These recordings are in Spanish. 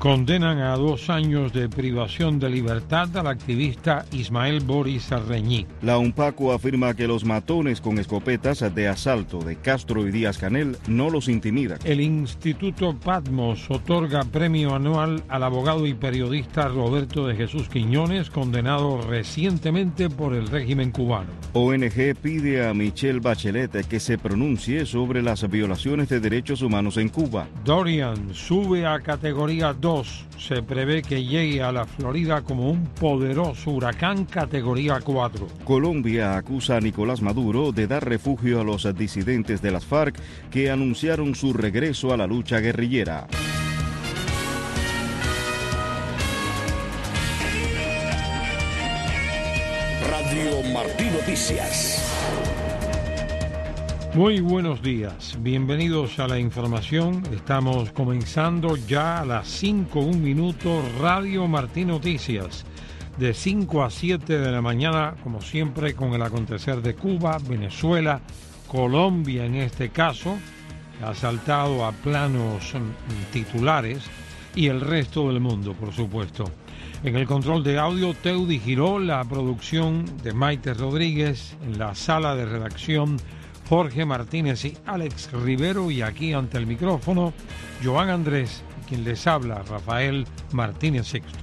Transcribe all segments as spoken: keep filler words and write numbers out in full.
Condenan a dos años de privación de libertad al activista Ismael Boris Reñí. La UNPACU afirma que los matones con escopetas de asalto de Castro y Díaz-Canel no los intimidan. El Instituto Patmos otorga premio anual al abogado y periodista Roberto de Jesús Quiñones, condenado recientemente por el régimen cubano. O N G pide a Michelle Bachelet que se pronuncie sobre las violaciones de derechos humanos en Cuba. Dorian sube a categoría dos. Se prevé que llegue a la Florida como un poderoso huracán categoría cuatro. Colombia acusa a Nicolás Maduro de dar refugio a los disidentes de las FARC que anunciaron su regreso a la lucha guerrillera. Radio Martí Noticias. Muy buenos días, bienvenidos a la información. Estamos comenzando ya a las cinco, un minuto, Radio Martí Noticias, de cinco a siete de la mañana, como siempre, con el acontecer de Cuba, Venezuela, Colombia en este caso, ha saltado a planos titulares, y el resto del mundo, por supuesto. En el control de audio, Teudi Giró, la producción de Maite Rodríguez, en la sala de redacción, Jorge Martínez y Alex Rivero, y aquí ante el micrófono, Joan Andrés, quien les habla, Rafael Martínez Sexto.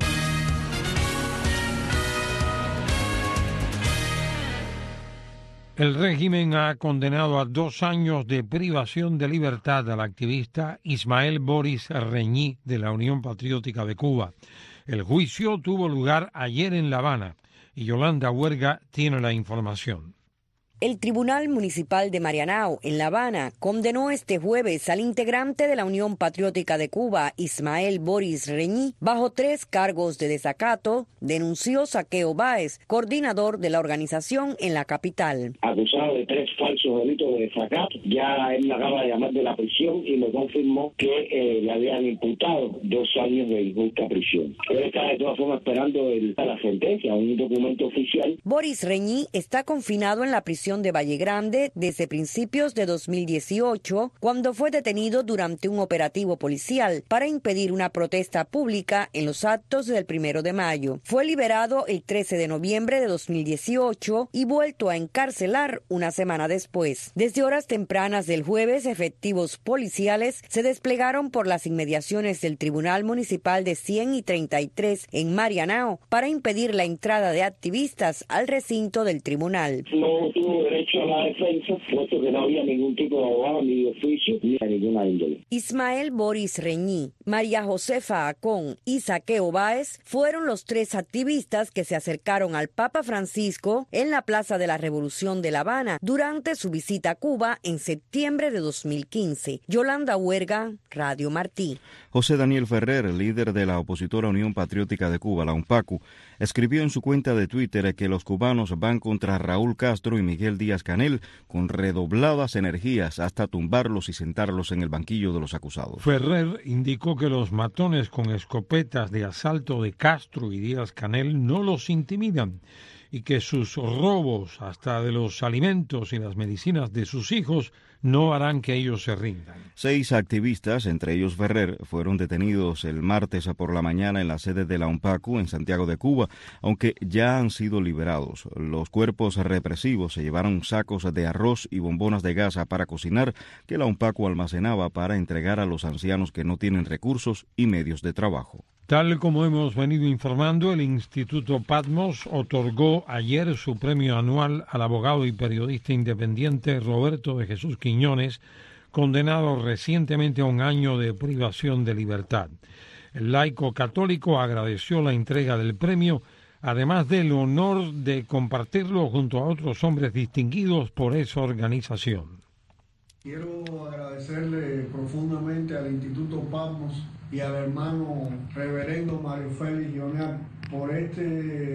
El régimen ha condenado a dos años de privación de libertad al activista Ismael Boris Reñí de la Unión Patriótica de Cuba. El juicio tuvo lugar ayer en La Habana y Yolanda Huerga tiene la información. El Tribunal Municipal de Marianao, en La Habana, condenó este jueves al integrante de la Unión Patriótica de Cuba, Ismael Boris Reñí, bajo tres cargos de desacato. Denunció Saqueo Báez, coordinador de la organización en la capital. Acusado de tres falsos delitos de desacato, ya él me acaba de llamar de la prisión y me confirmó que eh, le habían imputado dos años de injusta prisión. Él está de todas formas esperando el, la sentencia, un documento oficial. Boris Reñí está confinado en la prisión de Valle Grande desde principios de dos mil dieciocho, cuando fue detenido durante un operativo policial para impedir una protesta pública en los actos del primero de mayo. Fue liberado el trece de noviembre de dos mil dieciocho y vuelto a encarcelar una semana después. Desde horas tempranas del jueves, efectivos policiales se desplegaron por las inmediaciones del Tribunal Municipal de cien y treinta y tres en Marianao para impedir la entrada de activistas al recinto del tribunal. No tuvo derecho a la defensa, puesto que no había ningún tipo de abogado ni de oficio ni a ninguna índole. Ismael Boris Reñí, María Josefa Acón y Saqueo Báez fueron los tres activistas que se acercaron al Papa Francisco en la Plaza de la Revolución de La Habana durante su visita a Cuba en septiembre de dos mil quince. Yolanda Huerga, Radio Martí. José Daniel Ferrer, líder de la opositora Unión Patriótica de Cuba, la UNPACU, escribió en su cuenta de Twitter que los cubanos van contra Raúl Castro y Miguel Díaz-Canel con redobladas energías hasta tumbarlos y sentarlos en el banquillo de los acusados. Ferrer indicó que los matones con escopetas de asalto de Castro y Díaz-Canel no los intimidan y que sus robos hasta de los alimentos y las medicinas de sus hijos no harán que ellos se rindan. Seis activistas, entre ellos Ferrer, fueron detenidos el martes por la mañana en la sede de la UNPACU en Santiago de Cuba, aunque ya han sido liberados. Los cuerpos represivos se llevaron sacos de arroz y bombonas de gas para cocinar que la UNPACU almacenaba para entregar a los ancianos que no tienen recursos y medios de trabajo. Tal como hemos venido informando, el Instituto Patmos otorgó ayer su premio anual al abogado y periodista independiente Roberto de Jesús Quiñones, condenado recientemente a un año de privación de libertad. El laico católico agradeció la entrega del premio, además del honor de compartirlo junto a otros hombres distinguidos por esa organización. Quiero agradecerle profundamente al Instituto Patmos y al hermano reverendo Mario Félix Leonel por este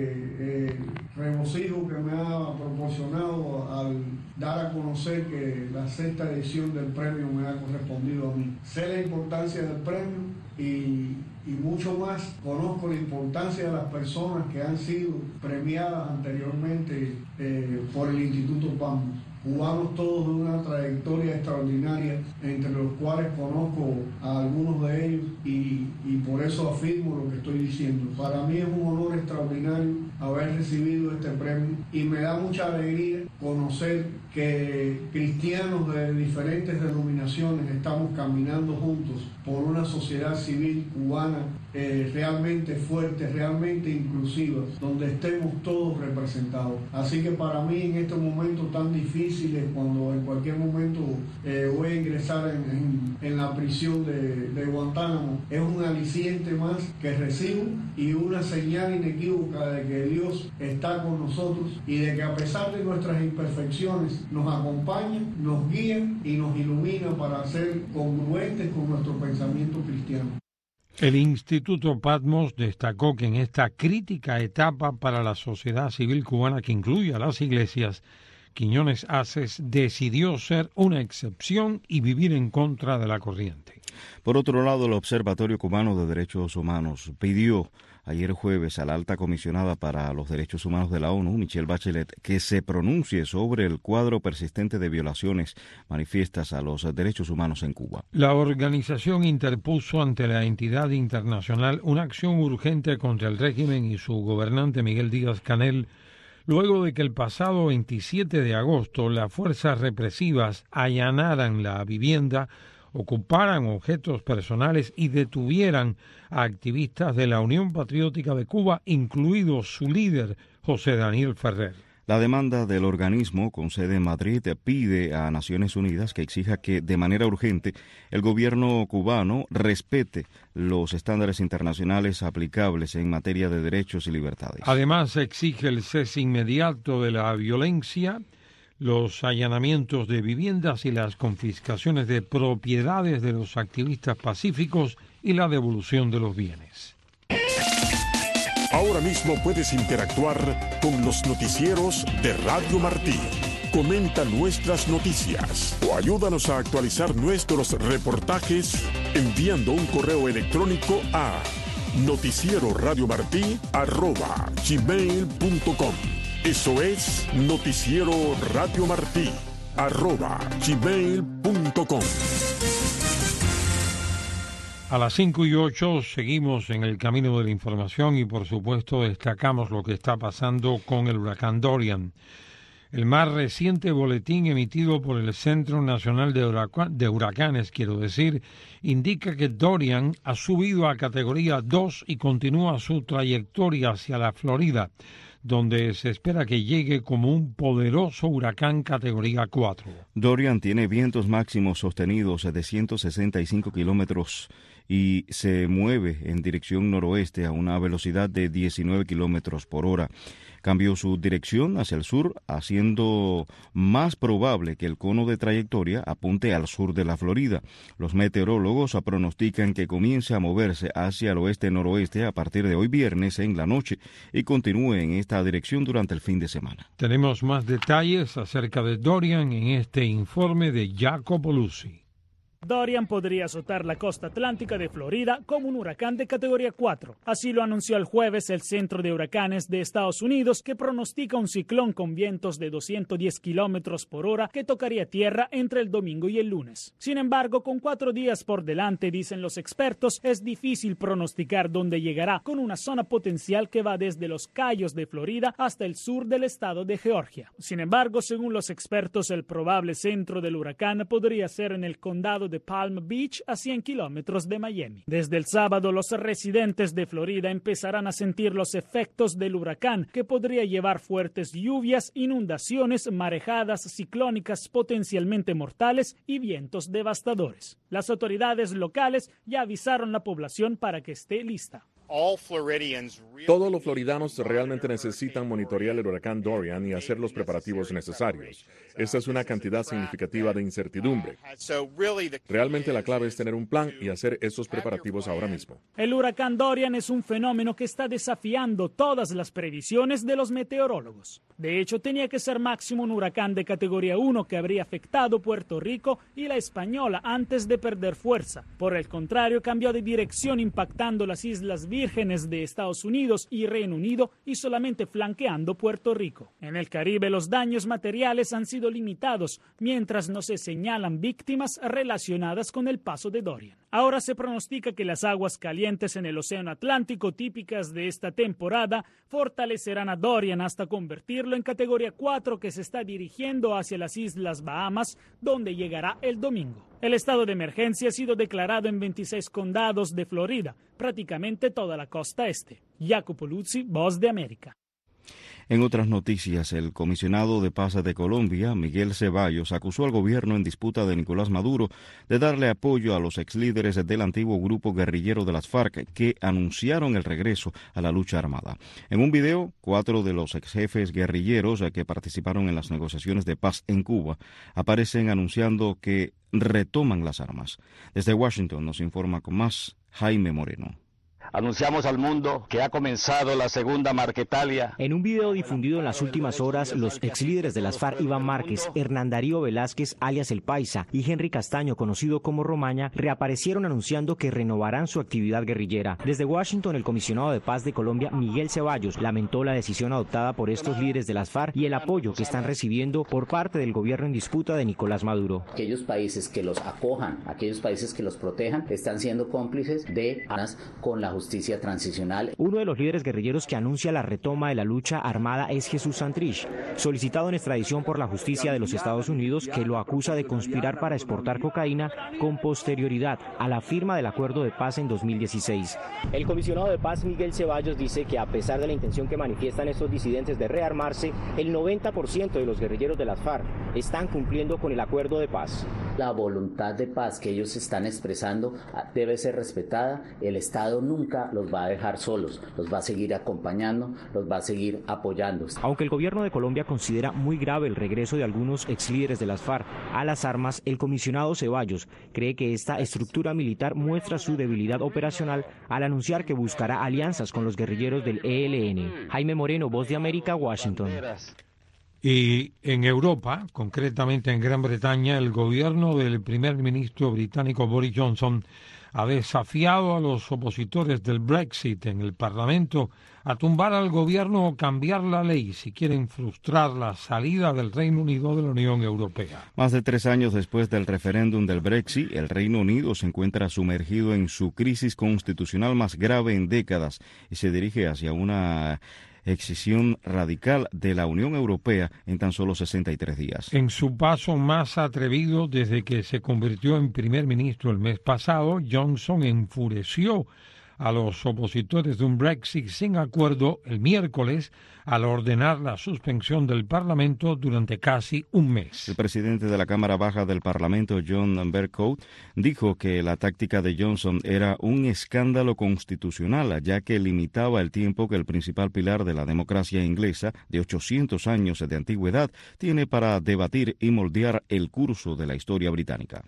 eh, regocijo que me ha proporcionado al dar a conocer que la sexta edición del premio me ha correspondido a mí. Sé la importancia del premio y, y mucho más conozco la importancia de las personas que han sido premiadas anteriormente eh, por el Instituto Patmos. Cubanos todos de una trayectoria extraordinaria extraordinarias, entre los cuales conozco a algunos de ellos y, y por eso afirmo lo que estoy diciendo. Para mí es un honor extraordinario haber recibido este premio y me da mucha alegría conocer que cristianos de diferentes denominaciones estamos caminando juntos por una sociedad civil cubana eh, realmente fuerte, realmente inclusiva, donde estemos todos representados. Así que para mí en estos momentos tan difíciles, cuando en cualquier momento eh, voy a ingresar en, en, en la prisión de, de Guantánamo, es un aliciente más que recibo y una señal inequívoca de que Dios está con nosotros y de que a pesar de nuestras imperfecciones nos acompaña, nos guía y nos ilumina para ser congruentes con nuestro pensamiento cristiano. El Instituto Patmos destacó que en esta crítica etapa para la sociedad civil cubana, que incluye a las iglesias, Quiñones Aces decidió ser una excepción y vivir en contra de la corriente. Por otro lado, el Observatorio Cubano de Derechos Humanos pidió ayer jueves a la alta comisionada para los derechos humanos de la ONU, Michelle Bachelet, que se pronuncie sobre el cuadro persistente de violaciones manifiestas a los derechos humanos en Cuba. La organización interpuso ante la entidad internacional una acción urgente contra el régimen y su gobernante Miguel Díaz-Canel, luego de que el pasado veintisiete de agosto las fuerzas represivas allanaran la vivienda, ocuparan objetos personales y detuvieran a activistas de la Unión Patriótica de Cuba, incluido su líder, José Daniel Ferrer. La demanda del organismo con sede en Madrid pide a Naciones Unidas que exija que de manera urgente el gobierno cubano respete los estándares internacionales aplicables en materia de derechos y libertades. Además, exige el cese inmediato de la violencia, los allanamientos de viviendas y las confiscaciones de propiedades de los activistas pacíficos y la devolución de los bienes. Ahora mismo puedes interactuar con los noticieros de Radio Martí. Comenta nuestras noticias o ayúdanos a actualizar nuestros reportajes enviando un correo electrónico a noticieroradiomartí arroba gmail punto com. Eso es Noticiero Radio Martí, arroba gmail punto com. A las cinco y ocho seguimos en el camino de la información y por supuesto destacamos lo que está pasando con el huracán Dorian. El más reciente boletín emitido por el Centro Nacional de, Hurac- de Huracanes, quiero decir, indica que Dorian ha subido a categoría dos y continúa su trayectoria hacia la Florida, donde se espera que llegue como un poderoso huracán categoría cuatro. Dorian tiene vientos máximos sostenidos de ciento sesenta y cinco kilómetros y se mueve en dirección noroeste a una velocidad de diecinueve kilómetros por hora. Cambió su dirección hacia el sur, haciendo más probable que el cono de trayectoria apunte al sur de la Florida. Los meteorólogos pronostican que comience a moverse hacia el oeste-noroeste a partir de hoy viernes en la noche y continúe en esta dirección durante el fin de semana. Tenemos más detalles acerca de Dorian en este informe de Jacopo Luzzi. Dorian podría azotar la costa atlántica de Florida como un huracán de categoría cuatro. Así lo anunció el jueves el Centro de Huracanes de Estados Unidos, que pronostica un ciclón con vientos de doscientos diez kilómetros por hora que tocaría tierra entre el domingo y el lunes. Sin embargo, con cuatro días por delante, dicen los expertos, es difícil pronosticar dónde llegará, con una zona potencial que va desde los Cayos de Florida hasta el sur del estado de Georgia. Sin embargo, según los expertos, el probable centro del huracán podría ser en el condado de Palm Beach, a cien kilómetros de Miami. Desde el sábado, los residentes de Florida empezarán a sentir los efectos del huracán, que podría llevar fuertes lluvias, inundaciones, marejadas ciclónicas potencialmente mortales y vientos devastadores. Las autoridades locales ya avisaron a la población para que esté lista. Todos los floridanos realmente necesitan monitorear el huracán Dorian y hacer los preparativos necesarios. Esta es una cantidad significativa de incertidumbre. Realmente la clave es tener un plan y hacer estos preparativos ahora mismo. El huracán Dorian es un fenómeno que está desafiando todas las previsiones de los meteorólogos. De hecho, tenía que ser máximo un huracán de categoría uno que habría afectado Puerto Rico y la Española antes de perder fuerza. Por el contrario, cambió de dirección impactando las Islas Vírgenes Vírgenes de Estados Unidos y Reino Unido y solamente flanqueando Puerto Rico. En el Caribe los daños materiales han sido limitados, mientras no se señalan víctimas relacionadas con el paso de Dorian. Ahora se pronostica que las aguas calientes en el Océano Atlántico, típicas de esta temporada, fortalecerán a Dorian hasta convertirlo en categoría cuatro, que se está dirigiendo hacia las Islas Bahamas, donde llegará el domingo. El estado de emergencia ha sido declarado en veintiséis condados de Florida, prácticamente toda la costa este. Jacopo Luzzi, Voz de América. En otras noticias, el comisionado de paz de Colombia, Miguel Ceballos, acusó al gobierno en disputa de Nicolás Maduro de darle apoyo a los exlíderes del antiguo grupo guerrillero de las FARC que anunciaron el regreso a la lucha armada. En un video, cuatro de los exjefes guerrilleros que participaron en las negociaciones de paz en Cuba aparecen anunciando que retoman las armas. Desde Washington nos informa con más Jaime Moreno. Anunciamos al mundo que ha comenzado la segunda Marquetalia. En un video difundido en las últimas horas, los exlíderes de las FARC, Iván Márquez, Hernán Darío Velázquez, alias El Paisa, y Henry Castaño, conocido como Romaña, reaparecieron anunciando que renovarán su actividad guerrillera. Desde Washington, el comisionado de paz de Colombia, Miguel Ceballos, lamentó la decisión adoptada por estos líderes de las FARC y el apoyo que están recibiendo por parte del gobierno en disputa de Nicolás Maduro. Aquellos países que los acojan, aquellos países que los protejan, están siendo cómplices de armas con la justicia transicional. Uno de los líderes guerrilleros que anuncia la retoma de la lucha armada es Jesús Santrich, solicitado en extradición por la justicia de los Estados Unidos, que lo acusa de conspirar para exportar cocaína con posterioridad a la firma del acuerdo de paz en dos mil dieciséis. El comisionado de paz Miguel Ceballos dice que a pesar de la intención que manifiestan estos disidentes de rearmarse, el noventa por ciento de los guerrilleros de las FARC están cumpliendo con el acuerdo de paz. La voluntad de paz que ellos están expresando debe ser respetada. El Estado nunca los va a dejar solos, los va a seguir acompañando, los va a seguir apoyando. Aunque el gobierno de Colombia considera muy grave el regreso de algunos exlíderes de las FARC a las armas, el comisionado Ceballos cree que esta estructura militar muestra su debilidad operacional al anunciar que buscará alianzas con los guerrilleros del E L N. Jaime Moreno, Voz de América, Washington. Y en Europa, concretamente en Gran Bretaña, el gobierno del primer ministro británico Boris Johnson ha desafiado a los opositores del Brexit en el Parlamento a tumbar al gobierno o cambiar la ley si quieren frustrar la salida del Reino Unido de la Unión Europea. Más de tres años después del referéndum del Brexit, el Reino Unido se encuentra sumergido en su crisis constitucional más grave en décadas y se dirige hacia una excisión radical de la Unión Europea en tan solo sesenta y tres días. En su paso más atrevido desde que se convirtió en primer ministro el mes pasado, Johnson enfureció a los opositores de un Brexit sin acuerdo el miércoles al ordenar la suspensión del Parlamento durante casi un mes. El presidente de la Cámara Baja del Parlamento, John Bercow, dijo que la táctica de Johnson era un escándalo constitucional, ya que limitaba el tiempo que el principal pilar de la democracia inglesa, de ochocientos años de antigüedad, tiene para debatir y moldear el curso de la historia británica.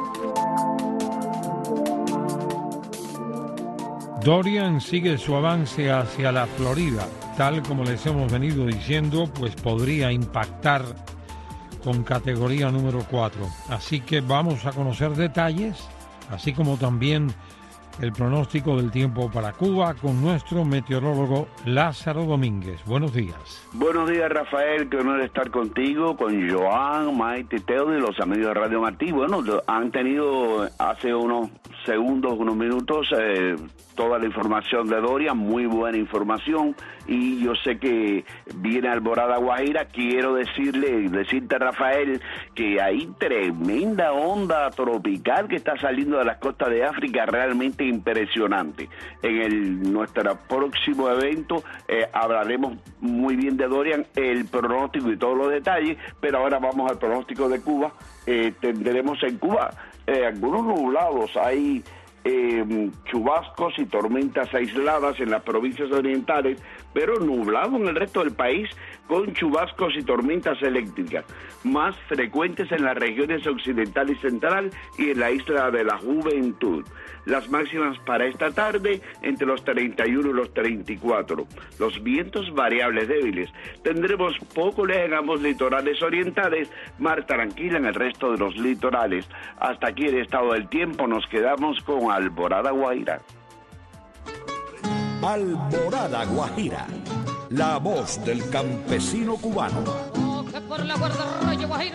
Dorian sigue su avance hacia la Florida, tal como les hemos venido diciendo, pues podría impactar con categoría número cuatro. Así que vamos a conocer detalles, así como también el pronóstico del tiempo para Cuba con nuestro meteorólogo Lázaro Domínguez. Buenos días. Buenos días, Rafael, qué honor estar contigo, con Joan, Maite, Teo y los amigos de Radio Martí. Bueno, han tenido hace unos segundos, unos minutos, eh, toda la información de Dorian, muy buena información, y yo sé que viene Alborada Guajira. Quiero decirle, decirte, Rafael, que hay tremenda onda tropical que está saliendo de las costas de África, realmente impresionante. En el nuestro próximo evento eh, hablaremos muy bien de Dorian, el pronóstico y todos los detalles, pero ahora vamos al pronóstico de Cuba. Eh, tendremos en Cuba eh, algunos nublados, hay Eh, chubascos y tormentas aisladas en las provincias orientales, pero nublado en el resto del país, con chubascos y tormentas eléctricas, más frecuentes en las regiones occidental y central y en la isla de la Juventud. Las máximas para esta tarde entre los treinta y uno y los treinta y cuatro. Los vientos variables débiles. Tendremos poco oleaje en ambos litorales orientales, mar tranquila en el resto de los litorales. Hasta aquí el estado del tiempo. Nos quedamos con Alborada Guaira. Alborada Guajira, la voz del campesino cubano. Coge por la guarda Rayo Guajiro.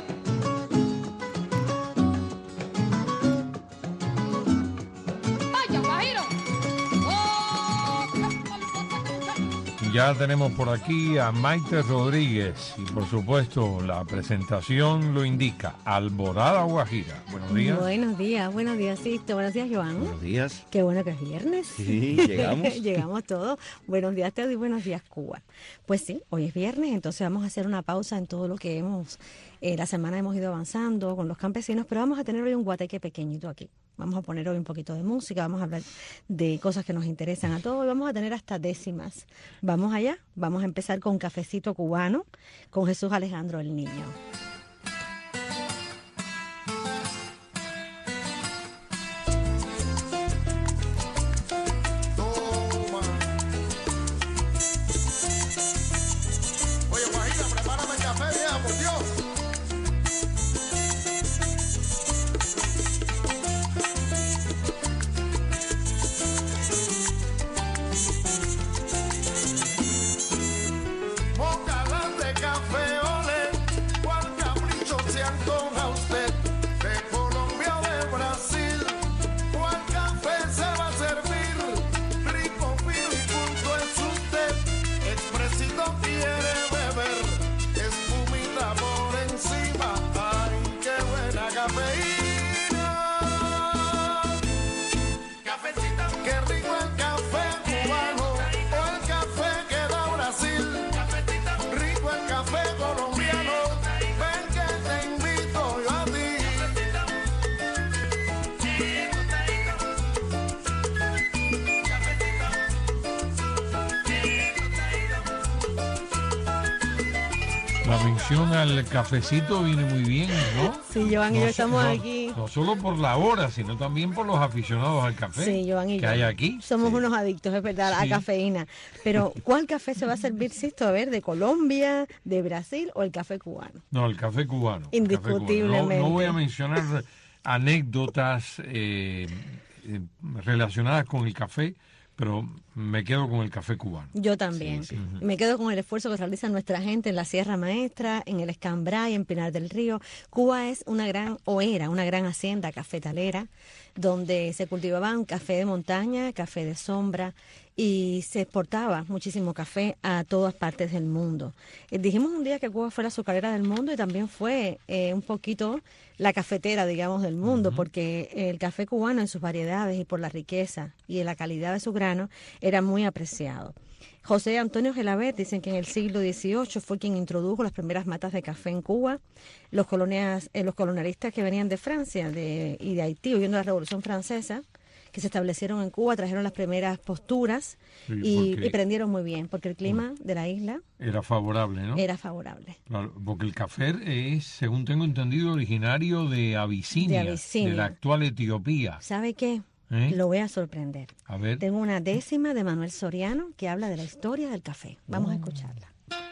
Vaya Guajiro. Ya tenemos por aquí a Maite Rodríguez y por supuesto la presentación lo indica, Alborada Guajira. Buenos días. Buenos días, buenos días, Sisto. Buenos días, Joan. Buenos días. Qué bueno que es viernes. Sí, llegamos. Llegamos todos. Buenos días, Teo, y buenos días, Cuba. Pues sí, hoy es viernes, entonces vamos a hacer una pausa en todo lo que hemos, eh, la semana hemos ido avanzando con los campesinos, pero vamos a tener hoy un guateque pequeñito aquí. Vamos a poner hoy un poquito de música, vamos a hablar de cosas que nos interesan a todos y vamos a tener hasta décimas. Vamos allá, vamos a empezar con Cafecito Cubano, con Jesús Alejandro el Niño. La mención al cafecito viene muy bien, ¿no? Sí, Joan y no, yo estamos no, aquí. No solo por la hora, sino también por los aficionados al café. Sí, Joan y que yo. hay aquí. Somos sí. unos adictos, es verdad, Sí. a cafeína. Pero, ¿cuál café se va a servir, Sisto? A ver, ¿de Colombia, de Brasil o el café cubano? No, el café cubano. el café cubano. Indiscutiblemente. No, no voy a mencionar anécdotas eh, eh, relacionadas con el café, pero me quedo con el café cubano. Yo también. Sí, sí. Me quedo con el esfuerzo que realiza nuestra gente en la Sierra Maestra, en el Escambray, en Pinar del Río. Cuba es una gran, o era una gran hacienda cafetalera, donde se cultivaban café de montaña, café de sombra, y se exportaba muchísimo café a todas partes del mundo. Eh, dijimos un día que Cuba fue la azucarera del mundo y también fue eh, un poquito la cafetera, digamos, del mundo, uh-huh. porque el café cubano en sus variedades y por la riqueza y en la calidad de su grano era muy apreciado. José Antonio Gelabert dicen que en el siglo dieciocho fue quien introdujo las primeras matas de café en Cuba. Los, colonias, eh, los colonialistas que venían de Francia de, y de Haití, huyendo de la Revolución Francesa, que se establecieron en Cuba, trajeron las primeras posturas sí, y, y prendieron muy bien, porque el clima de la isla era favorable, ¿no? Era favorable. Claro, porque el café es, según tengo entendido, originario de Abisinia, de, Abisinia. de la actual Etiopía. ¿Sabe qué? ¿Eh? Lo voy a sorprender. A ver. Tengo una décima de Manuel Soriano que habla de la historia del café. Vamos oh. a escucharla.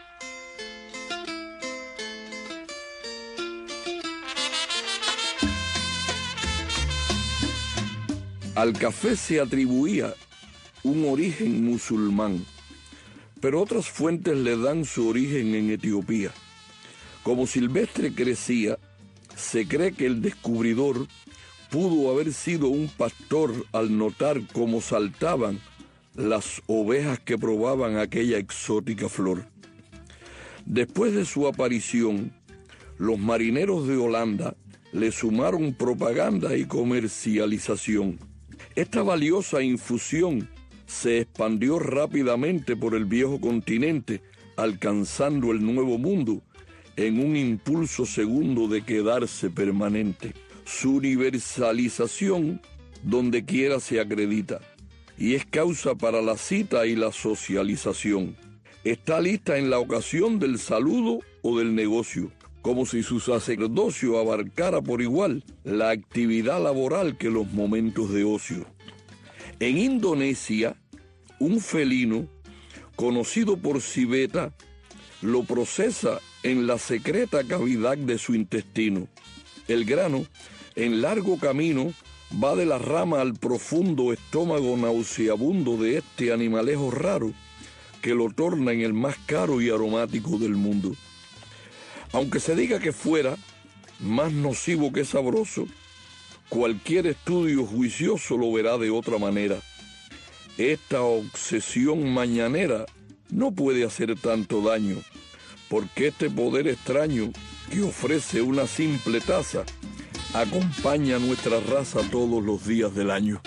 Al café se atribuía un origen musulmán, pero otras fuentes le dan su origen en Etiopía. Como silvestre crecía, se cree que el descubridor pudo haber sido un pastor al notar cómo saltaban las ovejas que probaban aquella exótica flor. Después de su aparición, los marineros de Holanda le sumaron propaganda y comercialización. Esta valiosa infusión se expandió rápidamente por el viejo continente, alcanzando el Nuevo Mundo en un impulso segundo de quedarse permanente. Su universalización donde quiera se acredita y es causa para la cita y la socialización. Está lista en la ocasión del saludo o del negocio, como si su sacerdocio abarcara por igual la actividad laboral que los momentos de ocio. En Indonesia, un felino, conocido por civeta, lo procesa en la secreta cavidad de su intestino. El grano, en largo camino, va de la rama al profundo estómago nauseabundo de este animalejo raro que lo torna en el más caro y aromático del mundo. Aunque se diga que fuera más nocivo que sabroso, cualquier estudio juicioso lo verá de otra manera. Esta obsesión mañanera no puede hacer tanto daño, porque este poder extraño que ofrece una simple taza acompaña a nuestra raza todos los días del año.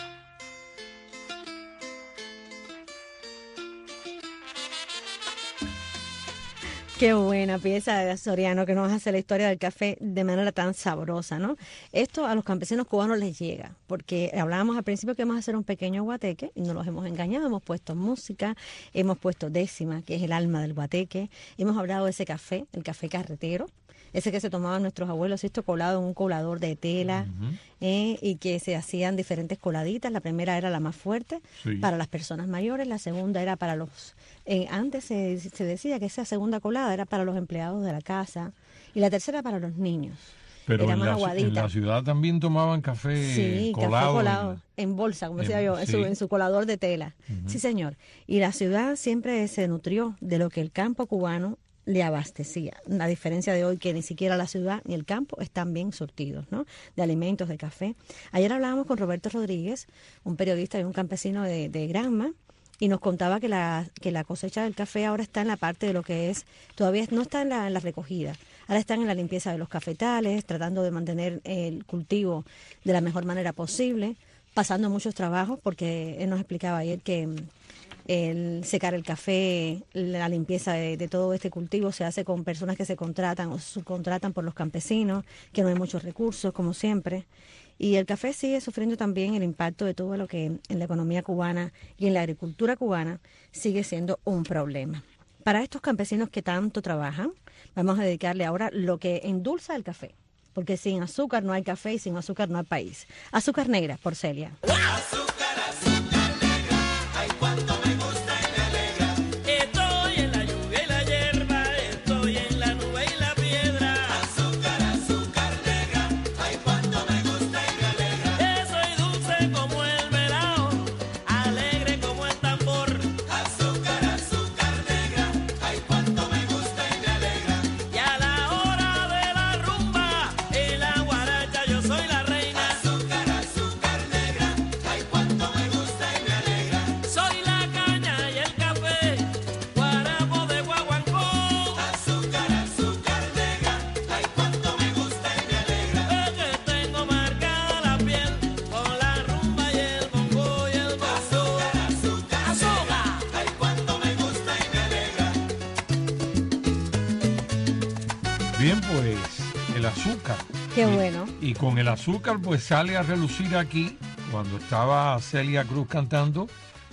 Qué buena pieza de Soriano que nos hace la historia del café de manera tan sabrosa, ¿no? Esto a los campesinos cubanos les llega, porque hablábamos al principio que íbamos a hacer un pequeño guateque y no los hemos engañado, hemos puesto música, hemos puesto décima, que es el alma del guateque, hemos hablado de ese café, el café carretero, ese que se tomaban nuestros abuelos, esto colado en un colador de tela, uh-huh. eh, y que se hacían diferentes coladitas. La primera era la más fuerte, sí, para las personas mayores, la segunda era para los... Eh, antes se, se decía que esa segunda colada era para los empleados de la casa y la tercera para los niños. Pero era en, más la, aguadita. En la ciudad también tomaban café sí, colado. café colado, en, en bolsa, como en, decía yo, sí, en, su, en su colador de tela. Uh-huh. Sí, señor. Y la ciudad siempre se nutrió de lo que el campo cubano le abastecía, a diferencia de hoy que ni siquiera la ciudad ni el campo están bien surtidos, ¿no?, de alimentos, de café. Ayer hablábamos con Roberto Rodríguez, un periodista y un campesino de, de Granma, y nos contaba que la, que la cosecha del café ahora está en la parte de lo que es, todavía no está en la, en la recogida, ahora están en la limpieza de los cafetales, tratando de mantener el cultivo de la mejor manera posible, pasando muchos trabajos, porque él nos explicaba ayer que el secar el café, la limpieza de, de todo este cultivo se hace con personas que se contratan o subcontratan por los campesinos, que no hay muchos recursos, como siempre. Y el café sigue sufriendo también el impacto de todo lo que en la economía cubana y en la agricultura cubana sigue siendo un problema. Para estos campesinos que tanto trabajan, vamos a dedicarle ahora lo que endulza el café, porque sin azúcar no hay café y sin azúcar no hay país. Azúcar negra, por Celia. Bien, pues el azúcar. Qué bueno. Y, y con el azúcar pues sale a relucir aquí, cuando estaba Celia Cruz cantando,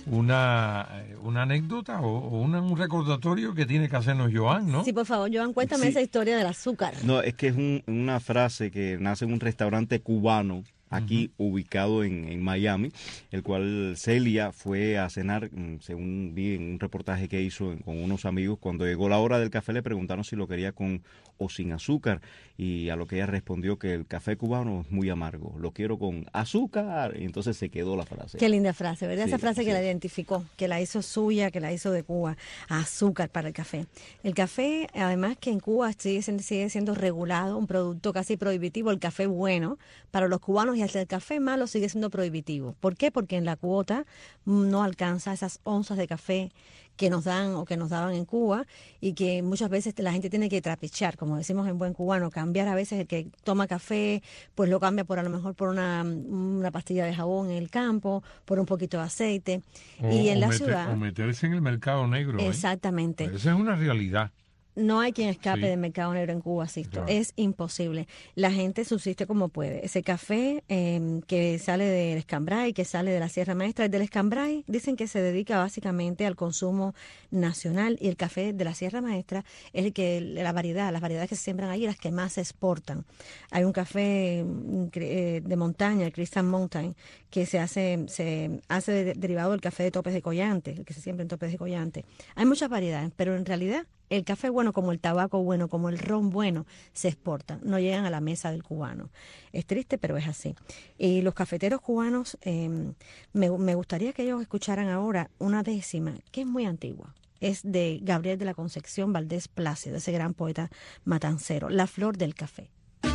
una, una anécdota o, o una, un recordatorio que tiene que hacernos Joan, ¿no? Sí, por favor, Joan, cuéntame sí. esa historia del azúcar. No, es que es un, una frase que nace en un restaurante cubano aquí uh-huh. ubicado en, en Miami, el cual Celia fue a cenar, según vi en un reportaje que hizo con unos amigos. Cuando llegó la hora del café le preguntaron si lo quería con o sin azúcar, y a lo que ella respondió que el café cubano es muy amargo, lo quiero con azúcar, y entonces se quedó la frase. Qué linda frase, ¿verdad? Sí, esa frase sí. que la identificó, que la hizo suya, que la hizo de Cuba, azúcar para el café. El café, además que en Cuba sigue, sigue siendo regulado, un producto casi prohibitivo, el café bueno, para los cubanos, y hasta el café malo sigue siendo prohibitivo. ¿Por qué? Porque en la cuota no alcanza esas onzas de café que nos dan o que nos daban en Cuba, y que muchas veces la gente tiene que trapichar, como decimos en buen cubano, cambiar. A veces el que toma café pues lo cambia por a lo mejor por una, una pastilla de jabón en el campo, por un poquito de aceite. O, y en o la meter, ciudad... O meterse en el mercado negro. Exactamente. ¿eh? Esa es una realidad. No hay quien escape sí. del mercado negro en Cuba, Sisto. Claro. Es imposible. La gente subsiste como puede. Ese café eh, que sale del Escambray, que sale de la Sierra Maestra, el del Escambray dicen que se dedica básicamente al consumo nacional, y el café de la Sierra Maestra es el que la variedad, las variedades que se siembran ahí, las que más se exportan. Hay un café eh, de montaña, el Crystal Mountain, que se hace se hace de, derivado del café de Topes de Collante, el que se siembra en Topes de Collante. Hay muchas variedades, pero en realidad El café bueno, como el tabaco bueno, como el ron bueno, se exporta, no llegan a la mesa del cubano. Es triste, pero es así. Y los cafeteros cubanos, eh, me, me gustaría que ellos escucharan ahora una décima, que es muy antigua. Es de Gabriel de la Concepción Valdés Plácido, ese gran poeta matancero, La flor del café.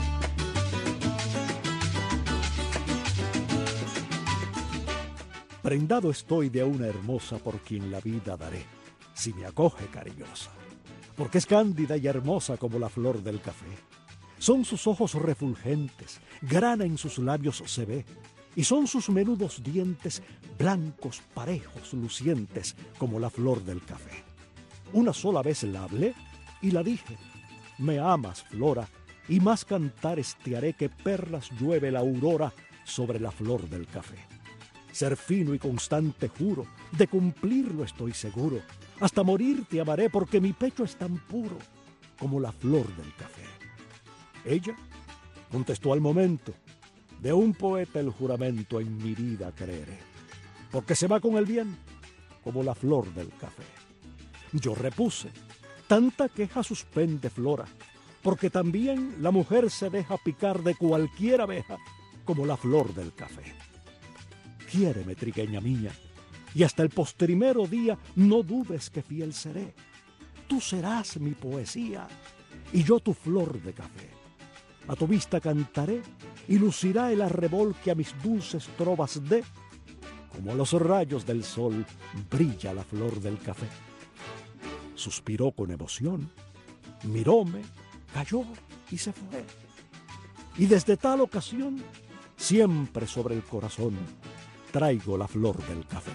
Prendado estoy de una hermosa por quien la vida daré, si me acoge cariñosa. Porque es cándida y hermosa como la flor del café. Son sus ojos refulgentes, grana en sus labios se ve, y son sus menudos dientes blancos, parejos, lucientes, como la flor del café. Una sola vez la hablé y la dije, me amas, Flora, y más cantares te haré que perlas llueve la aurora sobre la flor del café. Ser fino y constante juro, de cumplirlo estoy seguro, hasta morir te amaré porque mi pecho es tan puro como la flor del café. Ella contestó al momento, de un poeta el juramento en mi vida creeré, porque se va con el bien como la flor del café. Yo repuse, tanta queja suspende Flora, porque también la mujer se deja picar de cualquier abeja como la flor del café. Quiéreme, trigueña mía, y hasta el postrimero día no dudes que fiel seré. Tú serás mi poesía y yo tu flor de café. A tu vista cantaré y lucirá el arrebol que a mis dulces trovas dé. Como a los rayos del sol brilla la flor del café. Suspiró con emoción, miróme, cayó y se fue. Y desde tal ocasión, siempre sobre el corazón, traigo la flor del café.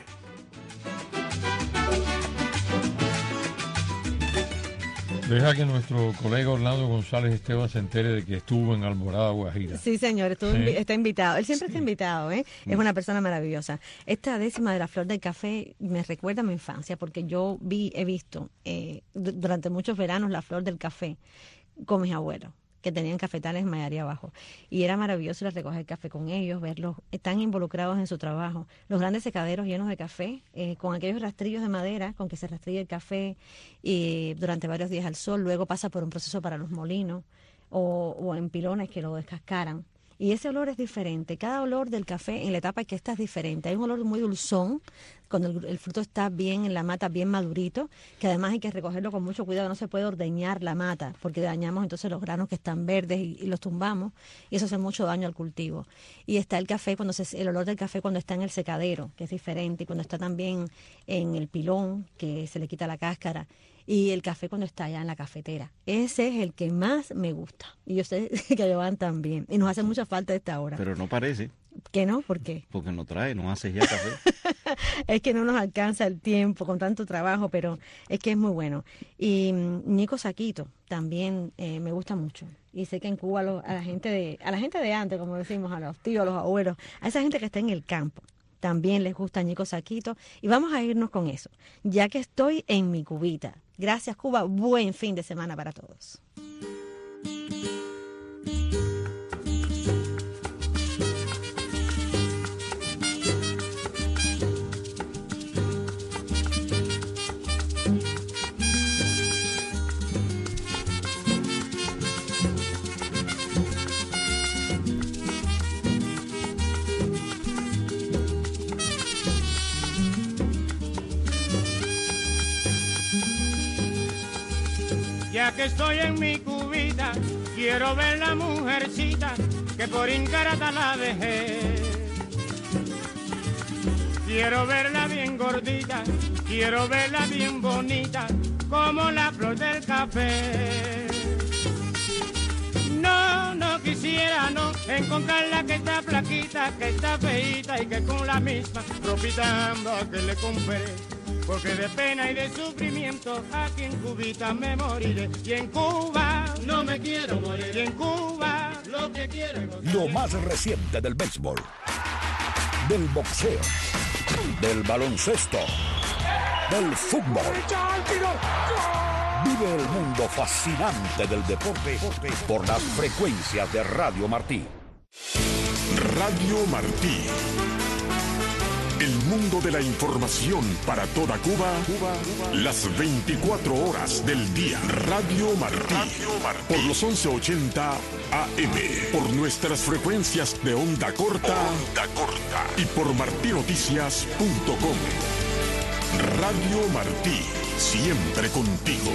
Deja que nuestro colega Orlando González Esteban se entere de que estuvo en Alborada, Guajira. Sí, señor, estuvo ¿Sí? invi- está invitado. Él siempre Sí. está invitado, ¿eh? Es una persona maravillosa. Esta décima de la flor del café me recuerda a mi infancia, porque yo vi, he visto eh, du- durante muchos veranos la flor del café con mis abuelos, que tenían cafetales en Mayarí abajo. Y era maravilloso ir a recoger café con ellos, verlos eh, tan involucrados en su trabajo. Los grandes secaderos llenos de café, eh, con aquellos rastrillos de madera con que se rastrilla el café y durante varios días al sol. Luego pasa por un proceso para los molinos o, o en pilones que lo descascaran. Y ese olor es diferente. Cada olor del café en la etapa en que está es diferente. Hay un olor muy dulzón, cuando el, el fruto está bien en la mata, bien madurito, que además hay que recogerlo con mucho cuidado. No se puede ordeñar la mata, porque dañamos entonces los granos que están verdes y, y los tumbamos, y eso hace mucho daño al cultivo. Y está el café, cuando se, el olor del café cuando está en el secadero, que es diferente, y cuando está también en el pilón, que se le quita la cáscara. Y el café cuando está allá en la cafetera. Ese es el que más me gusta. Y yo sé que a Joan también. Y nos hace mucha falta esta hora. Pero no parece. ¿Qué no? ¿Por qué? Porque no trae, no hace ya café. Es que no nos alcanza el tiempo con tanto trabajo, pero es que es muy bueno. Y mm, Nico Saquito también eh, me gusta mucho. Y sé que en Cuba lo- a la gente de a la gente de antes, como decimos, a los tíos, a los abuelos, a esa gente que está en el campo, también les gusta Nico Saquito. Y vamos a irnos con eso, ya que estoy en mi cubita. Gracias, Cuba. Buen fin de semana para todos. Ya que estoy en mi cubita, quiero ver la mujercita que por ingrata la dejé. Quiero verla bien gordita, quiero verla bien bonita, como la flor del café. No, no quisiera, no, encontrarla que está flaquita, que está feíta y que con la misma ropita amba que le compré. Porque de pena y de sufrimiento aquí en Cubita me moriré. Y en Cuba no me quiero morir. Y en Cuba lo que quiero es gozar. Lo más reciente del béisbol, del boxeo, del baloncesto, del fútbol. Vive el mundo fascinante del deporte por las frecuencias de Radio Martí. Radio Martí. El mundo de la información para toda Cuba, Cuba, Cuba. Las veinticuatro horas del día. Radio Martí. Radio Martí. Por los once ochenta A M. Por nuestras frecuencias de onda corta. Onda corta. Y por martí noticias punto com. Radio Martí. Siempre contigo.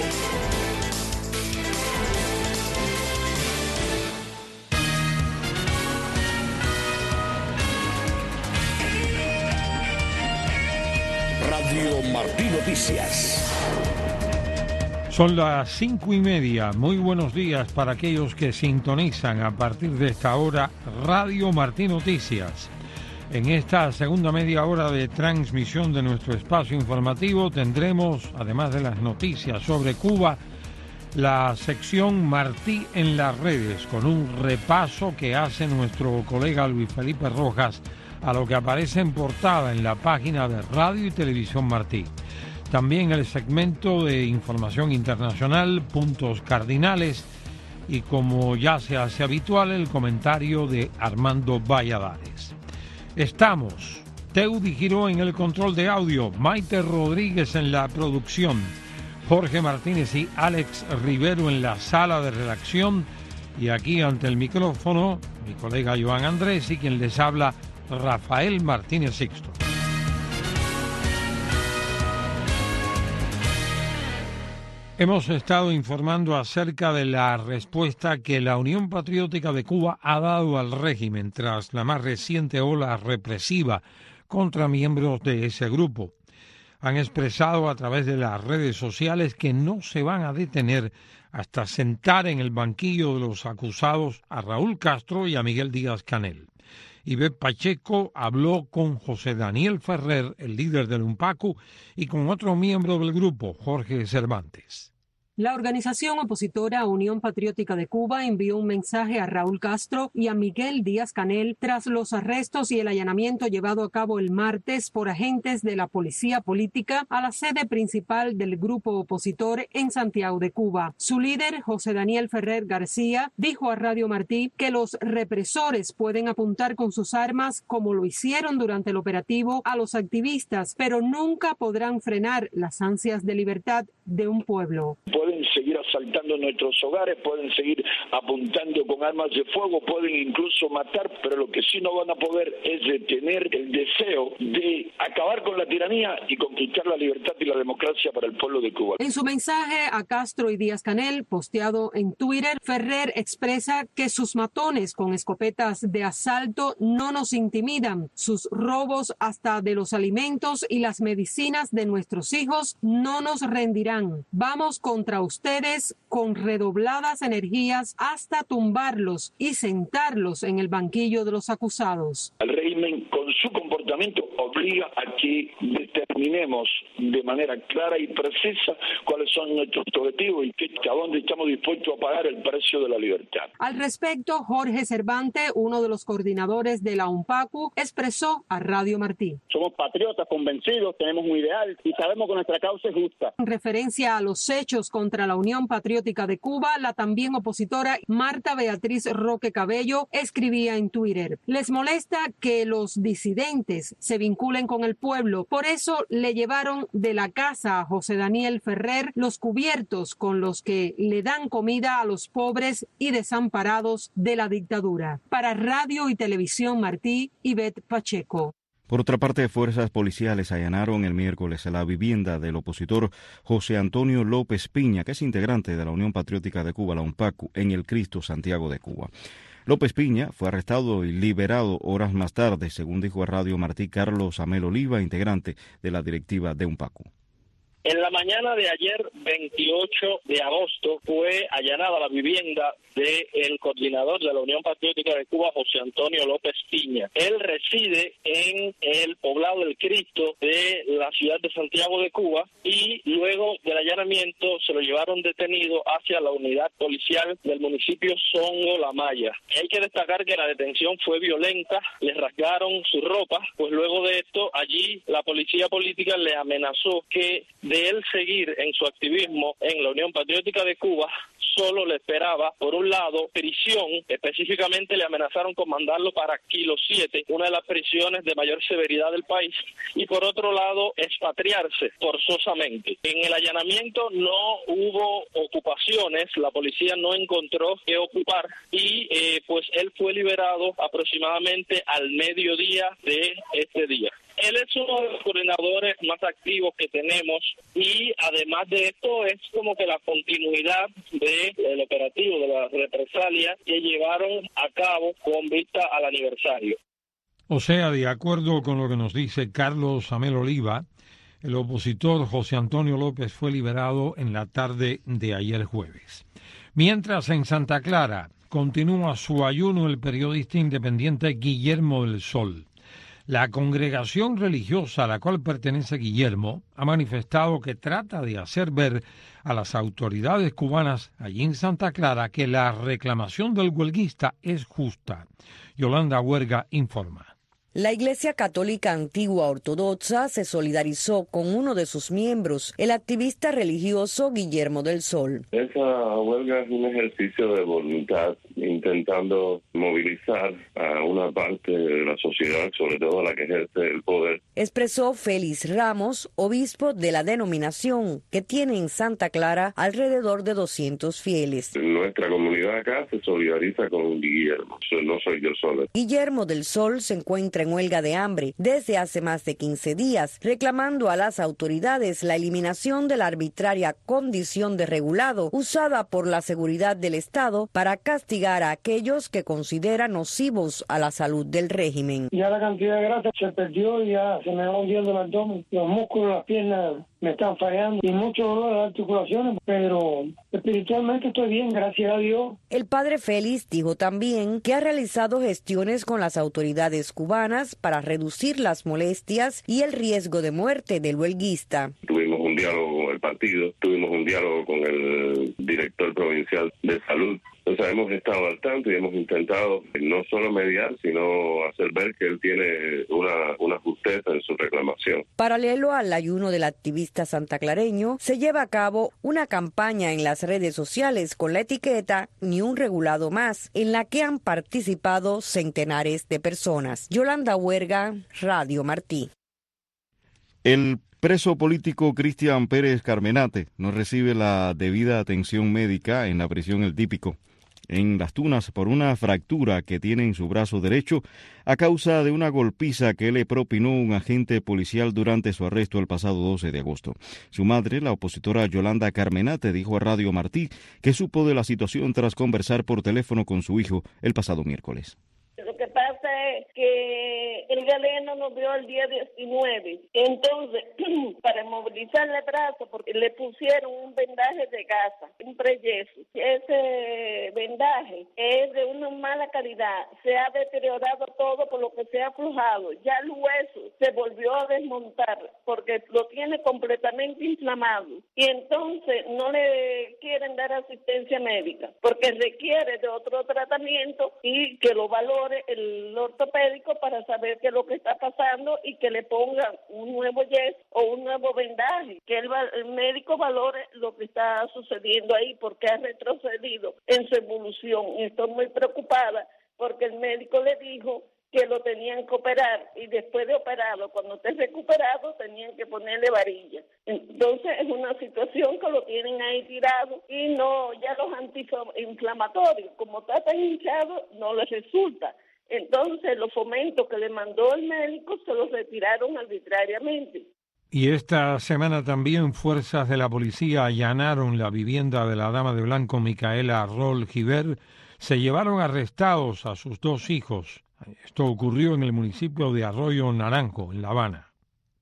Radio Martí Noticias. Son las cinco y media. Muy buenos días para aquellos que sintonizan a partir de esta hora Radio Martí Noticias. En esta segunda media hora de transmisión de nuestro espacio informativo tendremos, además de las noticias sobre Cuba, la sección Martí en las redes, con un repaso que hace nuestro colega Luis Felipe Rojas a lo que aparece en portada en la página de Radio y Televisión Martí. También el segmento de información internacional, puntos cardinales, y como ya se hace habitual, el comentario de Armando Valladares. Estamos, Teudi Giró en el control de audio, Maite Rodríguez en la producción, Jorge Martínez y Alex Rivero en la sala de redacción, y aquí ante el micrófono, mi colega Joan Andrés y quien les habla, Rafael Martínez Sixto. Hemos estado informando acerca de la respuesta que la Unión Patriótica de Cuba ha dado al régimen tras la más reciente ola represiva contra miembros de ese grupo. Han expresado a través de las redes sociales que no se van a detener hasta sentar en el banquillo de los acusados a Raúl Castro y a Miguel Díaz-Canel. Ivette Pacheco habló con José Daniel Ferrer, el líder del UNPACU, y con otro miembro del grupo, Jorge Cervantes. La organización opositora Unión Patriótica de Cuba envió un mensaje a Raúl Castro y a Miguel Díaz-Canel tras los arrestos y el allanamiento llevado a cabo el martes por agentes de la Policía Política a la sede principal del grupo opositor en Santiago de Cuba. Su líder, José Daniel Ferrer García, dijo a Radio Martí que los represores pueden apuntar con sus armas, como lo hicieron durante el operativo, a los activistas, pero nunca podrán frenar las ansias de libertad de un pueblo. Pueden seguir asaltando nuestros hogares, pueden seguir apuntando con armas de fuego, pueden incluso matar, pero lo que sí no van a poder es detener el deseo de acabar con la tiranía y conquistar la libertad y la democracia para el pueblo de Cuba. En su mensaje a Castro y Díaz-Canel, posteado en Twitter, Ferrer expresa que sus matones con escopetas de asalto no nos intimidan, sus robos hasta de los alimentos y las medicinas de nuestros hijos no nos rendirán. Vamos contra ustedes con redobladas energías hasta tumbarlos y sentarlos en el banquillo de los acusados. El régimen con su comportamiento obliga a que determinemos de manera clara y precisa cuáles son nuestros objetivos y que, a dónde estamos dispuestos a pagar el precio de la libertad. Al respecto, Jorge Cervantes, uno de los coordinadores de la UNPACU, expresó a Radio Martí. Somos patriotas convencidos, tenemos un ideal y sabemos que nuestra causa es justa. En referencia a los hechos contra la Unión Patriótica de Cuba, la también opositora Marta Beatriz Roque Cabello escribía en Twitter: les molesta que los disidentes se vinculen con el pueblo, por eso le llevaron de la casa a José Daniel Ferrer los cubiertos con los que le dan comida a los pobres y desamparados de la dictadura. Para Radio y Televisión Martí, Ivette Pacheco. Por otra parte, fuerzas policiales allanaron el miércoles la vivienda del opositor José Antonio López Piña, que es integrante de la Unión Patriótica de Cuba, la UNPACU, en el Cristo Santiago de Cuba. López Piña fue arrestado y liberado horas más tarde, según dijo a Radio Martí Carlos Amel Oliva, integrante de la directiva de UNPACU. En la mañana de ayer, veintiocho de agosto, fue allanada la vivienda del coordinador de la Unión Patriótica de Cuba, José Antonio López Piña. Él reside en el poblado del Cristo de la ciudad de Santiago de Cuba y luego del allanamiento se lo llevaron detenido hacia la unidad policial del municipio Songo La Maya. Hay que destacar que la detención fue violenta, le rasgaron su ropa, pues luego de esto allí la policía política le amenazó que de él seguir en su activismo en la Unión Patriótica de Cuba, solo le esperaba, por un lado, prisión, específicamente le amenazaron con mandarlo para Kilo siete, una de las prisiones de mayor severidad del país, y por otro lado, expatriarse forzosamente. En el allanamiento no hubo ocupaciones, la policía no encontró qué ocupar, y eh, pues él fue liberado aproximadamente al mediodía de este día. Él es uno de los coordinadores más activos que tenemos y además de esto es como que la continuidad del operativo, de la represalia que llevaron a cabo con vista al aniversario. O sea, de acuerdo con lo que nos dice Carlos Amel Oliva, el opositor José Antonio López fue liberado en la tarde de ayer jueves. Mientras en Santa Clara continúa su ayuno el periodista independiente Guillermo del Sol. La congregación religiosa a la cual pertenece Guillermo ha manifestado que trata de hacer ver a las autoridades cubanas allí en Santa Clara que la reclamación del huelguista es justa. Yolanda Huerga informa. La Iglesia Católica Antigua Ortodoxa se solidarizó con uno de sus miembros, el activista religioso Guillermo del Sol. Esa huelga es un ejercicio de voluntad, intentando movilizar a una parte de la sociedad, sobre todo la que ejerce el poder. Expresó Félix Ramos, obispo de la denominación, que tiene en Santa Clara alrededor de doscientos fieles. Nuestra comunidad acá se solidariza con Guillermo, no soy yo solo. Guillermo del Sol se encuentra en huelga de hambre desde hace más de quince días, reclamando a las autoridades la eliminación de la arbitraria condición de regulado usada por la seguridad del Estado para castigar a aquellos que considera nocivos a la salud del régimen. Ya la cantidad de grasa se perdió y ya se me va hundiendo el abdomen, los músculos, las piernas me están fallando y mucho dolor en las articulaciones, pero espiritualmente estoy bien, gracias a Dios. El padre Félix dijo también que ha realizado gestiones con las autoridades cubanas para reducir las molestias y el riesgo de muerte del huelguista. Tuvimos un diálogo con el partido, tuvimos un diálogo con el director provincial de salud. Entonces hemos estado al tanto y hemos intentado no solo mediar, sino hacer ver que él tiene una, una justeza en su reclamación. Paralelo al ayuno del activista santaclareño, se lleva a cabo una campaña en las redes sociales con la etiqueta Ni un regulado más, en la que han participado centenares de personas. Yolanda Huerga, Radio Martí. El preso político Cristian Pérez Carmenate no recibe la debida atención médica en la prisión El Típico, en Las Tunas, por una fractura que tiene en su brazo derecho a causa de una golpiza que le propinó un agente policial durante su arresto el pasado doce de agosto. Su madre, la opositora Yolanda Carmenate, dijo a Radio Martí que supo de la situación tras conversar por teléfono con su hijo el pasado miércoles. Lo que pasa es que el galeno nos vio el día diecinueve, entonces para movilizarle el brazo, porque le pusieron un vendaje de gasa, un preyeso. Ese vendaje es de una mala calidad, se ha deteriorado todo por lo que se ha aflojado, ya el hueso se volvió a desmontar porque lo tiene completamente inflamado y entonces no le quieren dar asistencia médica porque requiere de otro tratamiento y que lo valore el ortopédico para saber qué es lo que está pasando y que le pongan un nuevo yeso o un nuevo vendaje, que el, el médico valore lo que está sucediendo ahí porque ha retrocedido en su evolución. Y estoy muy preocupada porque el médico le dijo que lo tenían que operar y después de operarlo, cuando esté recuperado, tenían que ponerle varilla. Entonces es una situación que lo tienen ahí tirado y no, ya los antiinflamatorios, como está tan hinchado, no les resulta. Entonces los fomentos que le mandó el médico se los retiraron arbitrariamente. Y esta semana también fuerzas de la policía allanaron la vivienda de la dama de blanco Micaela Rol Giver. Se llevaron arrestados a sus dos hijos. Esto ocurrió en el municipio de Arroyo Naranjo, en La Habana.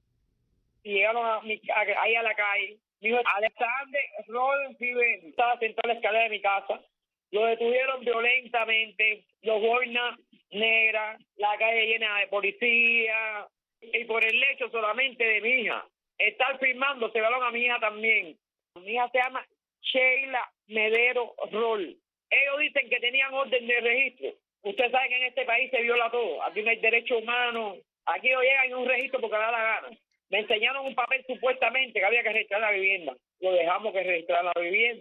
Llegaron a mi, a, ahí a la calle. Mi hijo Alexander Rol Giver estaba sentado en la escalera de mi casa. Lo detuvieron violentamente, los boinas negras, la calle llena de policía, y por el hecho solamente de mi hija. Estar firmando, se llevaron a mi hija también. Mi hija se llama Sheila Medero Rol. Ellos dicen que tenían orden de registro. Usted sabe que en este país se viola todo. Aquí no hay derecho humano. Aquí no llegan a un registro porque da la gana. Me enseñaron un papel supuestamente que había que registrar la vivienda. Lo dejamos que registrar la vivienda.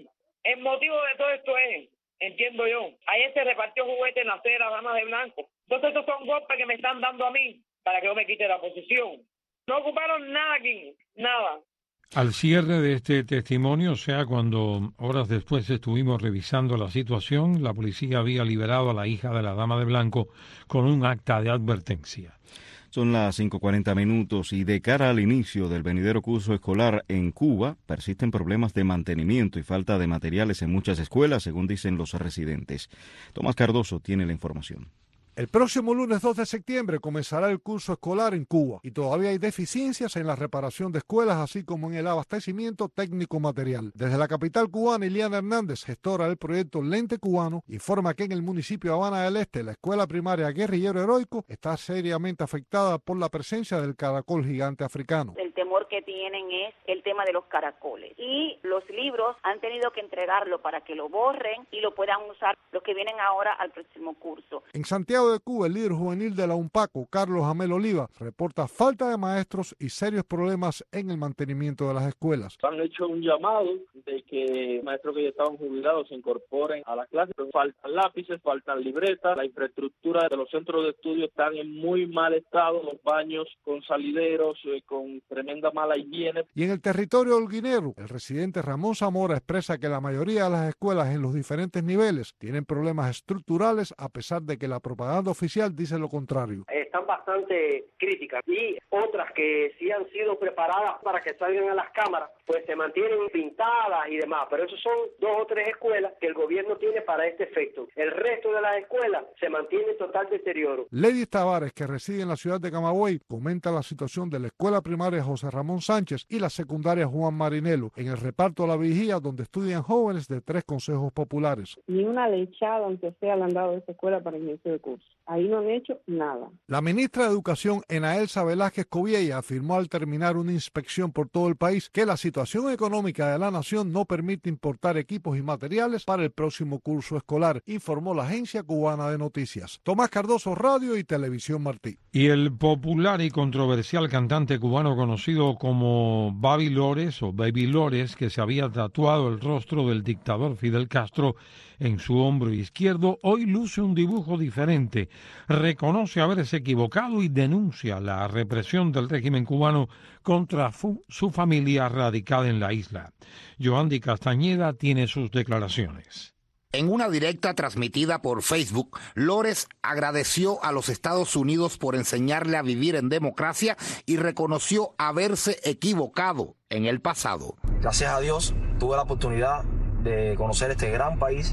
El motivo de todo esto es, entiendo yo, ayer se repartió juguete en la acera, damas de blanco. Entonces estos son golpes que me están dando a mí para que yo me quite la posición. No ocuparon nada aquí, nada. Al cierre de este testimonio, o sea, cuando horas después estuvimos revisando la situación, la policía había liberado a la hija de la dama de blanco con un acta de advertencia. Son las cinco cuarenta minutos y de cara al inicio del venidero curso escolar en Cuba, persisten problemas de mantenimiento y falta de materiales en muchas escuelas, según dicen los residentes. Tomás Cardoso tiene la información. El próximo lunes dos de septiembre comenzará el curso escolar en Cuba y todavía hay deficiencias en la reparación de escuelas, así como en el abastecimiento técnico material. Desde la capital cubana, Iliana Hernández, gestora del proyecto Lente Cubano, informa que en el municipio de Habana del Este, la escuela primaria Guerrillero Heroico está seriamente afectada por la presencia del caracol gigante africano. El temor que tienen es el tema de los caracoles y los libros han tenido que entregarlo para que lo borren y lo puedan usar los que vienen ahora al próximo curso. En Santiago de Cuba, el líder juvenil de la UNPACO, Carlos Amel Oliva, reporta falta de maestros y serios problemas en el mantenimiento de las escuelas. Han hecho un llamado de que maestros que ya estaban jubilados se incorporen a las clases, pero faltan lápices, faltan libretas, la infraestructura de los centros de estudio están en muy mal estado, los baños con salideros, eh, con tremenda mala higiene. Y en el territorio holguinero, el residente Ramón Zamora expresa que la mayoría de las escuelas en los diferentes niveles tienen problemas estructurales, a pesar de que la propaganda oficial dice lo contrario. Están bastante críticas y otras que sí han sido preparadas para que salgan a las cámaras, pues se mantienen pintadas y demás, pero esos son dos o tres escuelas que el gobierno tiene para este efecto. El resto de las escuelas se mantiene en total deterioro. Lady Tavares, que reside en la ciudad de Camagüey, comenta la situación de la escuela primaria José Ramón Sánchez y la secundaria Juan Marinelo, en el reparto de la vigía, donde estudian jóvenes de tres consejos populares. Ni una lechada, aunque sea, le han dado a esa escuela para inicio de curso. Ahí no han hecho nada. La ministra de Educación, Enaelsa Velázquez Coviella, afirmó al terminar una inspección por todo el país que la situación económica de la nación no permite importar equipos y materiales para el próximo curso escolar, informó la Agencia Cubana de Noticias. Tomás Cardoso, Radio y Televisión Martí. Y el popular y controversial cantante cubano conocido como Baby Lores o Baby Lores, que se había tatuado el rostro del dictador Fidel Castro en su hombro izquierdo, hoy luce un dibujo diferente. Reconoce haberse equivocado y denuncia la represión del régimen cubano contra fu- su familia radicada en la isla. Yoandi Castañeda tiene sus declaraciones. En una directa transmitida por Facebook, Lores agradeció a los Estados Unidos por enseñarle a vivir en democracia y reconoció haberse equivocado en el pasado. Gracias a Dios tuve la oportunidad de conocer este gran país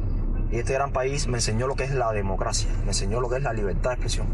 y este gran país me enseñó lo que es la democracia, me enseñó lo que es la libertad de expresión.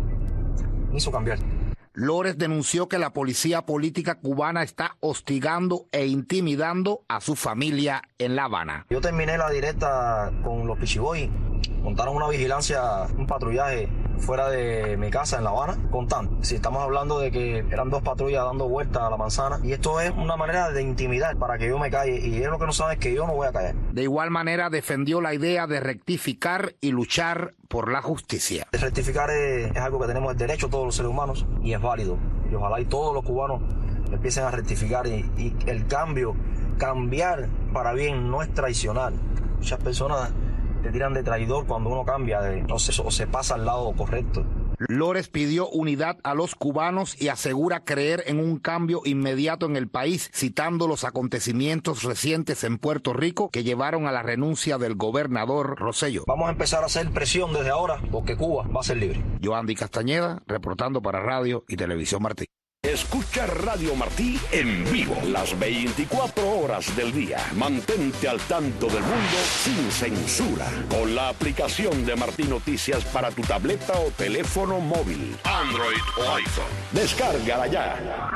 Me hizo cambiar. Lores denunció que la policía política cubana está hostigando e intimidando a su familia en La Habana. Yo terminé la directa con los Pichiboy, montaron una vigilancia, un patrullaje fuera de mi casa en La Habana, contando. Si estamos hablando de que eran dos patrullas dando vueltas a la manzana, y esto es una manera de intimidar para que yo me calle, y ellos lo que no saben es que yo no voy a callar. De igual manera defendió la idea de rectificar y luchar por la justicia. Rectificar es, es algo que tenemos el derecho todos los seres humanos y es válido. Y ojalá y todos los cubanos empiecen a rectificar y, y el cambio, cambiar para bien no es traicionar. Muchas personas te tiran de traidor cuando uno cambia, de, no sé, o se pasa al lado correcto. Lores pidió unidad a los cubanos y asegura creer en un cambio inmediato en el país, citando los acontecimientos recientes en Puerto Rico que llevaron a la renuncia del gobernador Rosselló. Vamos a empezar a hacer presión desde ahora porque Cuba va a ser libre. Yoandi Castañeda, reportando para Radio y Televisión Martí. Escucha Radio Martí en vivo las veinticuatro horas del día. Mantente al tanto del mundo sin censura con la aplicación de Martí Noticias para tu tableta o teléfono móvil, Android o iPhone. Descárgala ya.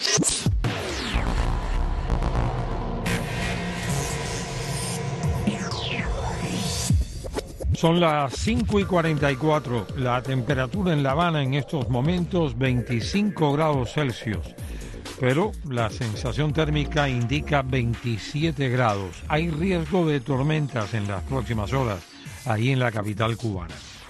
Son las cinco y cuarenta y cuatro. La temperatura en La Habana en estos momentos veinticinco grados Celsius. Pero la sensación térmica indica veintisiete grados. Hay riesgo de tormentas en las próximas horas, ahí en la capital cubana.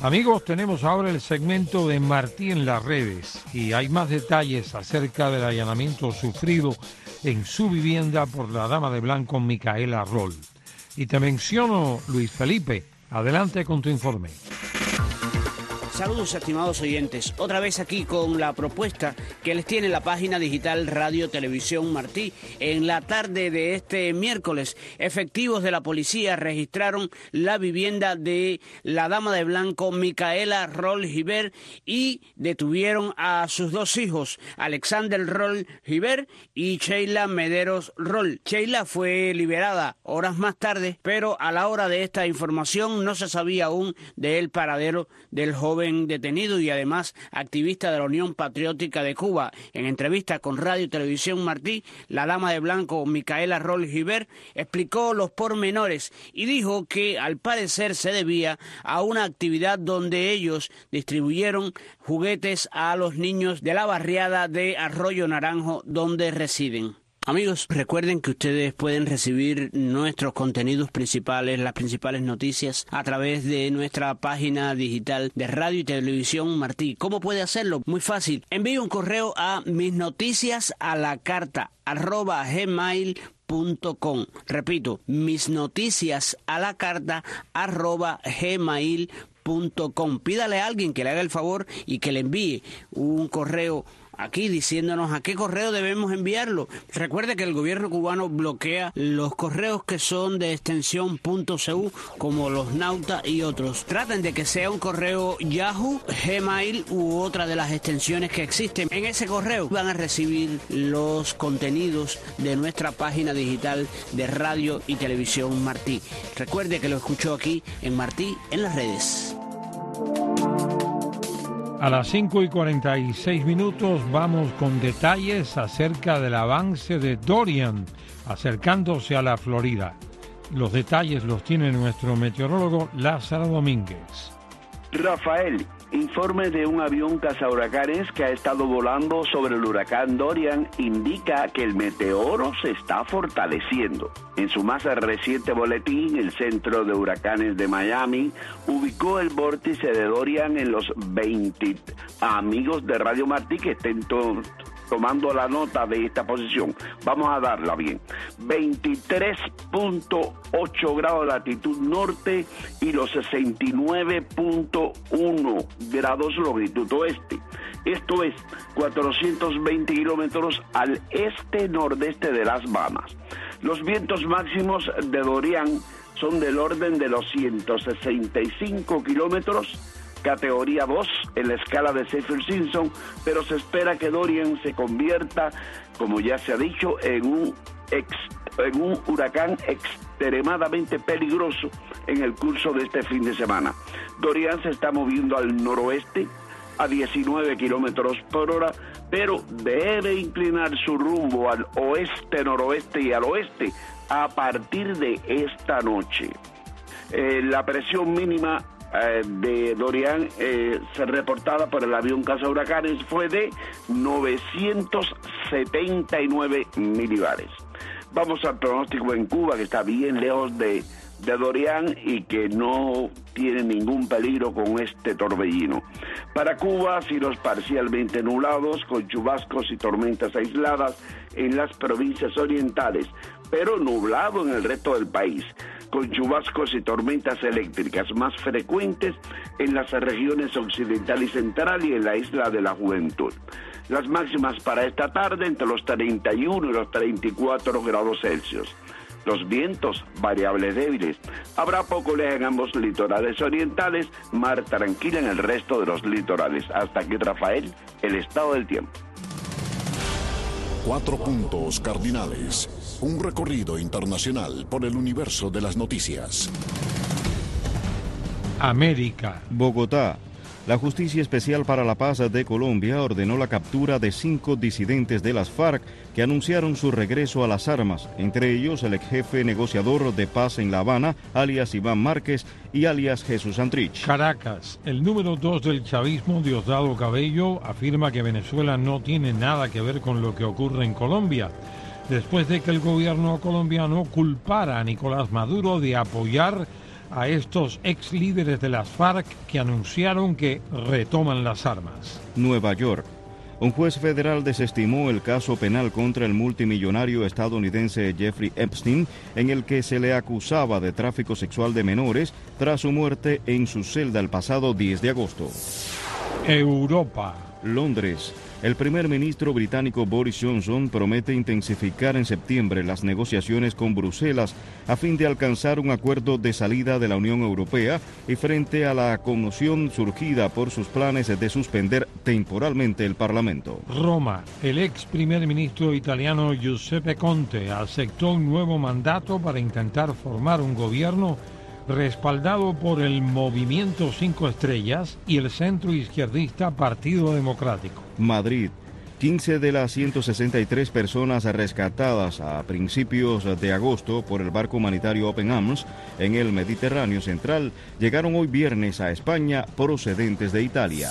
Amigos, tenemos ahora el segmento de Martí en las redes y hay más detalles acerca del allanamiento sufrido en su vivienda por la dama de blanco Micaela Roll. Y te menciono, Luis Felipe, adelante con tu informe. Saludos, estimados oyentes. Otra vez aquí con la propuesta que les tiene la página digital Radio Televisión Martí. En la tarde de este miércoles, efectivos de la policía registraron la vivienda de la dama de blanco Micaela Roll Giver y detuvieron a sus dos hijos, Alexander Roll Giver y Sheila Mederos Roll. Sheila fue liberada horas más tarde, pero a la hora de esta información no se sabía aún del paradero del joven detenido y además activista de la Unión Patriótica de Cuba. En entrevista con Radio y Televisión Martí, la dama de blanco Micaela Roll Giver explicó los pormenores y dijo que al parecer se debía a una actividad donde ellos distribuyeron juguetes a los niños de la barriada de Arroyo Naranjo donde residen. Amigos, recuerden que ustedes pueden recibir nuestros contenidos principales, las principales noticias, a través de nuestra página digital de Radio y Televisión Martí. ¿Cómo puede hacerlo? Muy fácil. Envíe un correo a mis noticias a la carta arroba gmail punto com. Repito, mis noticias a la carta arroba gmail punto com. Pídale a alguien que le haga el favor y que le envíe un correo aquí diciéndonos a qué correo debemos enviarlo. Recuerde que el gobierno cubano bloquea los correos que son de extensión .cu, como los Nauta y otros. Traten de que sea un correo Yahoo, Gmail u otra de las extensiones que existen. En ese correo van a recibir los contenidos de nuestra página digital de Radio y Televisión Martí. Recuerde que lo escuchó aquí en Martí en las redes. A las cinco y cuarenta y seis minutos vamos con detalles acerca del avance de Dorian acercándose a la Florida. Los detalles los tiene nuestro meteorólogo Lázaro Domínguez. Rafael, informe de un avión cazahuracanes que ha estado volando sobre el huracán Dorian indica que el meteoro se está fortaleciendo. En su más reciente boletín, el Centro de Huracanes de Miami ubicó el vórtice de Dorian en los veinte. Amigos de Radio Martí que estén to- tomando la nota de esta posición, vamos a darla bien. veintitrés punto ocho grados de latitud norte y los sesenta y nueve punto uno grados longitud oeste. Esto es cuatrocientos veinte kilómetros al este-nordeste de las Bahamas. Los vientos máximos de Dorian son del orden de los ciento sesenta y cinco kilómetros, categoría dos en la escala de Saffir-Simpson, pero se espera que Dorian se convierta, como ya se ha dicho, en un, ex, en un huracán extremadamente peligroso en el curso de este fin de semana. Dorian se está moviendo al noroeste a diecinueve kilómetros por hora, pero debe inclinar su rumbo al oeste-noroeste y al oeste a partir de esta noche. Eh, la presión mínima eh, de Dorian eh, se reportada por el avión cazahuracanes fue de novecientos setenta y nueve milibares. Vamos al pronóstico en Cuba, que está bien lejos de, de Dorian y que no tiene ningún peligro con este torbellino. Para Cuba, cielos parcialmente nublados, con chubascos y tormentas aisladas en las provincias orientales, pero nublado en el resto del país, con chubascos y tormentas eléctricas más frecuentes en las regiones occidental y central y en la isla de la Juventud. Las máximas para esta tarde entre los treinta y uno y los treinta y cuatro grados Celsius. Los vientos variables débiles. Habrá poco oleaje en ambos litorales orientales, mar tranquila en el resto de los litorales. Hasta aquí, Rafael, el estado del tiempo. Cuatro puntos cardinales. Un recorrido internacional por el universo de las noticias. América. Bogotá. La Justicia Especial para la Paz de Colombia ordenó la captura de cinco disidentes de las FARC que anunciaron su regreso a las armas, entre ellos el ex jefe negociador de paz en La Habana, alias Iván Márquez, y alias Jesús Santrich. Caracas. El número dos del chavismo, Diosdado Cabello, afirma que Venezuela no tiene nada que ver con lo que ocurre en Colombia, después de que el gobierno colombiano culpara a Nicolás Maduro de apoyar a estos ex líderes de las FARC que anunciaron que retoman las armas. Nueva York. Un juez federal desestimó el caso penal contra el multimillonario estadounidense Jeffrey Epstein, en el que se le acusaba de tráfico sexual de menores tras su muerte en su celda el pasado diez de agosto. Europa. Londres. El primer ministro británico Boris Johnson promete intensificar en septiembre las negociaciones con Bruselas a fin de alcanzar un acuerdo de salida de la Unión Europea y frente a la conmoción surgida por sus planes de suspender temporalmente el Parlamento. Roma. El ex primer ministro italiano Giuseppe Conte aceptó un nuevo mandato para intentar formar un gobierno respaldado por el Movimiento Cinco Estrellas y el centro izquierdista Partido Democrático. Madrid. quince de las ciento sesenta y tres personas rescatadas a principios de agosto por el barco humanitario Open Arms en el Mediterráneo Central llegaron hoy viernes a España procedentes de Italia.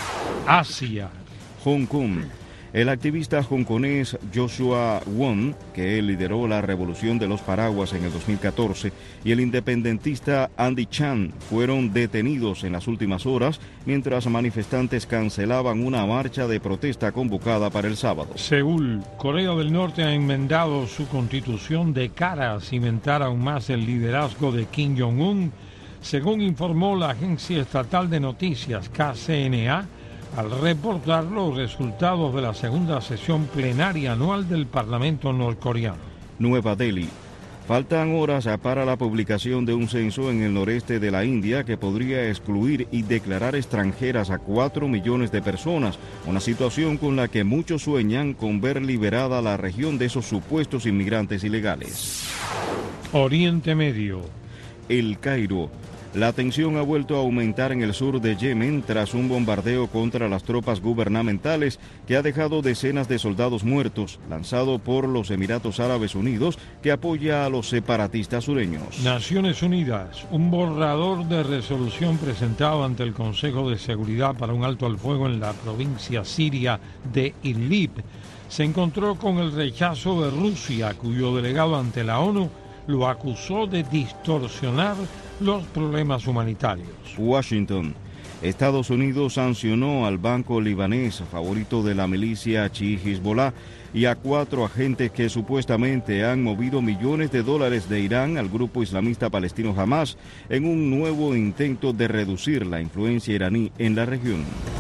Asia. Hong Kong. El activista hongkonés Joshua Wong, que lideró la revolución de los paraguas en el dos mil catorce, y el independentista Andy Chan fueron detenidos en las últimas horas mientras manifestantes cancelaban una marcha de protesta convocada para el sábado. Seúl. Corea del Norte ha enmendado su constitución de cara a cimentar aún más el liderazgo de Kim Jong-un, según informó la agencia estatal de noticias K C N A, al reportar los resultados de la segunda sesión plenaria anual del Parlamento norcoreano. Nueva Delhi. Faltan horas para la publicación de un censo en el noreste de la India que podría excluir y declarar extranjeras a cuatro millones de personas, una situación con la que muchos sueñan con ver liberada la región de esos supuestos inmigrantes ilegales. Oriente Medio. El Cairo. La tensión ha vuelto a aumentar en el sur de Yemen tras un bombardeo contra las tropas gubernamentales que ha dejado decenas de soldados muertos, lanzado por los Emiratos Árabes Unidos, que apoya a los separatistas sureños. Naciones Unidas. Un borrador de resolución presentado ante el Consejo de Seguridad para un alto al fuego en la provincia siria de Idlib se encontró con el rechazo de Rusia, cuyo delegado ante la ONU lo acusó de distorsionar los problemas humanitarios. Washington. Estados Unidos sancionó al banco libanés, favorito de la milicia chií Hezbollah, y a cuatro agentes que supuestamente han movido millones de dólares de Irán al grupo islamista palestino Hamas en un nuevo intento de reducir la influencia iraní en la región.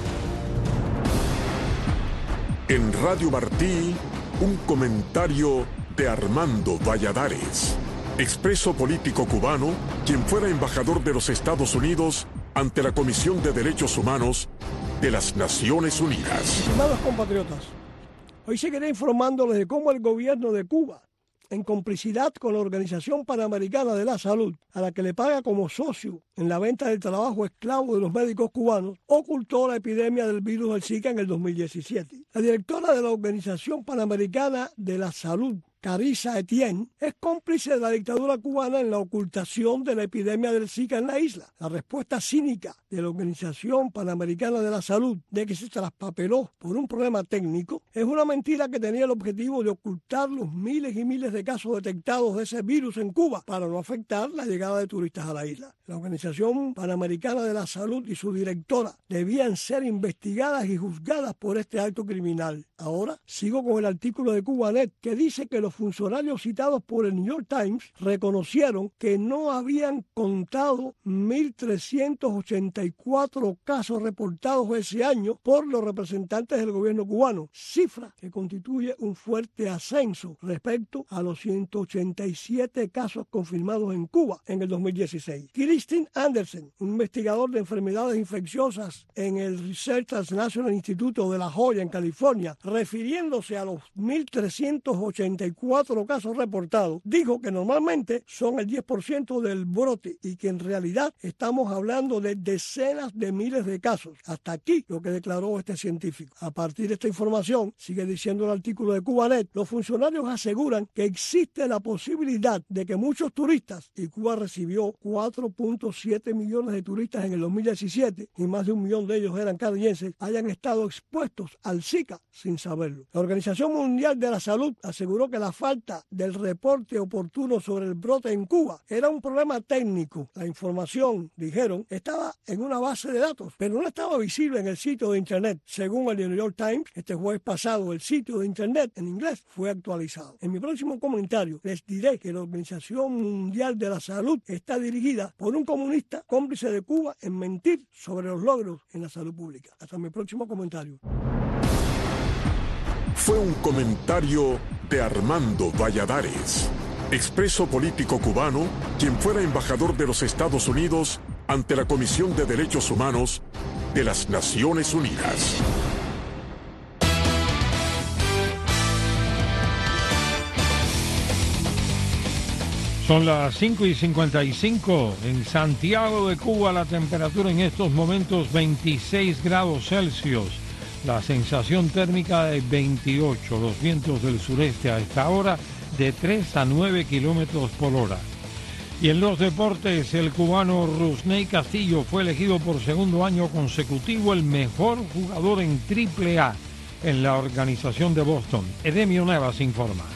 En Radio Martí, un comentario de Armando Valladares, expreso político cubano, quien fuera embajador de los Estados Unidos ante la Comisión de Derechos Humanos de las Naciones Unidas. Estimados compatriotas, hoy seguiré informándoles de cómo el gobierno de Cuba, en complicidad con la Organización Panamericana de la Salud, a la que le paga como socio en la venta del trabajo esclavo de los médicos cubanos, ocultó la epidemia del virus del Zika en el dos mil diecisiete. La directora de la Organización Panamericana de la Salud, Carissa Etienne, es cómplice de la dictadura cubana en la ocultación de la epidemia del Zika en la isla. La respuesta cínica de la Organización Panamericana de la Salud de que se traspapeló por un problema técnico es una mentira que tenía el objetivo de ocultar los miles y miles de casos detectados de ese virus en Cuba para no afectar la llegada de turistas a la isla. La Organización Panamericana de la Salud y su directora debían ser investigadas y juzgadas por este acto criminal. Ahora sigo con el artículo de Cubanet que dice que los funcionarios citados por el New York Times reconocieron que no habían contado mil trescientos ochenta y cuatro casos reportados ese año por los representantes del gobierno cubano, cifra que constituye un fuerte ascenso respecto a los ciento ochenta y siete casos confirmados en Cuba en el dos mil dieciséis. Christine Anderson, un investigador de enfermedades infecciosas en el Research Transnational Institute de La Joya, en California, refiriéndose a los mil trescientos ochenta y cuatro casos reportados, dijo que normalmente son el diez por ciento del brote y que en realidad estamos hablando de decenas de miles de casos. Hasta aquí lo que declaró este científico. A partir de esta información, sigue diciendo el artículo de Cubanet, los funcionarios aseguran que existe la posibilidad de que muchos turistas, y Cuba recibió cuatro punto siete millones de turistas en el dos mil diecisiete, y más de un millón de ellos eran canadienses, hayan estado expuestos al Zika sin saberlo. La Organización Mundial de la Salud aseguró que la falta del reporte oportuno sobre el brote en Cuba era un problema técnico. La información, dijeron, estaba en una base de datos, pero no estaba visible en el sitio de Internet. Según el New York Times, este jueves pasado el sitio de Internet en inglés fue actualizado. En mi próximo comentario les diré que la Organización Mundial de la Salud está dirigida por un comunista cómplice de Cuba en mentir sobre los logros en la salud pública. Hasta mi próximo comentario. Fue un comentario de Armando Valladares, expreso político cubano, quien fuera embajador de los Estados Unidos ante la Comisión de Derechos Humanos de las Naciones Unidas. Son las cinco y cincuenta y cinco. En Santiago de Cuba la temperatura en estos momentos veintiséis grados Celsius. La sensación térmica de veintiocho. Los vientos del sureste a esta hora de tres a nueve kilómetros por hora. Y en los deportes, el cubano Rusney Castillo fue elegido por segundo año consecutivo el mejor jugador en triple A en la organización de Boston. Edemio Nevas informa.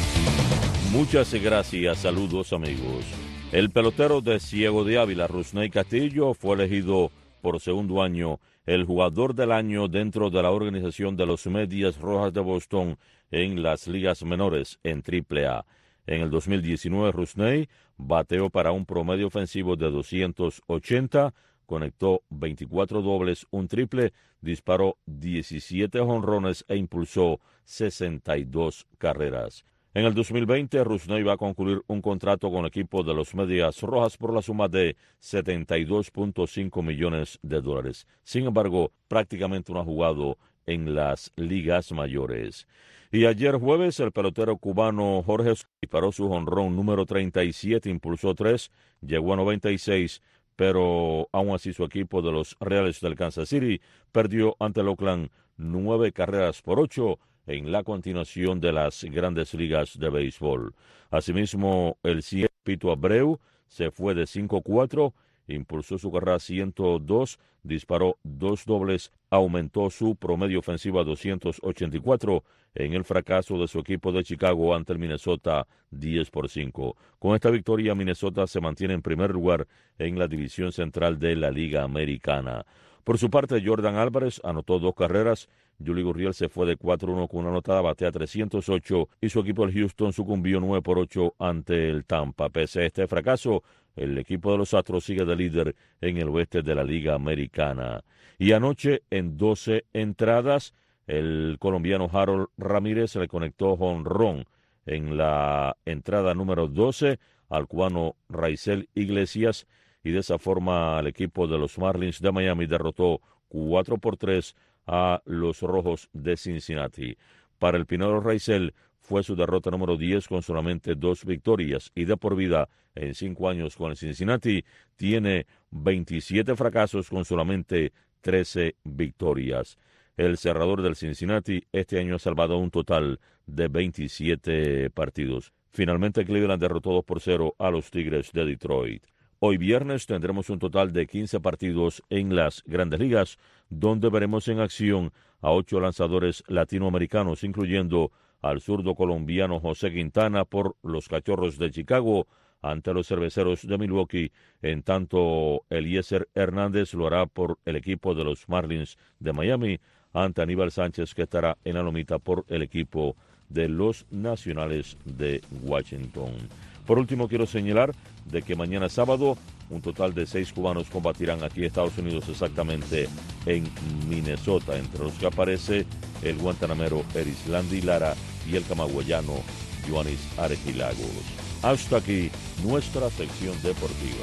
Muchas gracias, saludos amigos. El pelotero de Ciego de Ávila, Rusney Castillo, fue elegido por segundo año el jugador del año dentro de la organización de los Medias Rojas de Boston en las ligas menores en triple A. En el dos mil diecinueve, Rusney bateó para un promedio ofensivo de doscientos ochenta, conectó veinticuatro dobles, un triple, disparó diecisiete jonrones e impulsó sesenta y dos carreras. En el dos mil veinte, Rusney va a concluir un contrato con el equipo de los Medias Rojas por la suma de setenta y dos punto cinco millones de dólares. Sin embargo, prácticamente no ha jugado en las ligas mayores. Y ayer jueves, el pelotero cubano Jorge disparó su jonrón número treinta y siete, impulsó tres, llegó a noventa y seis, pero aún así su equipo de los Reales del Kansas City perdió ante el Oakland nueve carreras por ocho, en la continuación de las grandes ligas de béisbol. Asimismo, el cien Pito Abreu se fue de cinco cuatro, impulsó su carrera ciento dos, disparó dos dobles, aumentó su promedio ofensivo a doscientos ochenta y cuatro en el fracaso de su equipo de Chicago ante el Minnesota diez por cinco. Con esta victoria, Minnesota se mantiene en primer lugar en la división central de la Liga Americana. Por su parte, Jordan Álvarez anotó dos carreras. Yuli Gurriel se fue de cuatro uno con una anotada, batea trescientos ocho y su equipo el Houston sucumbió nueve por ocho ante el Tampa. Pese a este fracaso, el equipo de los Astros sigue de líder en el oeste de la Liga Americana. Y anoche, en doce entradas, el colombiano Harold Ramírez le conectó jonrón en la entrada número doce al cubano Raizel Iglesias, y de esa forma el equipo de los Marlins de Miami derrotó cuatro por tres a los Rojos de Cincinnati. Para el Pinero Raizel fue su derrota número diez con solamente dos victorias, y de por vida en cinco años con el Cincinnati tiene veintisiete fracasos con solamente trece victorias. El cerrador del Cincinnati este año ha salvado un total de veintisiete partidos. Finalmente Cleveland derrotó dos por cero a los Tigres de Detroit. Hoy viernes tendremos un total de quince partidos en las Grandes Ligas, donde veremos en acción a ocho lanzadores latinoamericanos, incluyendo al zurdo colombiano José Quintana por los Cachorros de Chicago ante los Cerveceros de Milwaukee, en tanto Eliezer Hernández lo hará por el equipo de los Marlins de Miami ante Aníbal Sánchez, que estará en la lomita por el equipo de los Nacionales de Washington. Por último, quiero señalar de que mañana sábado un total de seis cubanos combatirán aquí en Estados Unidos, exactamente en Minnesota, entre los que aparece el guantanamero Erislandi Lara y el camagüeyano Ioannis Archilagos. Hasta aquí nuestra sección deportiva.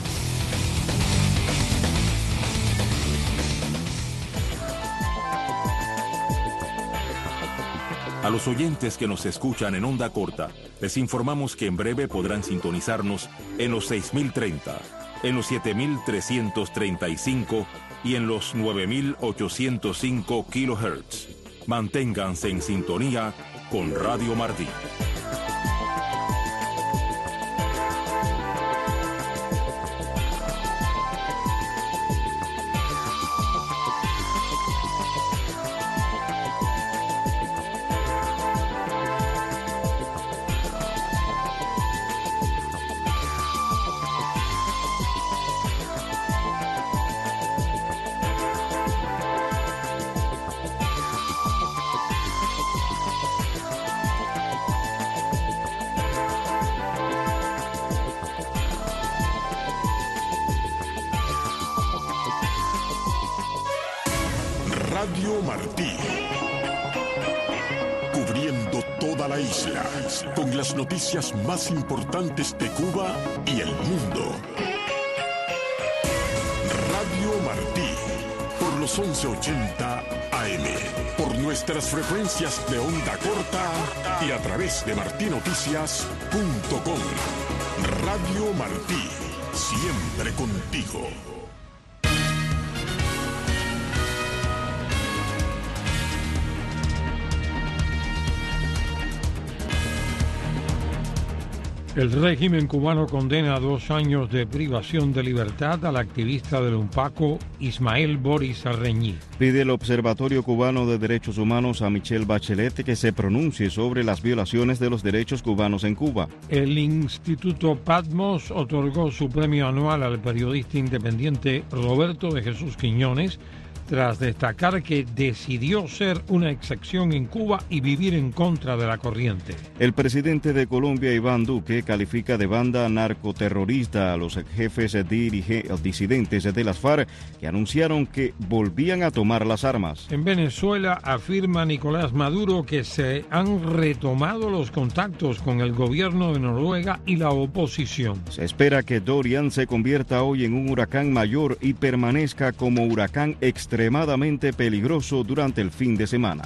A los oyentes que nos escuchan en onda corta, les informamos que en breve podrán sintonizarnos en los seis mil treinta, en los siete mil trescientos treinta y cinco y en los nueve mil ochocientos cinco kilohertz. Manténganse en sintonía con Radio Martí. Radio Martí, cubriendo toda la isla, con las noticias más importantes de Cuba y el mundo. Radio Martí, por los once ochenta A M, por nuestras frecuencias de onda corta y a través de martí noticias punto com. Radio Martí, siempre contigo. El régimen cubano condena a dos años de privación de libertad al activista del UNPACO Ismael Boris Reñí. Pide el Observatorio Cubano de Derechos Humanos a Michelle Bachelet que se pronuncie sobre las violaciones de los derechos cubanos en Cuba. El Instituto Patmos otorgó su premio anual al periodista independiente Roberto de Jesús Quiñones, tras destacar que decidió ser una excepción en Cuba y vivir en contra de la corriente. El presidente de Colombia, Iván Duque, califica de banda narcoterrorista a los jefes dirige, disidentes de las FARC que anunciaron que volvían a tomar las armas. En Venezuela afirma Nicolás Maduro que se han retomado los contactos con el gobierno de Noruega y la oposición. Se espera que Dorian se convierta hoy en un huracán mayor y permanezca como huracán extremo extremadamente peligroso durante el fin de semana.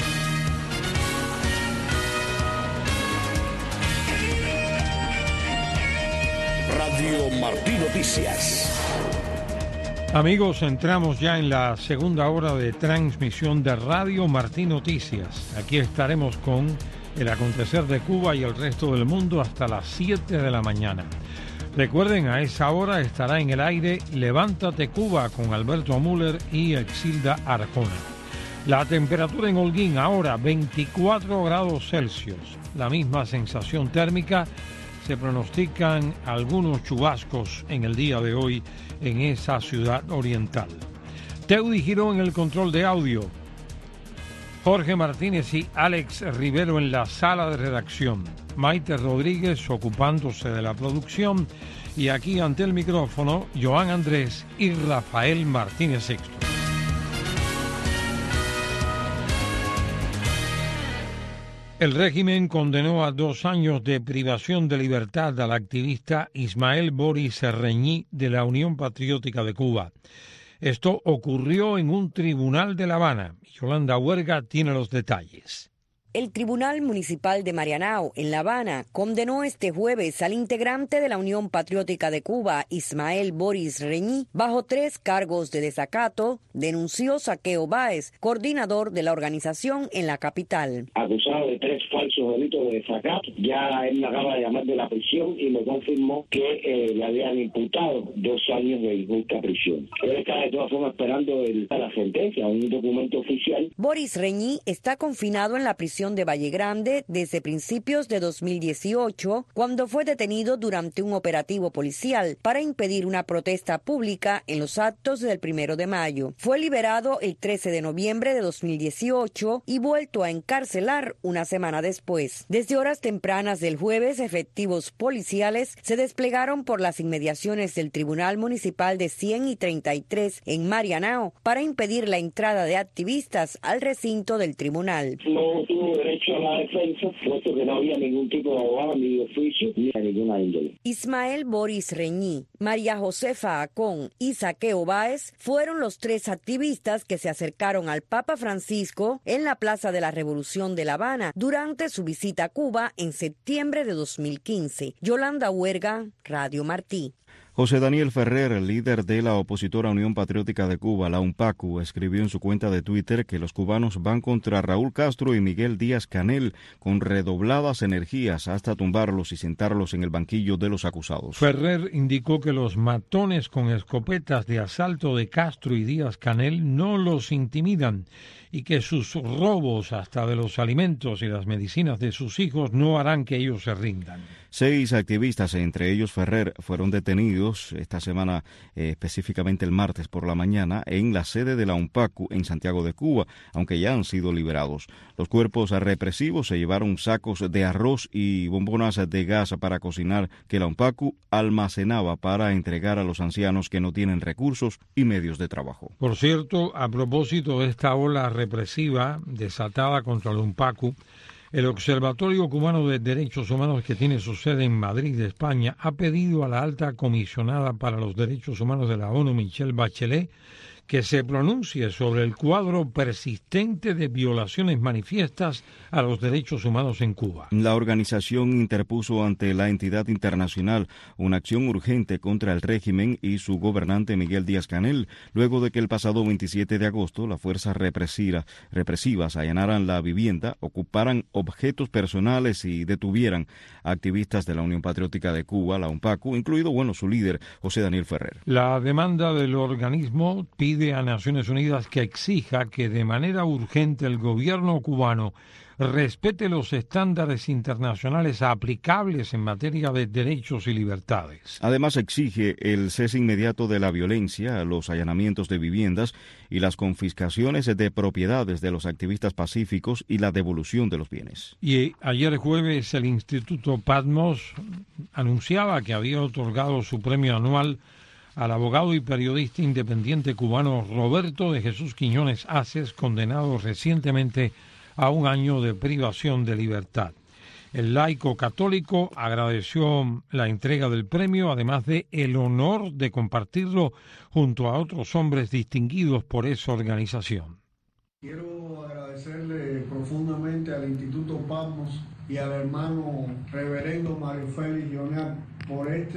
Radio Martí Noticias. Amigos, entramos ya en la segunda hora de transmisión de Radio Martí Noticias. Aquí estaremos con el acontecer de Cuba y el resto del mundo hasta las siete de la mañana. Recuerden, a esa hora estará en el aire Levántate Cuba con Alberto Müller y Exilda Arjona. La temperatura en Holguín ahora veinticuatro grados Celsius. La misma sensación térmica. Se pronostican algunos chubascos en el día de hoy en esa ciudad oriental. Teudi Girón en el control de audio. Jorge Martínez y Alex Rivero en la sala de redacción. Maite Rodríguez ocupándose de la producción. Y aquí ante el micrófono, Joan Andrés y Rafael Martínez Sexto. El régimen condenó a dos años de privación de libertad al activista Ismael Boris Reñí de la Unión Patriótica de Cuba. Esto ocurrió en un tribunal de La Habana. Yolanda Huerga tiene los detalles. El Tribunal Municipal de Marianao, en La Habana, condenó este jueves al integrante de la Unión Patriótica de Cuba, Ismael Boris Reñí, bajo tres cargos de desacato. Denunció Saqueo Báez, coordinador de la organización en la capital. Acusado de tres falsos delitos de desacato, ya él me acaba de llamar de la prisión y me confirmó que eh, le habían imputado dos años de injusta prisión. Él está de todas formas esperando el, la sentencia, un documento oficial. Boris Reñí está confinado en la prisión de Valle Grande desde principios de dos mil dieciocho, cuando fue detenido durante un operativo policial para impedir una protesta pública en los actos del primero de mayo. Fue liberado el trece de noviembre de dos mil dieciocho y vuelto a encarcelar una semana después. Desde horas tempranas del jueves, efectivos policiales se desplegaron por las inmediaciones del Tribunal Municipal de cien y treinta y tres en Marianao para impedir la entrada de activistas al recinto del tribunal. No tuvo derecho a la defensa, puesto que no había ningún tipo de abogado ni de oficio ni a ninguna índole. Ismael Boris Reñí, María Josefa Acón y Saqueo Báez fueron los tres activistas que se acercaron al Papa Francisco en la Plaza de la Revolución de La Habana durante su visita a Cuba en septiembre de dos mil quince. Yolanda Huerga, Radio Martí. José Daniel Ferrer, el líder de la opositora Unión Patriótica de Cuba, la UNPACU, escribió en su cuenta de Twitter que los cubanos van contra Raúl Castro y Miguel Díaz-Canel con redobladas energías hasta tumbarlos y sentarlos en el banquillo de los acusados. Ferrer indicó que los matones con escopetas de asalto de Castro y Díaz-Canel no los intimidan y que sus robos hasta de los alimentos y las medicinas de sus hijos no harán que ellos se rindan. Seis activistas, entre ellos Ferrer, fueron detenidos esta semana, eh, específicamente el martes por la mañana, en la sede de la UNPACU en Santiago de Cuba, aunque ya han sido liberados. Los cuerpos represivos se llevaron sacos de arroz y bombonas de gas para cocinar que la UNPACU almacenaba para entregar a los ancianos que no tienen recursos y medios de trabajo. Por cierto, a propósito de esta ola represiva desatada contra la UNPACU, el Observatorio Cubano de Derechos Humanos, que tiene su sede en Madrid, España, ha pedido a la alta comisionada para los derechos humanos de la ONU, Michelle Bachelet, que se pronuncie sobre el cuadro persistente de violaciones manifiestas a los derechos humanos en Cuba. La organización interpuso ante la entidad internacional una acción urgente contra el régimen y su gobernante Miguel Díaz-Canel, luego de que el pasado veintisiete de agosto las fuerzas represivas, represivas allanaran la vivienda, ocuparan objetos personales y detuvieran a activistas de la Unión Patriótica de Cuba, la UNPACU, incluido, bueno, su líder, José Daniel Ferrer. La demanda del organismo pide a Naciones Unidas que exija que de manera urgente el gobierno cubano respete los estándares internacionales aplicables en materia de derechos y libertades. Además, exige el cese inmediato de la violencia, los allanamientos de viviendas y las confiscaciones de propiedades de los activistas pacíficos y la devolución de los bienes. Y ayer jueves el Instituto Patmos anunciaba que había otorgado su premio anual al abogado y periodista independiente cubano Roberto de Jesús Quiñones Aces, condenado recientemente a un año de privación de libertad. El laico católico agradeció la entrega del premio, además de el honor de compartirlo junto a otros hombres distinguidos por esa organización. Quiero agradecerle profundamente al Instituto Patmos y al hermano reverendo Mario Félix Leonard por este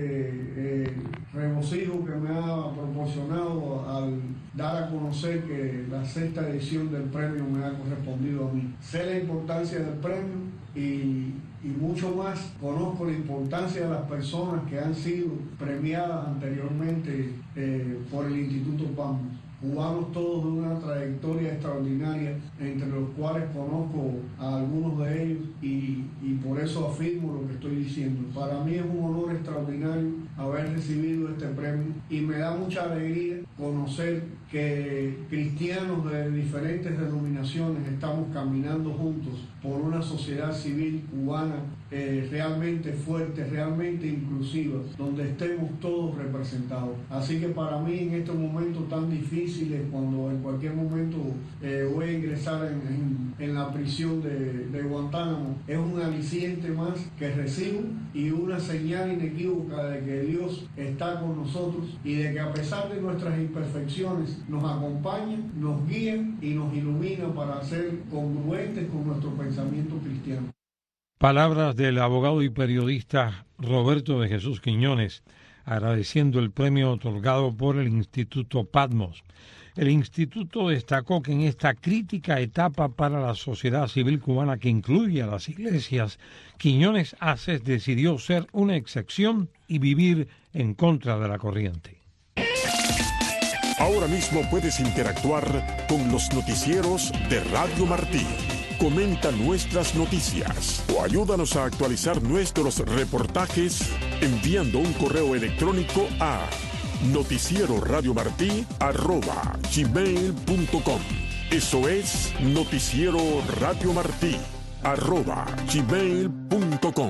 eh, regocijo que me ha proporcionado al dar a conocer que la sexta edición del premio me ha correspondido a mí. Sé la importancia del premio y, y mucho más conozco la importancia de las personas que han sido premiadas anteriormente eh, por el Instituto Patmos. Cubanos todos de una trayectoria extraordinaria, entre los cuales conozco a algunos de ellos y, y por eso afirmo lo que estoy diciendo. Para mí es un honor extraordinario haber recibido este premio y me da mucha alegría conocer que cristianos de diferentes denominaciones estamos caminando juntos por una sociedad civil cubana eh, realmente fuerte, realmente inclusiva, donde estemos todos representados. Así que para mí en estos momentos tan difíciles, cuando en cualquier momento eh, voy a ingresar en, en, en la prisión de, de Guantánamo, es un aliciente más que recibo y una señal inequívoca de que Dios está con nosotros y de que a pesar de nuestras imperfecciones nos acompaña, nos guía y nos ilumina para ser congruentes con nuestro pensamiento cristiano. Palabras del abogado y periodista Roberto de Jesús Quiñones, agradeciendo el premio otorgado por el Instituto Patmos. El instituto destacó que en esta crítica etapa para la sociedad civil cubana, que incluye a las iglesias, Quiñones Aces decidió ser una excepción y vivir en contra de la corriente. Ahora mismo puedes interactuar con los noticieros de Radio Martí. Comenta nuestras noticias o ayúdanos a actualizar nuestros reportajes enviando un correo electrónico a noticiero radio martí arroba gmail punto com. Eso es noticiero radio martí arroba gmail punto com.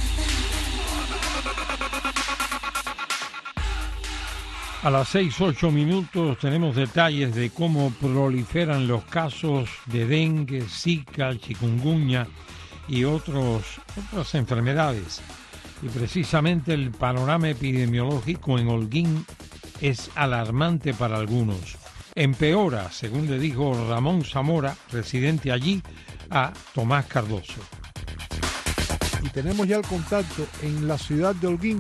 A las seis, ocho minutos tenemos detalles de cómo proliferan los casos de dengue, zika, chikungunya y otros, otras enfermedades. Y precisamente el panorama epidemiológico en Holguín es alarmante para algunos. Empeora, según le dijo Ramón Zamora, residente allí, a Tomás Cardoso. Y tenemos ya el contacto en la ciudad de Holguín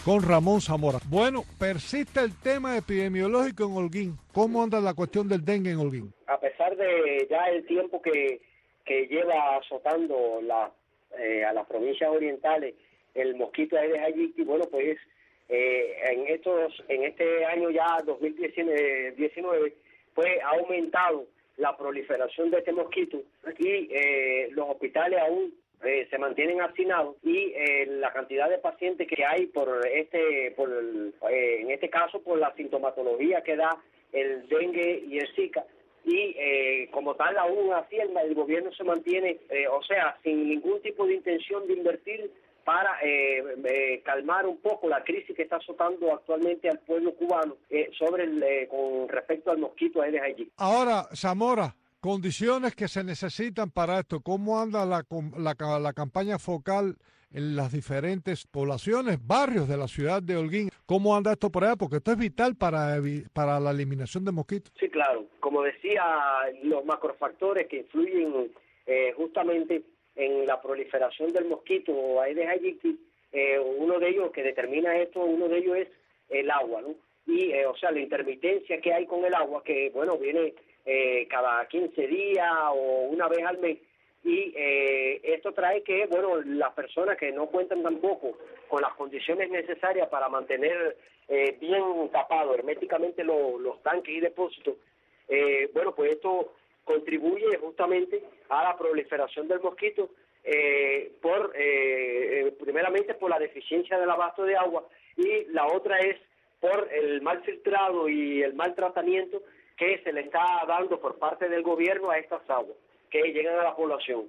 con Ramón Zamora. Bueno, persiste el tema epidemiológico en Holguín. ¿Cómo anda la cuestión del dengue en Holguín? A pesar de ya el tiempo que, que lleva azotando la, eh, a las provincias orientales el mosquito Aedes aegypti, bueno, pues eh, en estos en este año ya dos mil diecinueve, pues ha aumentado la proliferación de este mosquito y eh, los hospitales aún eh, se mantienen hacinados y eh, la cantidad de pacientes que hay por este por el, eh, en este caso por la sintomatología que da el dengue y el Zika, y eh, como tal aún así el, el gobierno se mantiene, eh, o sea, sin ningún tipo de intención de invertir para eh, eh, calmar un poco la crisis que está azotando actualmente al pueblo cubano eh, sobre el, eh, con respecto al mosquito Aedes aegypti. Ahora, Zamora, condiciones que se necesitan para esto. ¿Cómo anda la, la, la campaña focal en las diferentes poblaciones, barrios de la ciudad de Holguín? ¿Cómo anda esto por allá? Porque esto es vital para, para la eliminación de mosquitos. Sí, claro. Como decía, los macrofactores que influyen eh, justamente en la proliferación del mosquito Aedes aegypti, eh, uno de ellos que determina esto, uno de ellos es el agua, ¿no? Y, eh, o sea, la intermitencia que hay con el agua, que, bueno, viene eh, cada quince días o una vez al mes, y eh, esto trae que, bueno, las personas que no cuentan tampoco con las condiciones necesarias para mantener eh, bien tapados herméticamente los, los tanques y depósitos, eh, bueno, pues esto contribuye justamente a la proliferación del mosquito, eh, por eh, primeramente por la deficiencia del abasto de agua, y la otra es por el mal filtrado y el mal tratamiento que se le está dando por parte del gobierno a estas aguas que llegan a la población.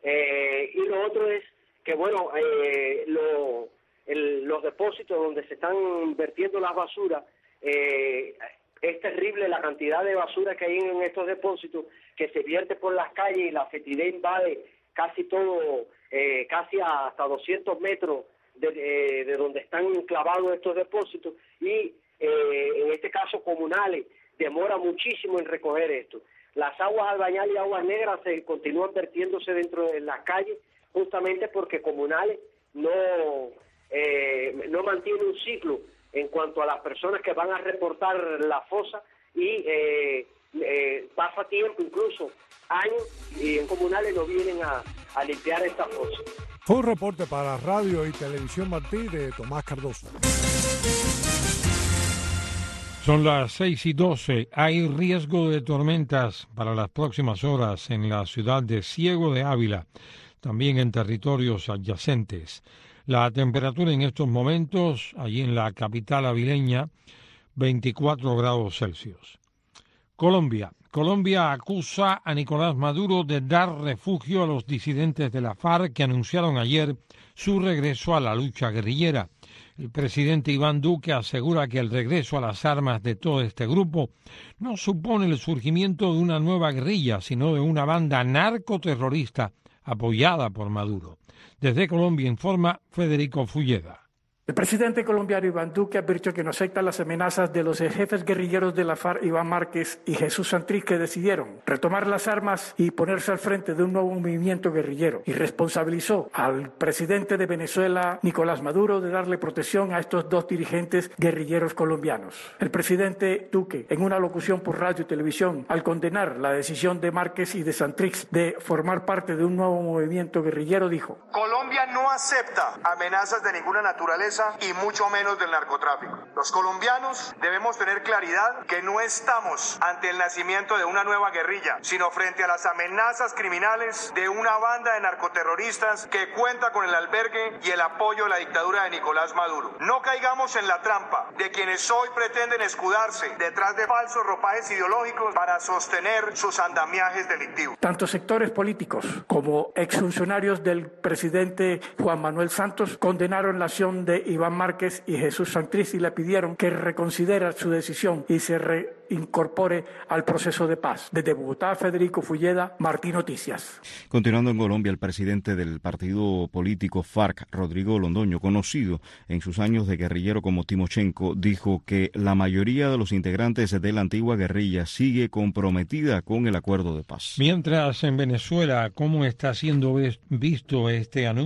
Eh, y lo otro es que, bueno, eh, lo, el, los depósitos donde se están vertiendo las basuras, eh, es terrible la cantidad de basura que hay en estos depósitos, que se vierte por las calles y la fetidez invade casi todo, eh, casi hasta doscientos metros de, de, de donde están clavados estos depósitos, y eh, en este caso comunales demora muchísimo en recoger esto. Las aguas albañal y aguas negras se continúan vertiéndose dentro de las calles justamente porque comunales no, eh, no mantiene un ciclo en cuanto a las personas que van a reportar la fosa, y eh, eh, pasa tiempo, incluso años, y en comunales no vienen a, a limpiar esta fosa. Fue un reporte para Radio y Televisión Martí de Tomás Cardoso. Son las seis y doce. Hay riesgo de tormentas para las próximas horas en la ciudad de Ciego de Ávila, también en territorios adyacentes. La temperatura en estos momentos, allí en la capital avileña, veinticuatro grados Celsius. Colombia. Colombia acusa a Nicolás Maduro de dar refugio a los disidentes de la FARC que anunciaron ayer su regreso a la lucha guerrillera. El presidente Iván Duque asegura que el regreso a las armas de todo este grupo no supone el surgimiento de una nueva guerrilla, sino de una banda narcoterrorista apoyada por Maduro. Desde Colombia informa Federico Fulleda. El presidente colombiano Iván Duque advirtió que no acepta las amenazas de los jefes guerrilleros de la FARC, Iván Márquez y Jesús Santrich, que decidieron retomar las armas y ponerse al frente de un nuevo movimiento guerrillero, y responsabilizó al presidente de Venezuela, Nicolás Maduro, de darle protección a estos dos dirigentes guerrilleros colombianos. El presidente Duque, en una locución por radio y televisión, al condenar la decisión de Márquez y de Santrich de formar parte de un nuevo movimiento guerrillero, dijo: Colombia no acepta amenazas de ninguna naturaleza y mucho menos del narcotráfico. Los colombianos debemos tener claridad que no estamos ante el nacimiento de una nueva guerrilla, sino frente a las amenazas criminales de una banda de narcoterroristas que cuenta con el albergue y el apoyo de la dictadura de Nicolás Maduro. No caigamos en la trampa de quienes hoy pretenden escudarse detrás de falsos ropajes ideológicos para sostener sus andamiajes delictivos. Tanto sectores políticos como exfuncionarios del presidente Juan Manuel Santos condenaron la acción de Iván Márquez y Jesús Santrich y le pidieron que reconsidere su decisión y se reincorpore al proceso de paz. Desde Bogotá, Federico Fulleda, Martí Noticias. Continuando en Colombia, el presidente del partido político FARC, Rodrigo Londoño, conocido en sus años de guerrillero como Timochenko, dijo que la mayoría de los integrantes de la antigua guerrilla sigue comprometida con el acuerdo de paz. Mientras en Venezuela, ¿cómo está siendo visto este anuncio hecho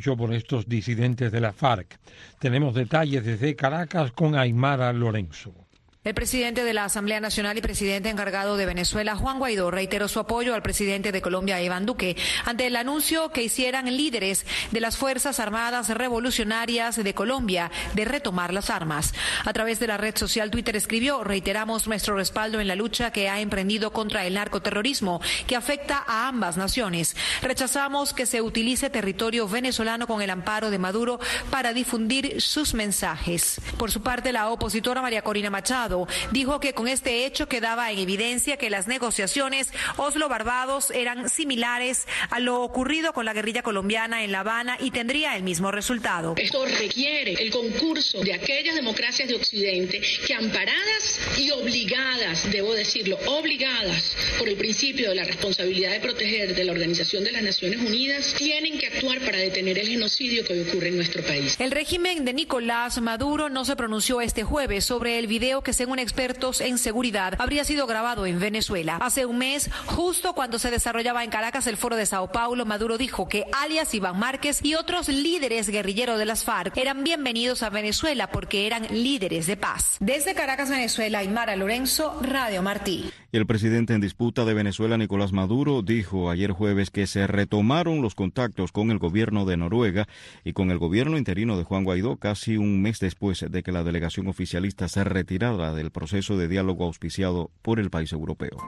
hecho por estos disidentes de la FARC. Tenemos detalles desde Caracas con Aymara Lorenzo. El presidente de la Asamblea Nacional y presidente encargado de Venezuela, Juan Guaidó, reiteró su apoyo al presidente de Colombia, Iván Duque, ante el anuncio que hicieran líderes de las Fuerzas Armadas Revolucionarias de Colombia de retomar las armas. A través de la red social Twitter escribió: reiteramos nuestro respaldo en la lucha que ha emprendido contra el narcoterrorismo que afecta a ambas naciones. Rechazamos que se utilice territorio venezolano con el amparo de Maduro para difundir sus mensajes. Por su parte, la opositora María Corina Machado dijo que con este hecho quedaba en evidencia que las negociaciones Oslo-Barbados eran similares a lo ocurrido con la guerrilla colombiana en La Habana y tendría el mismo resultado. Esto requiere el concurso de aquellas democracias de Occidente que, amparadas y obligadas, debo decirlo, obligadas por el principio de la responsabilidad de proteger de la Organización de las Naciones Unidas, tienen que actuar para detener el genocidio que hoy ocurre en nuestro país. El régimen de Nicolás Maduro no se pronunció este jueves sobre el video que, según expertos en seguridad, habría sido grabado en Venezuela. Hace un mes, justo cuando se desarrollaba en Caracas el foro de Sao Paulo, Maduro dijo que alias Iván Márquez y otros líderes guerrilleros de las FARC eran bienvenidos a Venezuela porque eran líderes de paz. Desde Caracas, Venezuela, Aymara Lorenzo, Radio Martí. Y el presidente en disputa de Venezuela, Nicolás Maduro, dijo ayer jueves que se retomaron los contactos con el gobierno de Noruega y con el gobierno interino de Juan Guaidó casi un mes después de que la delegación oficialista se retirara del proceso de diálogo auspiciado por el país europeo.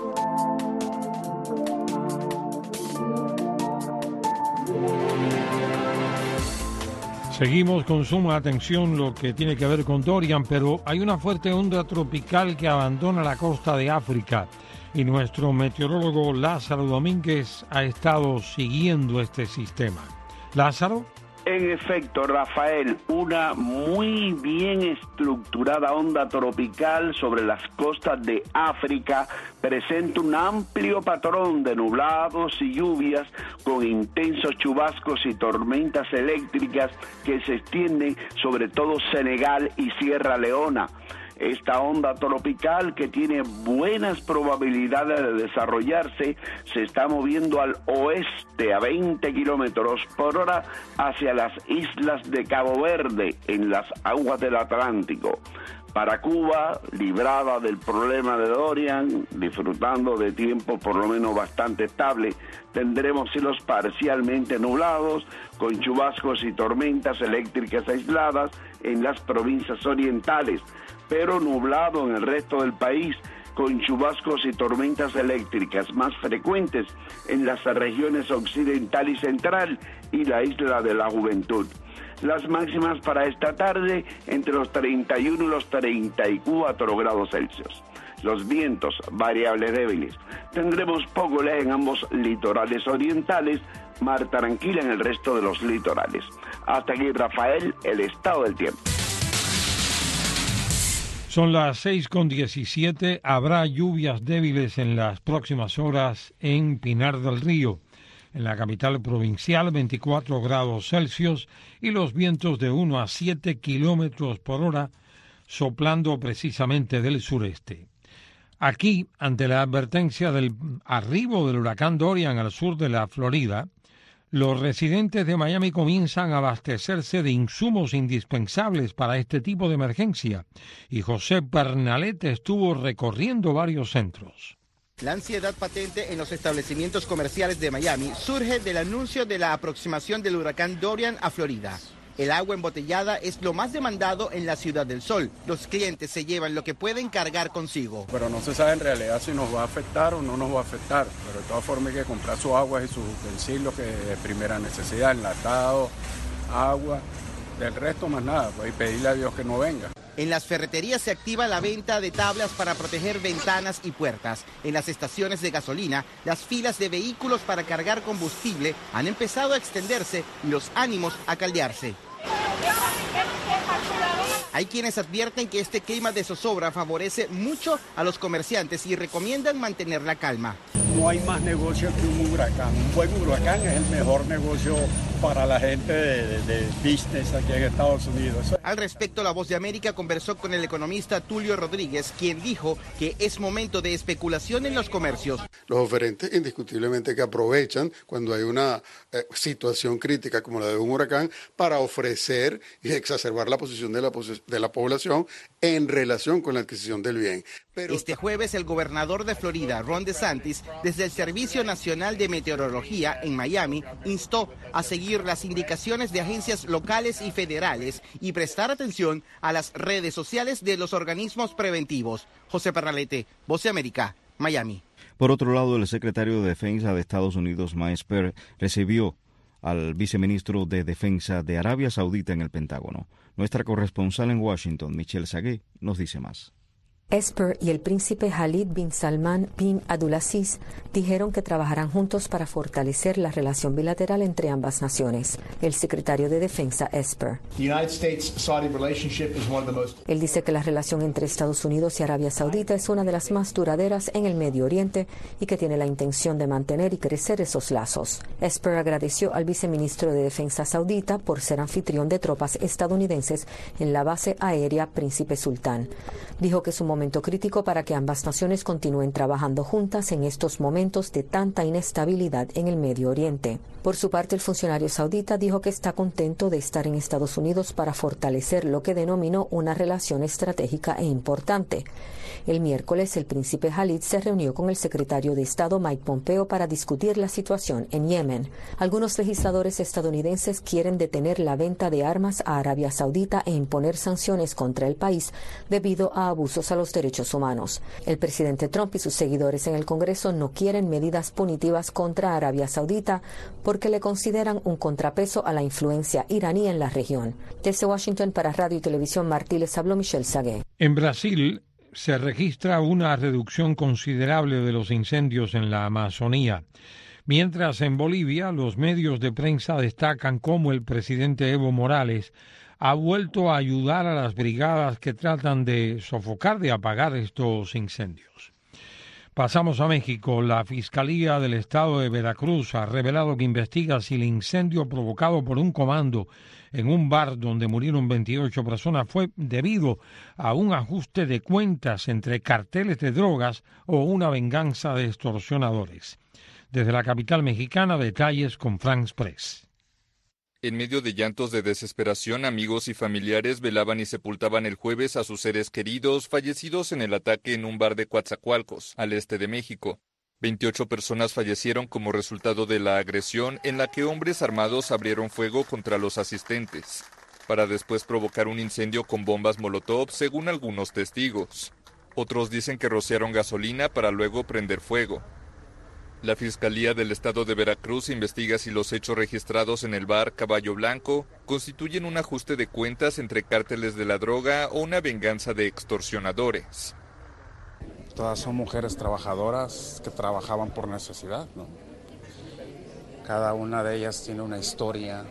Seguimos con suma atención lo que tiene que ver con Dorian, pero hay una fuerte onda tropical que abandona la costa de África y nuestro meteorólogo Lázaro Domínguez ha estado siguiendo este sistema. Lázaro. En efecto, Rafael, una muy bien estructurada onda tropical sobre las costas de África presenta un amplio patrón de nublados y lluvias con intensos chubascos y tormentas eléctricas que se extienden sobre todo Senegal y Sierra Leona. Esta onda tropical, que tiene buenas probabilidades de desarrollarse, se está moviendo al oeste a veinte kilómetros por hora hacia las islas de Cabo Verde, en las aguas del Atlántico. Para Cuba, librada del problema de Dorian, disfrutando de tiempo por lo menos bastante estable, tendremos cielos parcialmente nublados, con chubascos y tormentas eléctricas aisladas en las provincias orientales, pero nublado en el resto del país, con chubascos y tormentas eléctricas más frecuentes en las regiones occidental y central y la isla de la Juventud. Las máximas para esta tarde entre los treinta y uno y los treinta y cuatro grados Celsius. Los vientos variables débiles. Tendremos poco oleaje en ambos litorales orientales, mar tranquila en el resto de los litorales. Hasta aquí, Rafael, el estado del tiempo. Son las seis con diecisiete. Habrá lluvias débiles en las próximas horas en Pinar del Río. En la capital provincial, veinticuatro grados Celsius y los vientos de uno a siete kilómetros por hora, soplando precisamente del sureste. Aquí, ante la advertencia del arribo del huracán Dorian al sur de la Florida, los residentes de Miami comienzan a abastecerse de insumos indispensables para este tipo de emergencia, y José Pernalete estuvo recorriendo varios centros. La ansiedad patente en los establecimientos comerciales de Miami surge del anuncio de la aproximación del huracán Dorian a Florida. El agua embotellada es lo más demandado en la Ciudad del Sol. Los clientes se llevan lo que pueden cargar consigo. Pero no se sabe en realidad si nos va a afectar o no nos va a afectar. Pero de todas formas hay que comprar sus aguas y sus utensilios que de primera necesidad, enlatado, agua, del resto más nada, pues, y pedirle a Dios que no venga. En las ferreterías se activa la venta de tablas para proteger ventanas y puertas. En las estaciones de gasolina, las filas de vehículos para cargar combustible han empezado a extenderse y los ánimos a caldearse. Hay quienes advierten que este clima de zozobra favorece mucho a los comerciantes y recomiendan mantener la calma. No hay más negocio que un huracán. Un buen huracán es el mejor negocio para la gente de, de business aquí en Estados Unidos. Al respecto, La Voz de América conversó con el economista Tulio Rodríguez, quien dijo que es momento de especulación en los comercios. Los oferentes indiscutiblemente que aprovechan cuando hay una eh, situación crítica como la de un huracán para ofrecer y exacerbar la posición de la, de la población en relación con la adquisición del bien. Pero... Este jueves el gobernador de Florida, Ron DeSantis, desde el Servicio Nacional de Meteorología en Miami, instó a seguir las indicaciones de agencias locales y federales y prestar atención a las redes sociales de los organismos preventivos. José Pernalete, Voz de América, Miami. Por otro lado, el secretario de Defensa de Estados Unidos, Mike Esper, recibió al viceministro de Defensa de Arabia Saudita en el Pentágono. Nuestra corresponsal en Washington, Michelle Sagué, nos dice más. Esper y el príncipe Khalid bin Salman bin Abdulaziz dijeron que trabajarán juntos para fortalecer la relación bilateral entre ambas naciones. El secretario de Defensa, Esper. Él dice que la relación entre Estados Unidos y Arabia Saudita es una de las más duraderas en el Medio Oriente y que tiene la intención de mantener y crecer esos lazos. Esper agradeció al viceministro de Defensa saudita por ser anfitrión de tropas estadounidenses en la base aérea Príncipe Sultán. Dijo que su momento crítico para que ambas naciones continúen trabajando juntas en estos momentos de tanta inestabilidad en el Medio Oriente. Por su parte, el funcionario saudita dijo que está contento de estar en Estados Unidos para fortalecer lo que denominó una relación estratégica e importante. El miércoles, el príncipe Khalid se reunió con el secretario de Estado Mike Pompeo para discutir la situación en Yemen. Algunos legisladores estadounidenses quieren detener la venta de armas a Arabia Saudita e imponer sanciones contra el país debido a abusos a los derechos humanos. El presidente Trump y sus seguidores en el Congreso no quieren medidas punitivas contra Arabia Saudita porque le consideran un contrapeso a la influencia iraní en la región. Desde Washington para Radio y Televisión Martí les habló Michelle Sagué. En Brasil se registra una reducción considerable de los incendios en la Amazonía. Mientras en Bolivia los medios de prensa destacan cómo el presidente Evo Morales ha vuelto a ayudar a las brigadas que tratan de sofocar, de apagar estos incendios. Pasamos a México. La Fiscalía del Estado de Veracruz ha revelado que investiga si el incendio provocado por un comando en un bar donde murieron veintiocho personas fue debido a un ajuste de cuentas entre carteles de drogas o una venganza de extorsionadores. Desde la capital mexicana, detalles con France Press. En medio de llantos de desesperación, amigos y familiares velaban y sepultaban el jueves a sus seres queridos fallecidos en el ataque en un bar de Coatzacoalcos, al este de México. veintiocho personas fallecieron como resultado de la agresión en la que hombres armados abrieron fuego contra los asistentes, para después provocar un incendio con bombas Molotov, según algunos testigos. Otros dicen que rociaron gasolina para luego prender fuego. La Fiscalía del Estado de Veracruz investiga si los hechos registrados en el bar Caballo Blanco constituyen un ajuste de cuentas entre cárteles de la droga o una venganza de extorsionadores. Todas son mujeres trabajadoras que trabajaban por necesidad, ¿no? Cada una de ellas tiene una historia.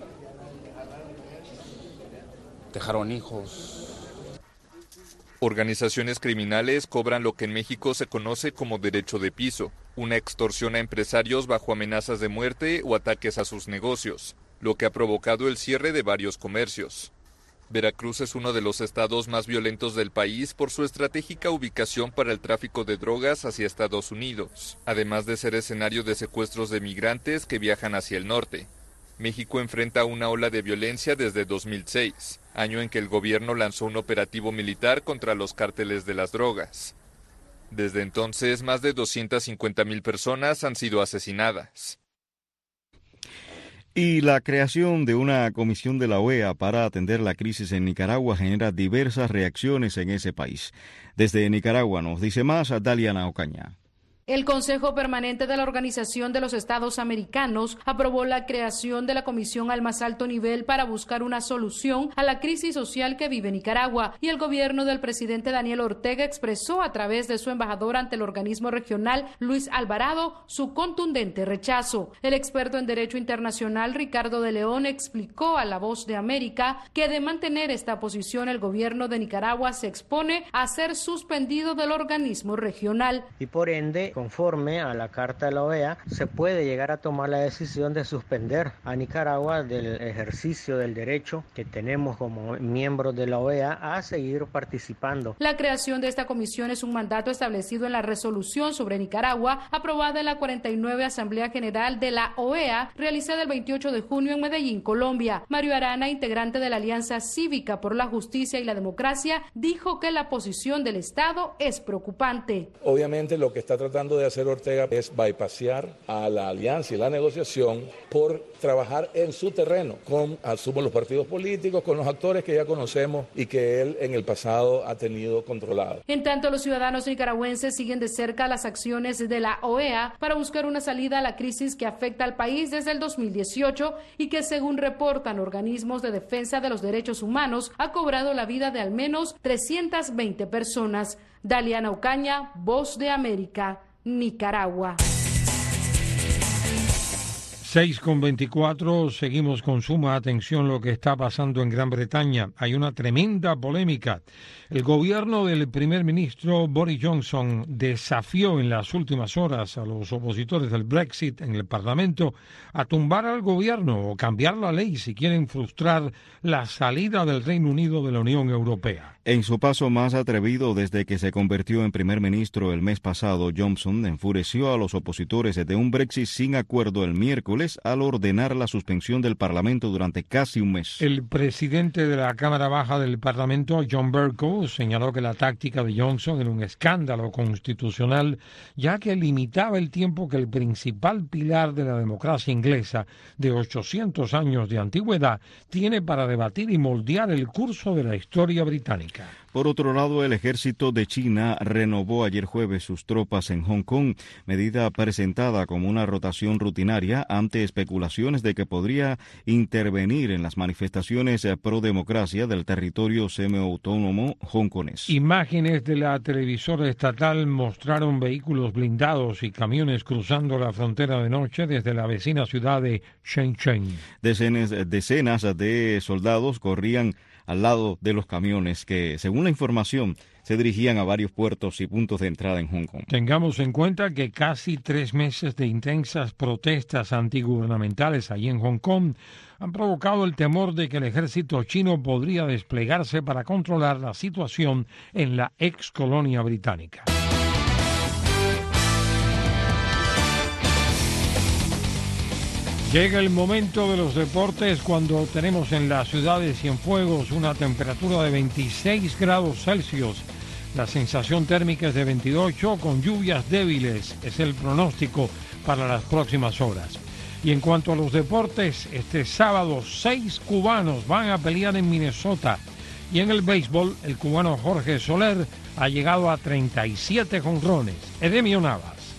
Dejaron hijos. Organizaciones criminales cobran lo que en México se conoce como derecho de piso, una extorsión a empresarios bajo amenazas de muerte o ataques a sus negocios, lo que ha provocado el cierre de varios comercios. Veracruz es uno de los estados más violentos del país por su estratégica ubicación para el tráfico de drogas hacia Estados Unidos, además de ser escenario de secuestros de migrantes que viajan hacia el norte. México enfrenta una ola de violencia desde dos mil seis, año en que el gobierno lanzó un operativo militar contra los cárteles de las drogas. Desde entonces, más de doscientas cincuenta mil personas han sido asesinadas. Y la creación de una comisión de la O E A para atender la crisis en Nicaragua genera diversas reacciones en ese país. Desde Nicaragua nos dice más a Daliana Ocaña. El Consejo Permanente de la Organización de los Estados Americanos aprobó la creación de la comisión al más alto nivel para buscar una solución a la crisis social que vive Nicaragua, y el gobierno del presidente Daniel Ortega expresó a través de su embajador ante el organismo regional, Luis Alvarado, su contundente rechazo. El experto en Derecho Internacional, Ricardo de León, explicó a La Voz de América que de mantener esta posición el gobierno de Nicaragua se expone a ser suspendido del organismo regional. Y por ende, conforme a la Carta de la O E A, se puede llegar a tomar la decisión de suspender a Nicaragua del ejercicio del derecho que tenemos como miembros de la O E A a seguir participando. La creación de esta comisión es un mandato establecido en la resolución sobre Nicaragua, aprobada en la cuarenta y nueve Asamblea General de la O E A, realizada el veintiocho de junio en Medellín, Colombia. Mario Arana, integrante de la Alianza Cívica por la Justicia y la Democracia, dijo que la posición del Estado es preocupante. Obviamente lo que está tratando de hacer Ortega es bypassear a la alianza y la negociación por trabajar en su terreno, con, asumo, los partidos políticos, con los actores que ya conocemos y que él en el pasado ha tenido controlado. En tanto, los ciudadanos nicaragüenses siguen de cerca las acciones de la O E A para buscar una salida a la crisis que afecta al país desde el dos mil dieciocho y que, según reportan organismos de defensa de los derechos humanos, ha cobrado la vida de al menos trescientas veinte personas. Daliana Ocaña, Voz de América, Nicaragua. seis con veinticuatro, seguimos con suma atención lo que está pasando en Gran Bretaña. Hay una tremenda polémica. El gobierno del primer ministro Boris Johnson desafió en las últimas horas a los opositores del Brexit en el Parlamento a tumbar al gobierno o cambiar la ley si quieren frustrar la salida del Reino Unido de la Unión Europea. En su paso más atrevido desde que se convirtió en primer ministro el mes pasado, Johnson enfureció a los opositores de un Brexit sin acuerdo el miércoles al ordenar la suspensión del Parlamento durante casi un mes. El presidente de la Cámara Baja del Parlamento, John Bercow, señaló que la táctica de Johnson era un escándalo constitucional, ya que limitaba el tiempo que el principal pilar de la democracia inglesa, de ochocientos años de antigüedad, tiene para debatir y moldear el curso de la historia británica. Por otro lado, el ejército de China renovó ayer jueves sus tropas en Hong Kong, medida presentada como una rotación rutinaria ante especulaciones de que podría intervenir en las manifestaciones pro democracia del territorio semiautónomo hongkonés. Imágenes de la televisora estatal mostraron vehículos blindados y camiones cruzando la frontera de noche desde la vecina ciudad de Shenzhen. Decenas, decenas de soldados corrían al lado de los camiones que, según la información, se dirigían a varios puertos y puntos de entrada en Hong Kong. Tengamos en cuenta que casi tres meses de intensas protestas antigubernamentales allí en Hong Kong han provocado el temor de que el ejército chino podría desplegarse para controlar la situación en la ex colonia británica. Llega el momento de los deportes cuando tenemos en la ciudad de Cienfuegos una temperatura de veintiséis grados Celsius. La sensación térmica es de veintiocho con lluvias débiles, es el pronóstico para las próximas horas. Y en cuanto a los deportes, este sábado seis cubanos van a pelear en Minnesota. Y en el béisbol, el cubano Jorge Soler ha llegado a treinta y siete jonrones. Edemio Navas.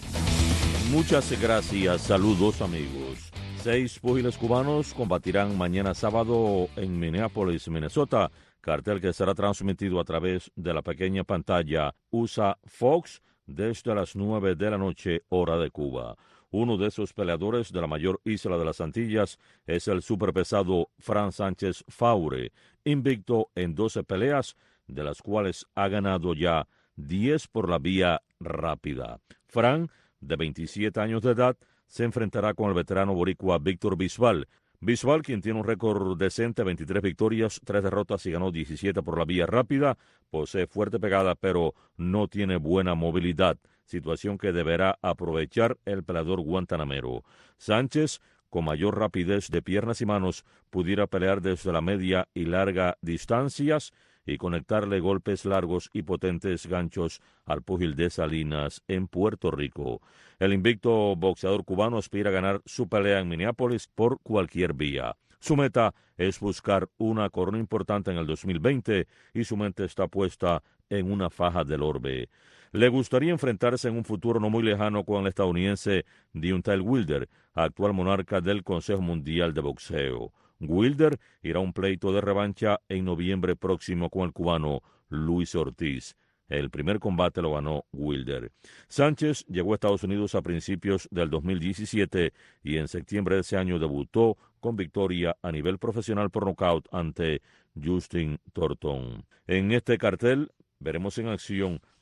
Muchas gracias, saludos amigos. Seis púgiles cubanos combatirán mañana sábado en Minneapolis, Minnesota, cartel que será transmitido a través de la pequeña pantalla U S A Fox desde las nueve de la noche, hora de Cuba. Uno de esos peleadores de la mayor isla de las Antillas es el superpesado Fran Sánchez Faure, invicto en doce peleas, de las cuales ha ganado ya diez por la vía rápida. Fran, de veintisiete años de edad, se enfrentará con el veterano boricua Víctor Bisbal. Bisbal, quien tiene un récord decente, veintitrés victorias, tres derrotas y ganó diecisiete por la vía rápida, posee fuerte pegada pero no tiene buena movilidad, situación que deberá aprovechar el peleador guantanamero. Sánchez, con mayor rapidez de piernas y manos, pudiera pelear desde la media y larga distancias y conectarle golpes largos y potentes ganchos al púgil de Salinas en Puerto Rico. El invicto boxeador cubano aspira a ganar su pelea en Minneapolis por cualquier vía. Su meta es buscar una corona importante en el dos mil veinte y su mente está puesta en una faja del orbe. Le gustaría enfrentarse en un futuro no muy lejano con el estadounidense Deontay Wilder, actual monarca del Consejo Mundial de Boxeo. Wilder irá a un pleito de revancha en noviembre próximo con el cubano Luis Ortiz. El primer combate lo ganó Wilder. Sánchez llegó a Estados Unidos a principios del dos mil diecisiete y en septiembre de ese año debutó con victoria a nivel profesional por nocaut ante Justin Thornton. En este cartel veremos en acción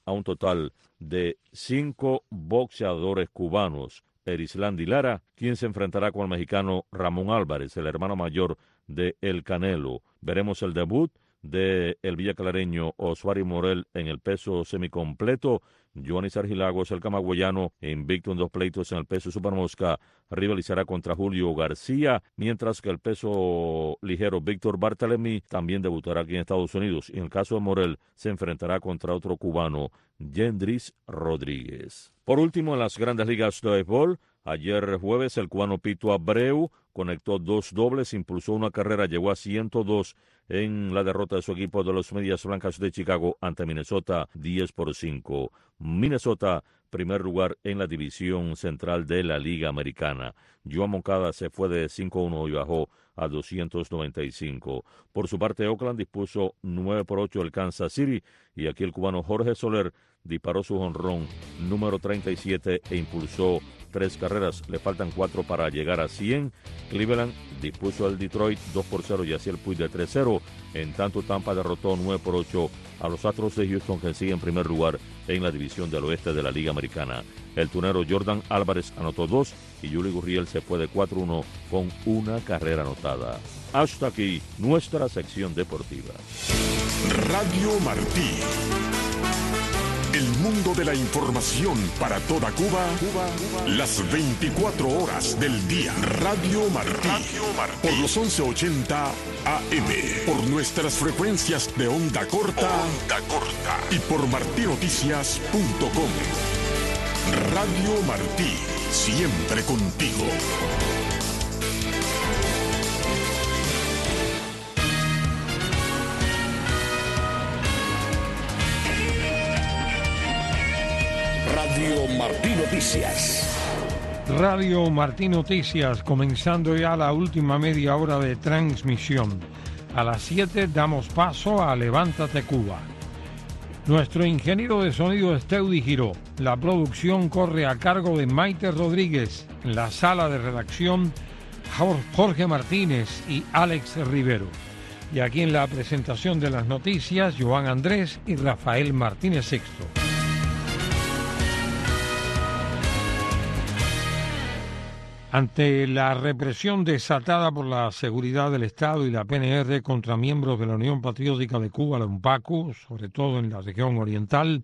a un total de cinco boxeadores cubanos. Erislandi Lara, quien se enfrentará con el mexicano Ramón Álvarez, el hermano mayor de El Canelo. Veremos el debut de el villaclareño Oswari Morel en el peso semicompleto. Joanis Argilagos, el camagüeyano, invicto en dos pleitos en el peso supermosca, rivalizará contra Julio García, mientras que el peso ligero Víctor Barthelemy también debutará aquí en Estados Unidos. Y en el caso de Morel, se enfrentará contra otro cubano, Yendris Rodríguez. Por último, en las grandes ligas de béisbol, ayer jueves el cubano Pito Abreu conectó dos dobles, impulsó una carrera, llegó a ciento dos en la derrota de su equipo de los Medias Blancas de Chicago ante Minnesota, diez por cinco. Minnesota, primer lugar en la división central de la Liga Americana. Joan Moncada se fue de cinco uno y bajó a doscientos noventa y cinco. Por su parte, Oakland dispuso nueve por ocho el Kansas City, y aquí el cubano Jorge Soler disparó su jonrón número treinta y siete e impulsó tres carreras. Le faltan cuatro para llegar a cien. Cleveland dispuso al Detroit dos por cero y hacía el Puig de tres cero. En tanto, Tampa derrotó nueve por ocho a los Astros de Houston, que sigue en primer lugar en la división del oeste de la Liga Americana. El tunero Jordan Álvarez anotó dos y Yuli Gurriel se fue de cuatro uno con una carrera anotada. Hasta aquí nuestra sección deportiva. Radio Martí. El mundo de la información para toda Cuba, Cuba, Cuba, las veinticuatro horas del día. Radio Martí, Radio Martí, por los once ochenta A M, por nuestras frecuencias de onda corta, onda corta y por martí noticias punto com. Radio Martí, siempre contigo. Radio Martí Noticias. Radio Martí Noticias, comenzando ya la última media hora de transmisión. A las siete damos paso a Levántate Cuba. Nuestro ingeniero de sonido es Teudi Giró. La producción corre a cargo de Maite Rodríguez. En la sala de redacción, Jorge Martínez y Alex Rivero. Y aquí en la presentación de las noticias, Joan Andrés y Rafael Martínez Sexto. Ante la represión desatada por la Seguridad del Estado y la P N R contra miembros de la Unión Patriótica de Cuba, la UNPACU, sobre todo en la región oriental,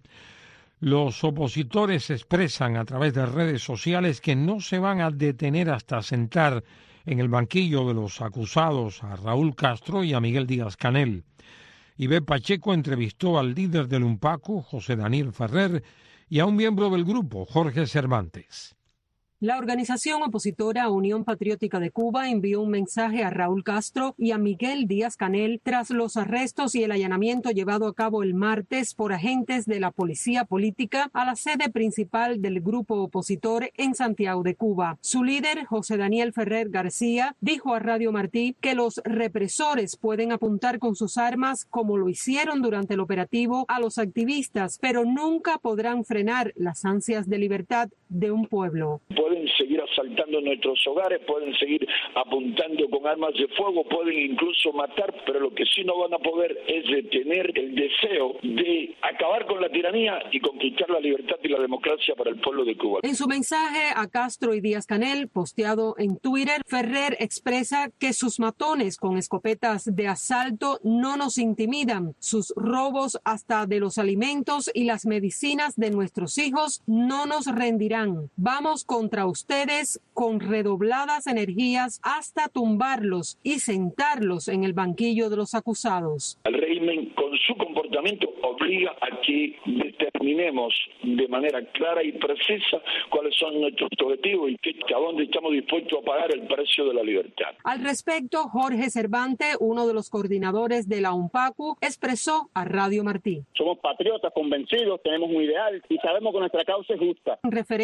los opositores expresan a través de redes sociales que no se van a detener hasta sentar en el banquillo de los acusados a Raúl Castro y a Miguel Díaz-Canel. Ivette Pacheco entrevistó al líder del UNPACU, José Daniel Ferrer, y a un miembro del grupo, Jorge Cervantes. La organización opositora Unión Patriótica de Cuba envió un mensaje a Raúl Castro y a Miguel Díaz-Canel tras los arrestos y el allanamiento llevado a cabo el martes por agentes de la Policía Política a la sede principal del grupo opositor en Santiago de Cuba. Su líder, José Daniel Ferrer García, dijo a Radio Martí que los represores pueden apuntar con sus armas, como lo hicieron durante el operativo, a los activistas, pero nunca podrán frenar las ansias de libertad de un pueblo. Pueden seguir asaltando nuestros hogares, pueden seguir apuntando con armas de fuego, pueden incluso matar, pero lo que sí no van a poder es detener el deseo de acabar con la tiranía y conquistar la libertad y la democracia para el pueblo de Cuba. En su mensaje a Castro y Díaz-Canel, posteado en Twitter, Ferrer expresa que sus matones con escopetas de asalto no nos intimidan, sus robos hasta de los alimentos y las medicinas de nuestros hijos no nos rendirán. Vamos contra ustedes con redobladas energías hasta tumbarlos y sentarlos en el banquillo de los acusados. El régimen con su comportamiento obliga a que determinemos de manera clara y precisa cuáles son nuestros objetivos y que, a dónde estamos dispuestos a pagar el precio de la libertad. Al respecto, Jorge Cervantes, uno de los coordinadores de la UNPACU, expresó a Radio Martí. Somos patriotas convencidos, tenemos un ideal y sabemos que nuestra causa es justa. En referencia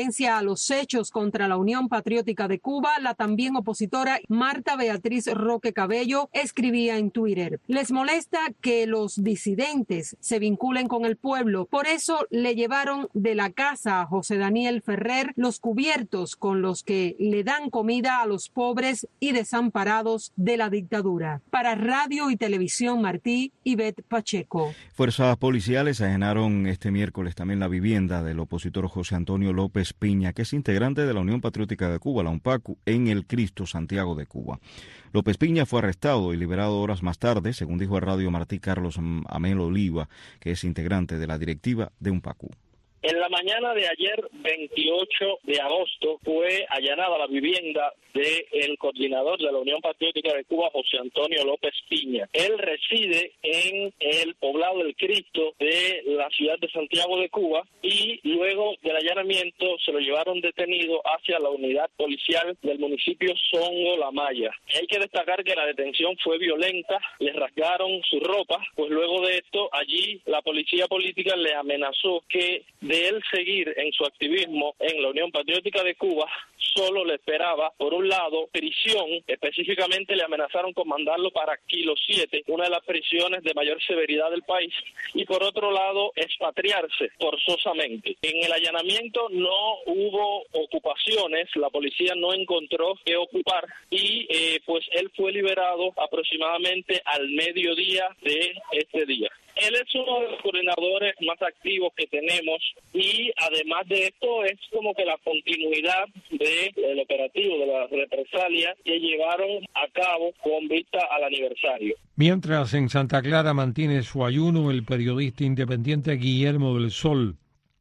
referencia a los hechos contra la Unión Patriótica de Cuba, la también opositora Marta Beatriz Roque Cabello escribía en Twitter: les molesta que los disidentes se vinculen con el pueblo, por eso le llevaron de la casa a José Daniel Ferrer los cubiertos con los que le dan comida a los pobres y desamparados de la dictadura. Para Radio y Televisión Martí, Ivette Pacheco. Fuerzas policiales allanaron este miércoles también la vivienda del opositor José Antonio López Piña, que es integrante de la Unión Patriótica de Cuba, la UNPACU, en el Cristo, Santiago de Cuba. López Piña fue arrestado y liberado horas más tarde, según dijo a Radio Martí Carlos Amel Oliva, que es integrante de la directiva de UNPACU. En la mañana de ayer, veintiocho de agosto, fue allanada la vivienda del coordinador de la Unión Patriótica de Cuba, José Antonio López Piña. Él reside en el poblado del Cristo de la ciudad de Santiago de Cuba y luego del allanamiento se lo llevaron detenido hacia la unidad policial del municipio Songo La Maya. Hay que destacar que la detención fue violenta, le rasgaron su ropa, pues luego de esto allí la policía política le amenazó que de él seguir en su activismo en la Unión Patriótica de Cuba, solo le esperaba, por un lado, prisión. Específicamente le amenazaron con mandarlo para Kilo siete, una de las prisiones de mayor severidad del país, y por otro lado, expatriarse forzosamente. En el allanamiento no hubo ocupaciones, la policía no encontró qué ocupar, y eh, pues él fue liberado aproximadamente al mediodía de este día. Él es uno de los coordinadores más activos que tenemos y además de esto es como que la continuidad del operativo, de la represalia que llevaron a cabo con vista al aniversario. Mientras en Santa Clara mantiene su ayuno el periodista independiente Guillermo del Sol.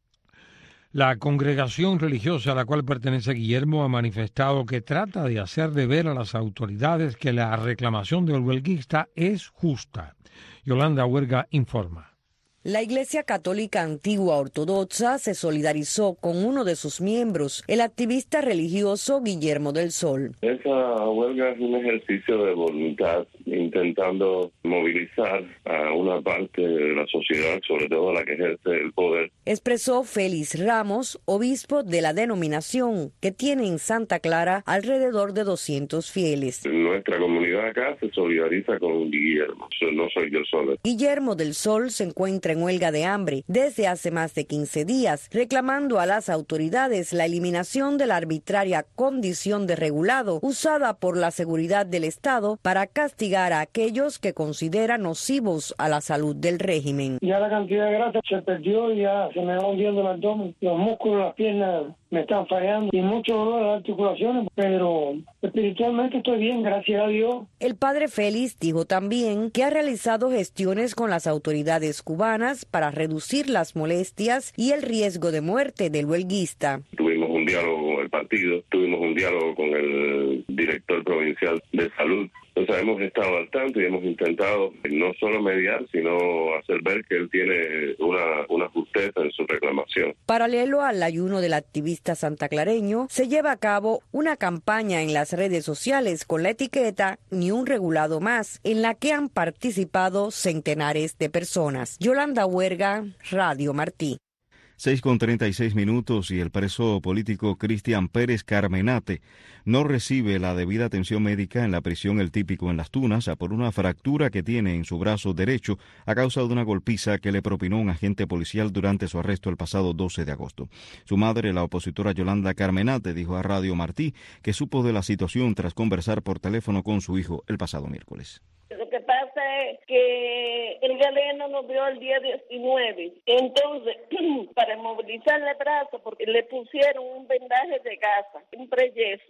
La congregación religiosa a la cual pertenece Guillermo ha manifestado que trata de hacer de ver a las autoridades que la reclamación del huelguista es justa. Yolanda Huerga informa. La Iglesia Católica Antigua Ortodoxa se solidarizó con uno de sus miembros, el activista religioso Guillermo del Sol. Esa huelga es un ejercicio de voluntad, intentando movilizar a una parte de la sociedad, sobre todo la que ejerce el poder. Expresó Félix Ramos, obispo de la denominación, que tiene en Santa Clara alrededor de doscientos fieles. Nuestra comunidad acá se solidariza con Guillermo, no soy yo solo. Guillermo del Sol se encuentra en huelga de hambre desde hace más de quince días, reclamando a las autoridades la eliminación de la arbitraria condición de regulado usada por la seguridad del Estado para castigar a aquellos que considera nocivos a la salud del régimen. Ya la cantidad de grasa se perdió, ya se me va hundiendo el abdomen, los músculos, las piernas me están fallando y mucho dolor en las articulaciones, pero espiritualmente estoy bien, gracias a Dios. El padre Félix dijo también que ha realizado gestiones con las autoridades cubanas para reducir las molestias y el riesgo de muerte del huelguista. Tuvimos un diálogo con el partido, tuvimos un diálogo con el director provincial de salud. Entonces hemos estado al tanto y hemos intentado no solo mediar, sino hacer ver que él tiene una, una justeza en su reclamación. Paralelo al ayuno del activista santaclareño, se lleva a cabo una campaña en las redes sociales con la etiqueta Ni un regulado más, en la que han participado centenares de personas. Yolanda Huerga, Radio Martí. seis con treinta y seis minutos y el preso político Cristian Pérez Carmenate no recibe la debida atención médica en la prisión El Típico en Las Tunas por una fractura que tiene en su brazo derecho a causa de una golpiza que le propinó un agente policial durante su arresto el pasado doce de agosto. Su madre, la opositora Yolanda Carmenate, dijo a Radio Martí que supo de la situación tras conversar por teléfono con su hijo el pasado miércoles. Lo que pasa es que el galeno nos dio el día diecinueve, entonces para movilizarle el brazo, porque le pusieron un vendaje de gasa, un preyeso.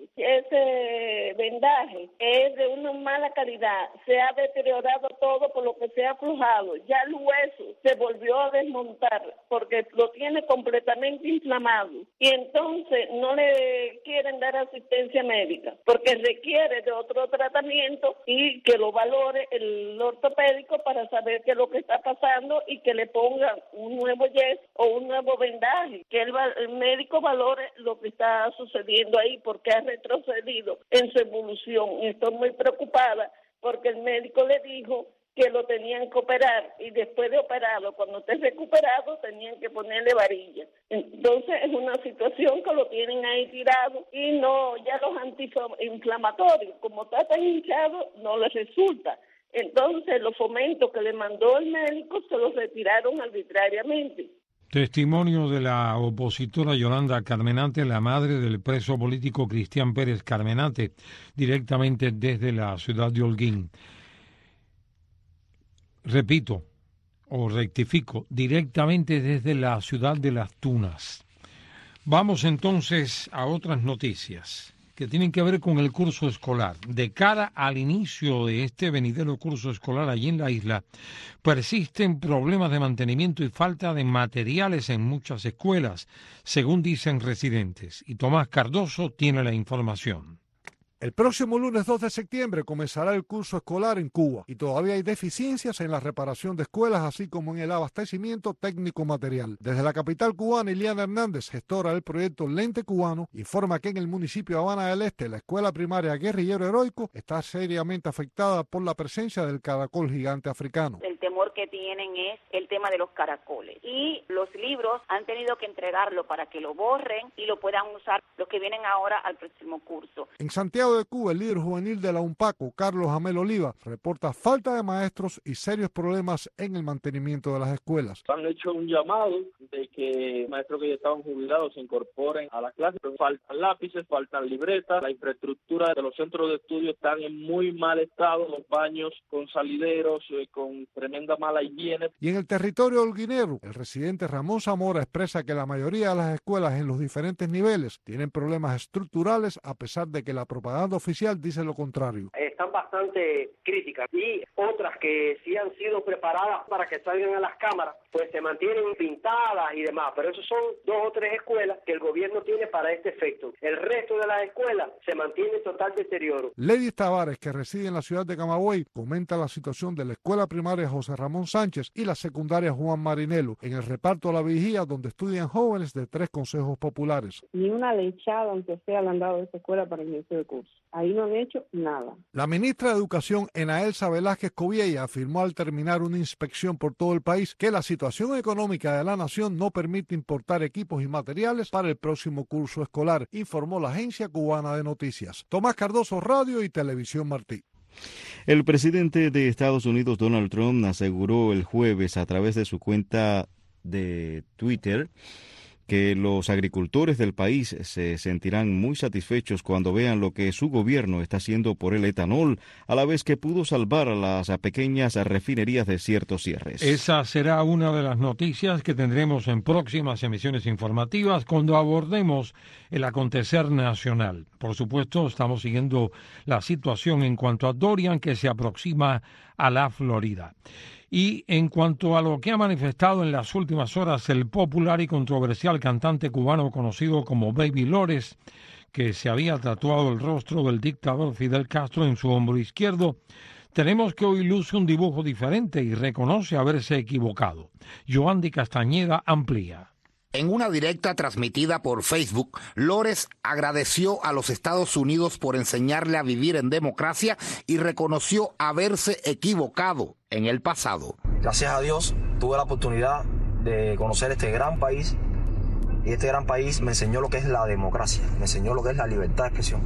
Ese vendaje es de una mala calidad, se ha deteriorado todo por lo que se ha aflojado, ya el hueso se volvió a desmontar porque lo tiene completamente inflamado y entonces no le quieren dar asistencia médica porque requiere de otro tratamiento y que lo valore el ortopédico para saber qué es lo que está pasando y que le pongan un nuevo yeso o un nuevo vendaje, que el, el médico valore lo que está sucediendo ahí porque ha retrocedido en su evolución. Estoy muy preocupada porque el médico le dijo que lo tenían que operar y después de operarlo, cuando esté recuperado, tenían que ponerle varilla. Entonces es una situación que lo tienen ahí tirado y no, ya los antiinflamatorios, como está tan hinchado, no les resulta. Entonces los fomentos que le mandó el médico se los retiraron arbitrariamente. Testimonio de la opositora Yolanda Carmenate, la madre del preso político Cristian Pérez Carmenate, directamente desde la ciudad de Holguín. Repito, o rectifico, directamente desde la ciudad de Las Tunas. Vamos entonces a otras noticias que tienen que ver con el curso escolar. De cara al inicio de este venidero curso escolar allí en la isla, persisten problemas de mantenimiento y falta de materiales en muchas escuelas, según dicen residentes. Y Tomás Cardoso tiene la información. El próximo lunes dos de septiembre comenzará el curso escolar en Cuba y todavía hay deficiencias en la reparación de escuelas, así como en el abastecimiento técnico material. Desde la capital cubana, Iliana Hernández, gestora del proyecto Lente Cubano, informa que en el municipio de Habana del Este, la escuela primaria Guerrillero Heroico está seriamente afectada por la presencia del caracol gigante africano. El temor que tienen es el tema de los caracoles y los libros han tenido que entregarlo para que lo borren y lo puedan usar los que vienen ahora al próximo curso. En Santiago de Cuba, el líder juvenil de la UNPACO, Carlos Amel Oliva, reporta falta de maestros y serios problemas en el mantenimiento de las escuelas. Han hecho un llamado de que maestros que ya estaban jubilados se incorporen a las clases, pero faltan lápices, faltan libretas, la infraestructura de los centros de estudio están en muy mal estado, los baños con salideros, eh, con tremenda mala higiene. Y en el territorio holguinero, el residente Ramón Zamora expresa que la mayoría de las escuelas en los diferentes niveles tienen problemas estructurales, a pesar de que la propaganda oficial dice lo contrario. Están bastante críticas y otras que sí han sido preparadas para que salgan a las cámaras, pues se mantienen pintadas y demás, pero esos son dos o tres escuelas que el gobierno tiene para este efecto. El resto de las escuelas se mantiene en total deterioro. Lady Tavares, que reside en la ciudad de Camagüey, comenta la situación de la escuela primaria José Ramón Sánchez y la secundaria Juan Marinelo, en el reparto de la vigía, donde estudian jóvenes de tres consejos populares. Ni una lechada, aunque sea, le han dado a esta escuela para el inicio del curso. Ahí no han hecho nada. La ministra de Educación, Enaelsa Velázquez Coviella, afirmó al terminar una inspección por todo el país que la situación económica de la nación no permite importar equipos y materiales para el próximo curso escolar, informó la Agencia Cubana de Noticias. Tomás Cardoso, Radio y Televisión Martí. El presidente de Estados Unidos, Donald Trump, aseguró el jueves a través de su cuenta de Twitter que los agricultores del país se sentirán muy satisfechos cuando vean lo que su gobierno está haciendo por el etanol, a la vez que pudo salvar a las pequeñas refinerías de ciertos cierres. Esa será una de las noticias que tendremos en próximas emisiones informativas cuando abordemos el acontecer nacional. Por supuesto, estamos siguiendo la situación en cuanto a Dorian, que se aproxima a la Florida. Y en cuanto a lo que ha manifestado en las últimas horas el popular y controversial cantante cubano conocido como Baby Lores, que se había tatuado el rostro del dictador Fidel Castro en su hombro izquierdo, tenemos que hoy luce un dibujo diferente y reconoce haberse equivocado. Joandy Castañeda amplía. En una directa transmitida por Facebook, Lores agradeció a los Estados Unidos por enseñarle a vivir en democracia y reconoció haberse equivocado en el pasado. Gracias a Dios tuve la oportunidad de conocer este gran país y este gran país me enseñó lo que es la democracia, me enseñó lo que es la libertad de expresión.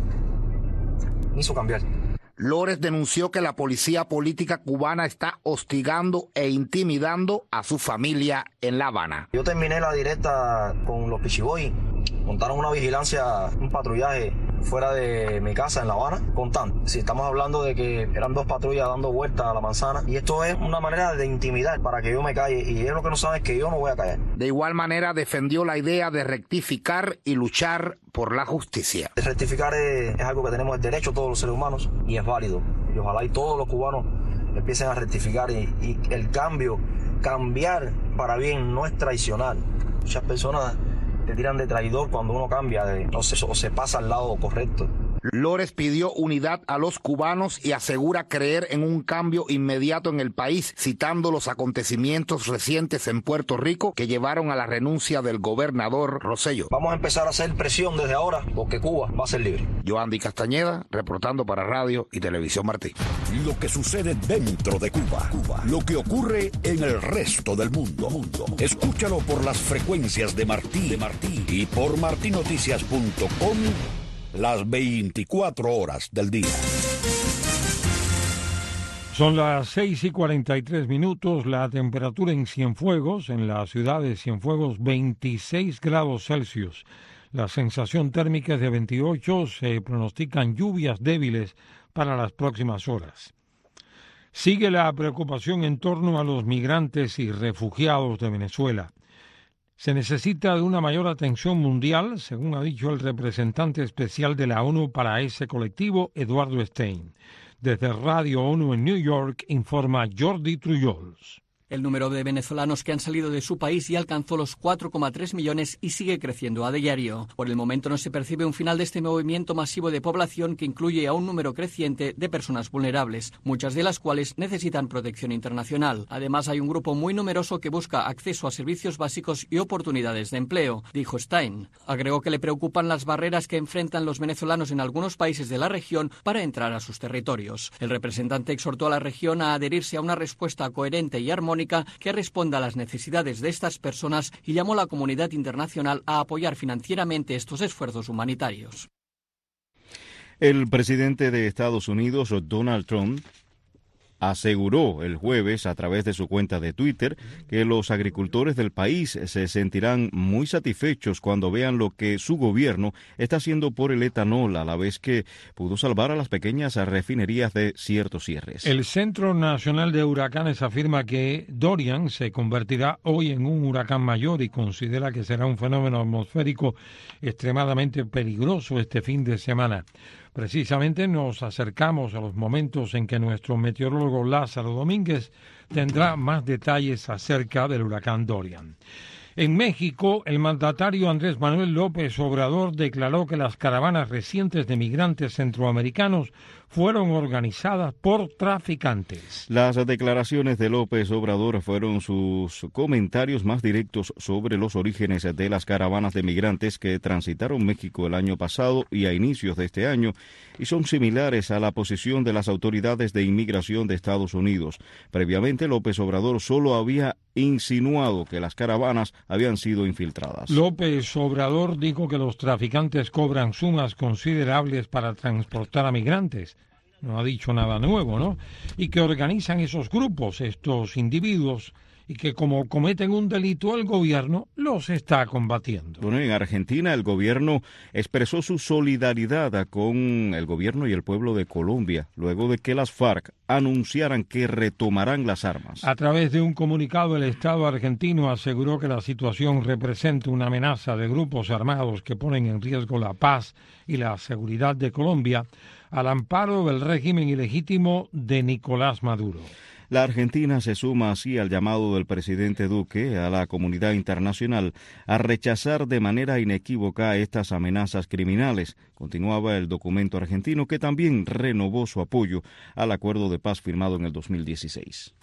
Me hizo cambiar. Lores denunció que la policía política cubana está hostigando e intimidando a su familia en La Habana. Yo terminé la directa con los Pichiboy, montaron una vigilancia, un patrullaje fuera de mi casa en La Habana, contando. Si estamos hablando de que eran dos patrullas dando vueltas a la manzana, y esto es una manera de intimidar para que yo me calle, y ellos lo que no saben es que yo no voy a callar. De igual manera defendió la idea de rectificar y luchar por la justicia. Rectificar es, es algo que tenemos el derecho todos los seres humanos y es válido. Y ojalá y todos los cubanos empiecen a rectificar y, y el cambio, cambiar para bien no es traicionar. Muchas personas te tiran de traidor cuando uno cambia de, no sé, o se pasa al lado correcto. Lores pidió unidad a los cubanos y asegura creer en un cambio inmediato en el país, citando los acontecimientos recientes en Puerto Rico que llevaron a la renuncia del gobernador Rosselló. Vamos a empezar a hacer presión desde ahora porque Cuba va a ser libre. Yoandy Castañeda, reportando para Radio y Televisión Martí. Lo que sucede dentro de Cuba, Cuba, lo que ocurre en el resto del mundo. mundo. Escúchalo por las frecuencias de Martí, de Martí y por martí noticias punto com las veinticuatro horas del día. Son las seis y cuarenta y tres minutos, la temperatura en Cienfuegos, en la ciudad de Cienfuegos, veintiséis grados Celsius. La sensación térmica es de veintiocho, se pronostican lluvias débiles para las próximas horas. Sigue la preocupación en torno a los migrantes y refugiados de Venezuela. Se necesita de una mayor atención mundial, según ha dicho el representante especial de la ONU para ese colectivo, Eduardo Stein. Desde Radio ONU en New York, informa Jordi Trujols. El número de venezolanos que han salido de su país ya alcanzó los cuatro coma tres millones y sigue creciendo a diario. Por el momento no se percibe un final de este movimiento masivo de población que incluye a un número creciente de personas vulnerables, muchas de las cuales necesitan protección internacional. Además, hay un grupo muy numeroso que busca acceso a servicios básicos y oportunidades de empleo, dijo Stein. Agregó que le preocupan las barreras que enfrentan los venezolanos en algunos países de la región para entrar a sus territorios. El representante exhortó a la región a adherirse a una respuesta coherente y armónica que responda a las necesidades de estas personas y llamó a la comunidad internacional a apoyar financieramente estos esfuerzos humanitarios. El presidente de Estados Unidos, Donald Trump, aseguró el jueves a través de su cuenta de Twitter que los agricultores del país se sentirán muy satisfechos cuando vean lo que su gobierno está haciendo por el etanol, a la vez que pudo salvar a las pequeñas refinerías de ciertos cierres. El Centro Nacional de Huracanes afirma que Dorian se convertirá hoy en un huracán mayor y considera que será un fenómeno atmosférico extremadamente peligroso este fin de semana. Precisamente nos acercamos a los momentos en que nuestro meteorólogo Lázaro Domínguez tendrá más detalles acerca del huracán Dorian. En México, el mandatario Andrés Manuel López Obrador declaró que las caravanas recientes de migrantes centroamericanos fueron organizadas por traficantes. Las declaraciones de López Obrador fueron sus comentarios más directos sobre los orígenes de las caravanas de migrantes que transitaron México el año pasado y a inicios de este año, y son similares a la posición de las autoridades de inmigración de Estados Unidos. Previamente, López Obrador solo había insinuado que las caravanas habían sido infiltradas. López Obrador dijo que los traficantes cobran sumas considerables para transportar a migrantes. No ha dicho nada nuevo, ¿no? Y que organizan esos grupos, estos individuos, y que como cometen un delito, el gobierno los está combatiendo. Bueno, en Argentina el gobierno expresó su solidaridad con el gobierno y el pueblo de Colombia, luego de que las FARC anunciaran que retomarán las armas. A través de un comunicado, el Estado argentino aseguró que la situación representa una amenaza de grupos armados que ponen en riesgo la paz y la seguridad de Colombia al amparo del régimen ilegítimo de Nicolás Maduro. La Argentina se suma así al llamado del presidente Duque a la comunidad internacional a rechazar de manera inequívoca estas amenazas criminales. Continuaba el documento argentino, que también renovó su apoyo al acuerdo de paz firmado en el dos mil dieciséis.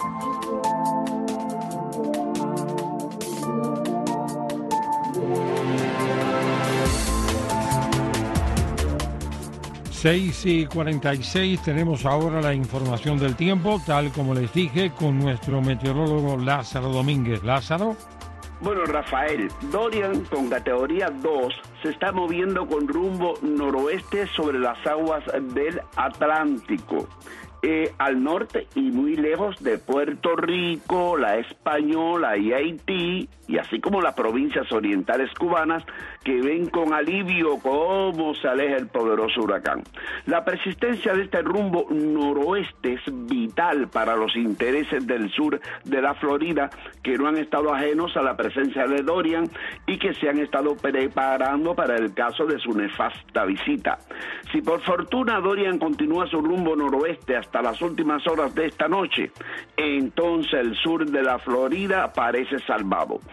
seis y cuarenta y seis, tenemos ahora la información del tiempo, tal como les dije, con nuestro meteorólogo Lázaro Domínguez. Lázaro. Bueno, Rafael, Dorian con categoría dos se está moviendo con rumbo noroeste sobre las aguas del Atlántico. Eh, al norte y muy lejos de Puerto Rico, la Española y Haití, y así como las provincias orientales cubanas, que ven con alivio cómo se aleja el poderoso huracán. La persistencia de este rumbo noroeste es vital para los intereses del sur de la Florida, que no han estado ajenos a la presencia de Dorian y que se han estado preparando para el caso de su nefasta visita. Si por fortuna Dorian continúa su rumbo noroeste hasta las últimas horas de esta noche, entonces el sur de la Florida parece salvado.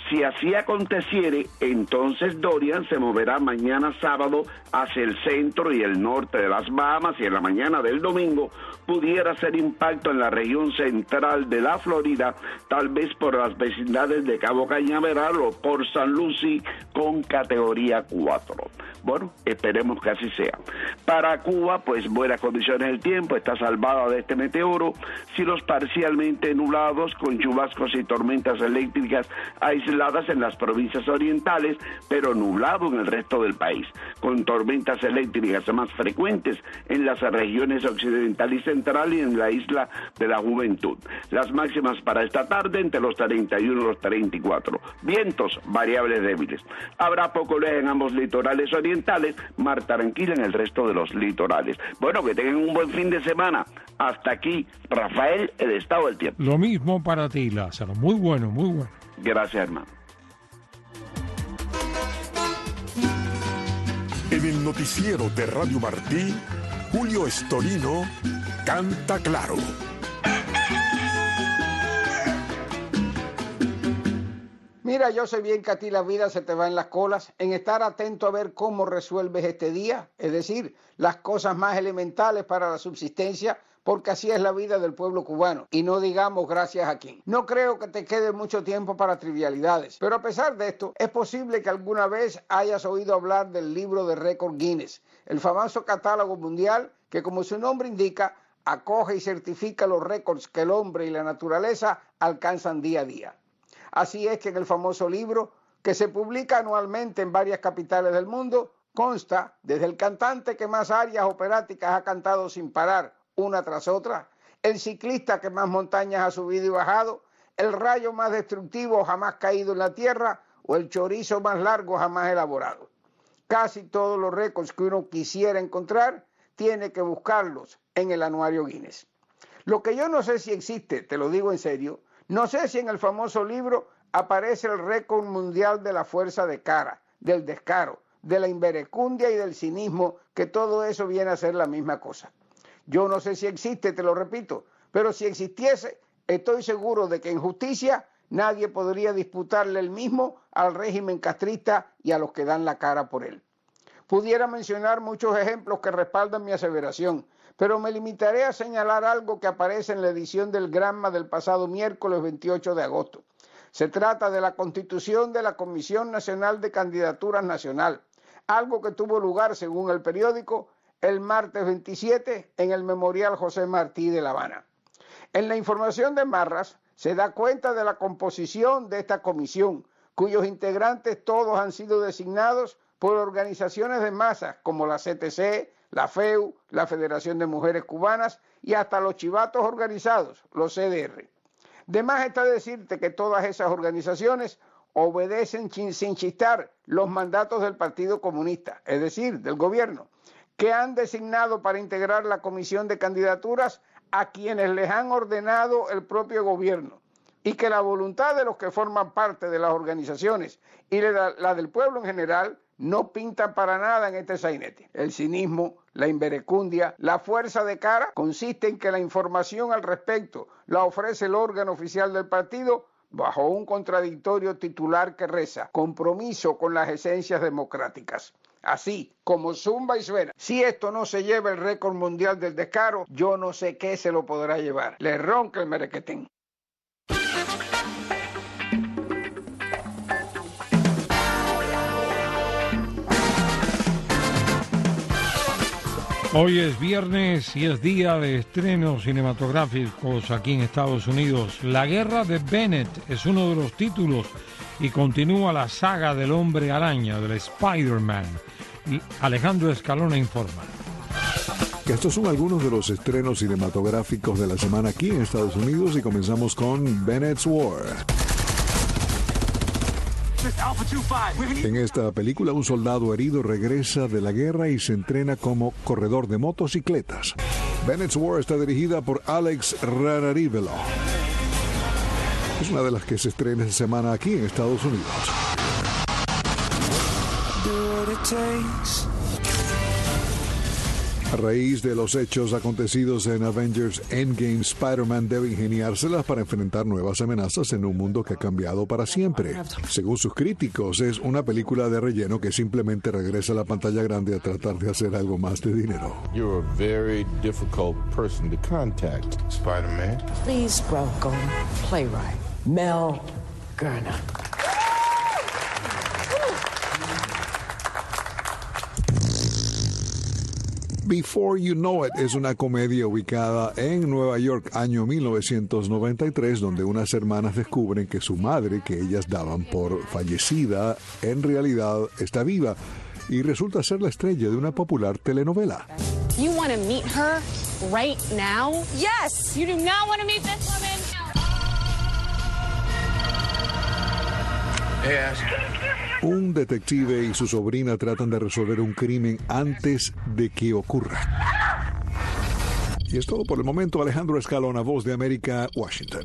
Si así aconteciere, entonces Dorian se moverá mañana sábado hacia el centro y el norte de las Bahamas y en la mañana del domingo pudiera hacer impacto en la región central de la Florida, tal vez por las vecindades de Cabo Cañaveral o por San Lucie con categoría cuatro. Bueno, esperemos que así sea. Para Cuba, pues buenas condiciones del tiempo, está salvada de este meteoro, cielos parcialmente nublados con chubascos y tormentas eléctricas aisladas en las provincias orientales, pero nublado en el resto del país, con tormentas eléctricas más frecuentes en las regiones occidental y central y en la isla de la Juventud. Las máximas para esta tarde entre los treinta y uno y los treinta y cuatro. Vientos variables débiles. Habrá poco oleaje en ambos litorales orientales, mar tranquila en el resto de los litorales. Bueno, que tengan un buen fin de semana. Hasta aquí, Rafael, el estado del tiempo. Lo mismo para ti, Lázaro. Muy bueno, muy bueno. Gracias, hermano. En el noticiero de Radio Martí, Julio Estorino canta claro. Mira, yo sé bien que a ti la vida se te va en las colas, en estar atento a ver cómo resuelves este día, es decir, las cosas más elementales para la subsistencia, porque así es la vida del pueblo cubano, y no digamos gracias a quién. No creo que te quede mucho tiempo para trivialidades, pero a pesar de esto, es posible que alguna vez hayas oído hablar del libro de récord Guinness, el famoso catálogo mundial que, como su nombre indica, acoge y certifica los récords que el hombre y la naturaleza alcanzan día a día. Así es que en el famoso libro, que se publica anualmente en varias capitales del mundo, consta desde el cantante que más arias operáticas ha cantado sin parar, una tras otra, el ciclista que más montañas ha subido y bajado, el rayo más destructivo jamás caído en la tierra o el chorizo más largo jamás elaborado. Casi todos los récords que uno quisiera encontrar tiene que buscarlos en el anuario Guinness. Lo que yo no sé si existe, te lo digo en serio, no sé si en el famoso libro aparece el récord mundial de la fuerza de cara, del descaro, de la inverecundia y del cinismo, que todo eso viene a ser la misma cosa. Yo no sé si existe, te lo repito, pero si existiese, estoy seguro de que en justicia nadie podría disputarle el mismo al régimen castrista y a los que dan la cara por él. Pudiera mencionar muchos ejemplos que respaldan mi aseveración, pero me limitaré a señalar algo que aparece en la edición del Granma del pasado miércoles veintiocho de agosto. Se trata de la constitución de la Comisión Nacional de Candidaturas Nacional, algo que tuvo lugar, según el periódico, el martes veintisiete en el Memorial José Martí de La Habana. En la información de Marras se da cuenta de la composición de esta comisión, cuyos integrantes todos han sido designados por organizaciones de masas como la C T C, la F E U, la Federación de Mujeres Cubanas y hasta los chivatos organizados, los C D R. De más está decirte que todas esas organizaciones obedecen sin chistar los mandatos del Partido Comunista, es decir, del gobierno, que han designado para integrar la comisión de candidaturas a quienes les han ordenado el propio gobierno, y que la voluntad de los que forman parte de las organizaciones y la, la del pueblo en general no pintan para nada en este sainete. El cinismo, la inverecundia, la fuerza de cara consiste en que la información al respecto la ofrece el órgano oficial del partido bajo un contradictorio titular que reza: compromiso con las esencias democráticas. Así como zumba y suena. Si esto no se lleva el récord mundial del descaro, yo no sé qué se lo podrá llevar. Le ronca el merequetén. Hoy es viernes y es día de estrenos cinematográficos aquí en Estados Unidos. La guerra de Bennett es uno de los títulos y continúa la saga del Hombre Araña, del Spider-Man. Alejandro Escalona informa. Estos son algunos de los estrenos cinematográficos de la semana aquí en Estados Unidos y comenzamos con Bennett's War. En esta película, un soldado herido regresa de la guerra y se entrena como corredor de motocicletas. Bennett's War está dirigida por Alex Rararivelo. Es una de las que se estrena esta semana aquí en Estados Unidos. A raíz de los hechos acontecidos en Avengers Endgame, Spider-Man debe ingeniárselas para enfrentar nuevas amenazas en un mundo que ha cambiado para siempre. Según sus críticos, es una película de relleno que simplemente regresa a la pantalla grande a tratar de hacer algo más de dinero. You're a very difficult person to contact, Spider-Man. Please welcome playwright Mel Gurner. Before You Know It es una comedia ubicada en Nueva York, año mil novecientos noventa y tres, donde unas hermanas descubren que su madre, que ellas daban por fallecida, en realidad está viva y resulta ser la estrella de una popular telenovela. You want to meet her right now? Yes. You do not want to meet this woman? Yes. Un detective y su sobrina tratan de resolver un crimen antes de que ocurra. Y es todo por el momento. Alejandro Escalona, Voz de América, Washington.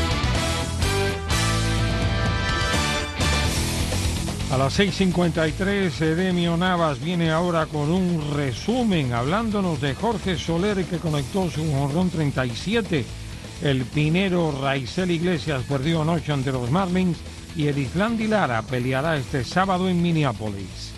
A las seis cincuenta y tres, Edemio Navas viene ahora con un resumen, hablándonos de Jorge Soler, que conectó su jonrón treinta y siete. El pinero Raisel Iglesias perdió anoche ante los Marlins. Y Erislandy Lara peleará este sábado en Minneapolis.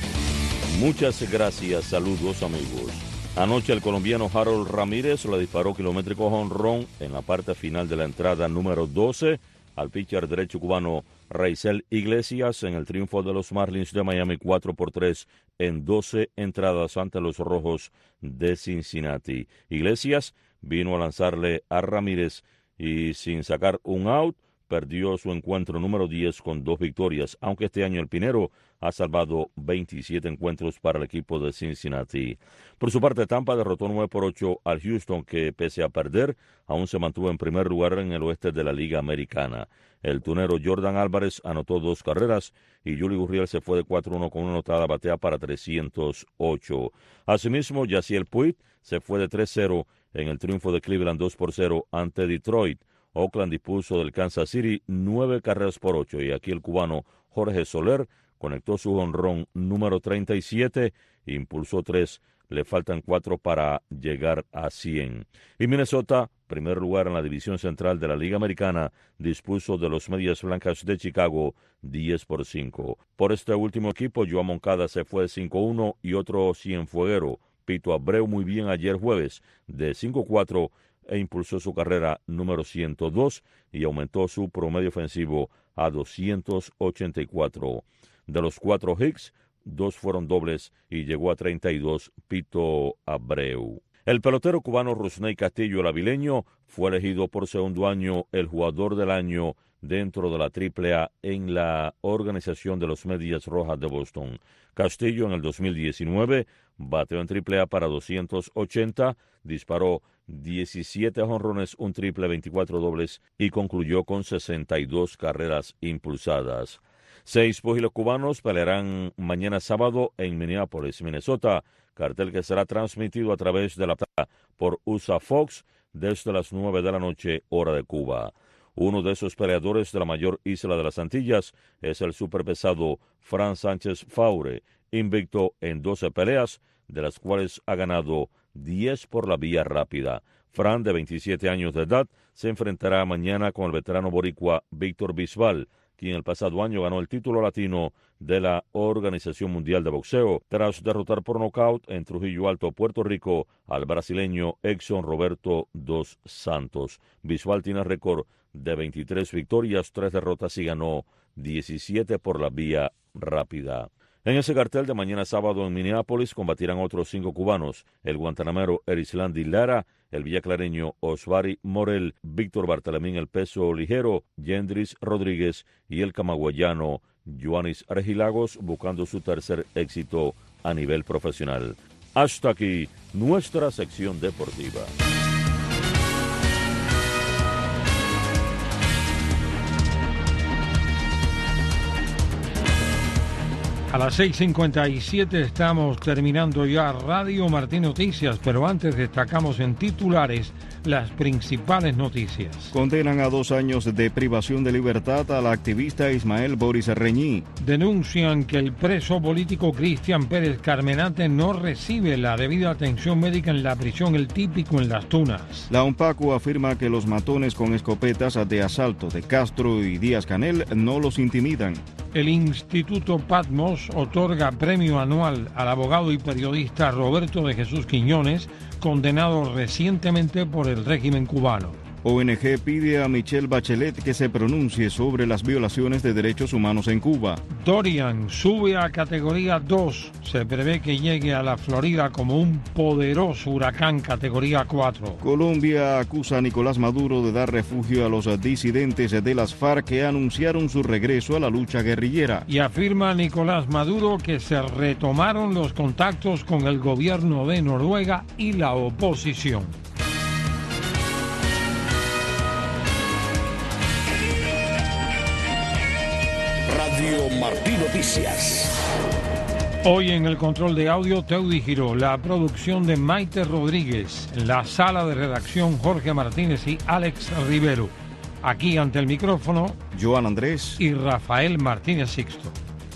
Muchas gracias, saludos amigos. Anoche el colombiano Harold Ramírez le disparó kilométrico jonrón en la parte final de la entrada número doce al pitcher derecho cubano Raisel Iglesias en el triunfo de los Marlins de Miami cuatro por tres en doce entradas ante los Rojos de Cincinnati. Iglesias vino a lanzarle a Ramírez y sin sacar un out, perdió su encuentro número diez con dos victorias, aunque este año el pinero ha salvado veintisiete encuentros para el equipo de Cincinnati. Por su parte, Tampa derrotó nueve por ocho al Houston, que pese a perder, aún se mantuvo en primer lugar en el oeste de la Liga Americana. El tunero Jordan Álvarez anotó dos carreras y Yuli Gurriel se fue de cuatro uno con una anotada batea para trescientos ocho. Asimismo, Yasiel Puig se fue de tres cero en el triunfo de Cleveland dos por cero ante Detroit. Oakland dispuso del Kansas City nueve carreras por ocho y aquí el cubano Jorge Soler conectó su jonrón número treinta y siete, impulsó tres, le faltan cuatro para llegar a cien. Y Minnesota, primer lugar en la división central de la Liga Americana, dispuso de los Medias Blancas de Chicago diez por cinco. Por este último equipo, Joan Moncada se fue de cinco uno y otro cienfueguero, Pito Abreu, muy bien ayer jueves, de cinco cuatro, e impulsó su carrera número ciento dos y aumentó su promedio ofensivo a doscientos ochenta y cuatro. De los cuatro hits, dos fueron dobles y llegó a treinta y dos Pito Abreu. El pelotero cubano Rusney Castillo, el avileño, fue elegido por segundo año el jugador del año dentro de la triple A en la organización de los Medias Rojas de Boston. Castillo en el dos mil diecinueve bateó en triple A para doscientos ochenta, disparó diecisiete jonrones, un triple, veinticuatro dobles y concluyó con sesenta y dos carreras impulsadas. Seis pugilos cubanos pelearán mañana sábado en Minneapolis, Minnesota, cartel que será transmitido a través de la por U S A Fox desde las nueve de la noche, hora de Cuba. Uno de esos peleadores de la mayor isla de las Antillas es el superpesado Fran Sánchez Faure, invicto en doce peleas, de las cuales ha ganado diez por la vía rápida. Fran, de veintisiete años de edad, se enfrentará mañana con el veterano boricua Víctor Bisbal, quien el pasado año ganó el título latino de la Organización Mundial de Boxeo, tras derrotar por nocaut en Trujillo Alto, Puerto Rico, al brasileño Exxon Roberto dos Santos. Bisbal tiene récord de veintitrés victorias, tres derrotas y ganó diecisiete por la vía rápida. En ese cartel de mañana sábado en Minneapolis combatirán otros cinco cubanos, el guantanamero Erislandy Lara, el villaclareño Osvari Morel, Víctor Bartelemín el peso ligero, Yendris Rodríguez y el camagüeyano Yoanis Argilagos, buscando su tercer éxito a nivel profesional. Hasta aquí nuestra sección deportiva. A las seis cincuenta y siete estamos terminando ya Radio Martí Noticias, pero antes destacamos en titulares las principales noticias. Condenan a dos años de privación de libertad al activista Ismael Boris Reñí. Denuncian que el preso político Cristian Pérez Carmenate no recibe la debida atención médica en la prisión El Típico en Las Tunas. La UNPACU afirma que los matones con escopetas de asalto de Castro y Díaz Canel no los intimidan. El Instituto Patmos otorga premio anual al abogado y periodista Roberto de Jesús Quiñones, condenado recientemente por el régimen cubano. O N G pide a Michelle Bachelet que se pronuncie sobre las violaciones de derechos humanos en Cuba. Dorian sube a categoría dos. Se prevé que llegue a la Florida como un poderoso huracán categoría cuatro. Colombia acusa a Nicolás Maduro de dar refugio a los disidentes de las FARC que anunciaron su regreso a la lucha guerrillera. Y afirma Nicolás Maduro que se retomaron los contactos con el gobierno de Noruega y la oposición. Radio Martí Noticias. Hoy en el control de audio, Teudi Giró, la producción de Maite Rodríguez, la sala de redacción Jorge Martínez y Alex Rivero. Aquí ante el micrófono, Joan Andrés y Rafael Martínez Sixto.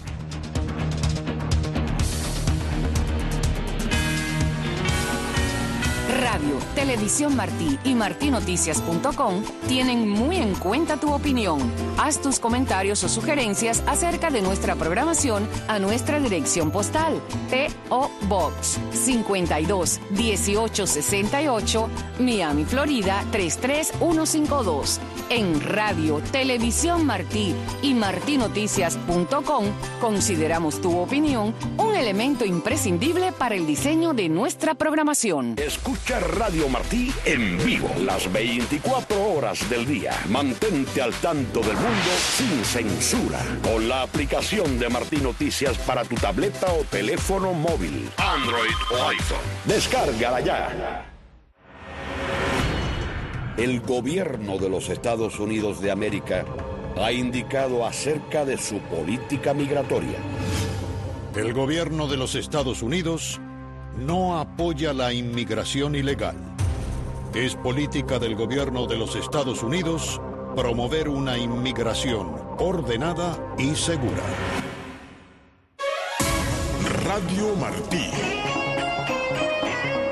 Radio, Televisión Martí y martí noticias punto com tienen muy en cuenta tu opinión. Haz tus comentarios o sugerencias acerca de nuestra programación a nuestra dirección postal P O Box cincuenta y dos dieciocho sesenta y ocho, Miami, Florida tres tres uno cinco dos. En Radio, Televisión Martí y martí noticias punto com consideramos tu opinión un elemento imprescindible para el diseño de nuestra programación. Escucha Radio Martí en vivo las veinticuatro horas del día. Mantente al tanto del mundo sin censura con la aplicación de Martí Noticias para tu tableta o teléfono móvil, Android o iPhone. Descárgala ya. El gobierno de los Estados Unidos de América ha indicado acerca de su política migratoria. El gobierno de los Estados Unidos no apoya la inmigración ilegal. Es política del gobierno de los Estados Unidos promover una inmigración ordenada y segura. Radio Martí.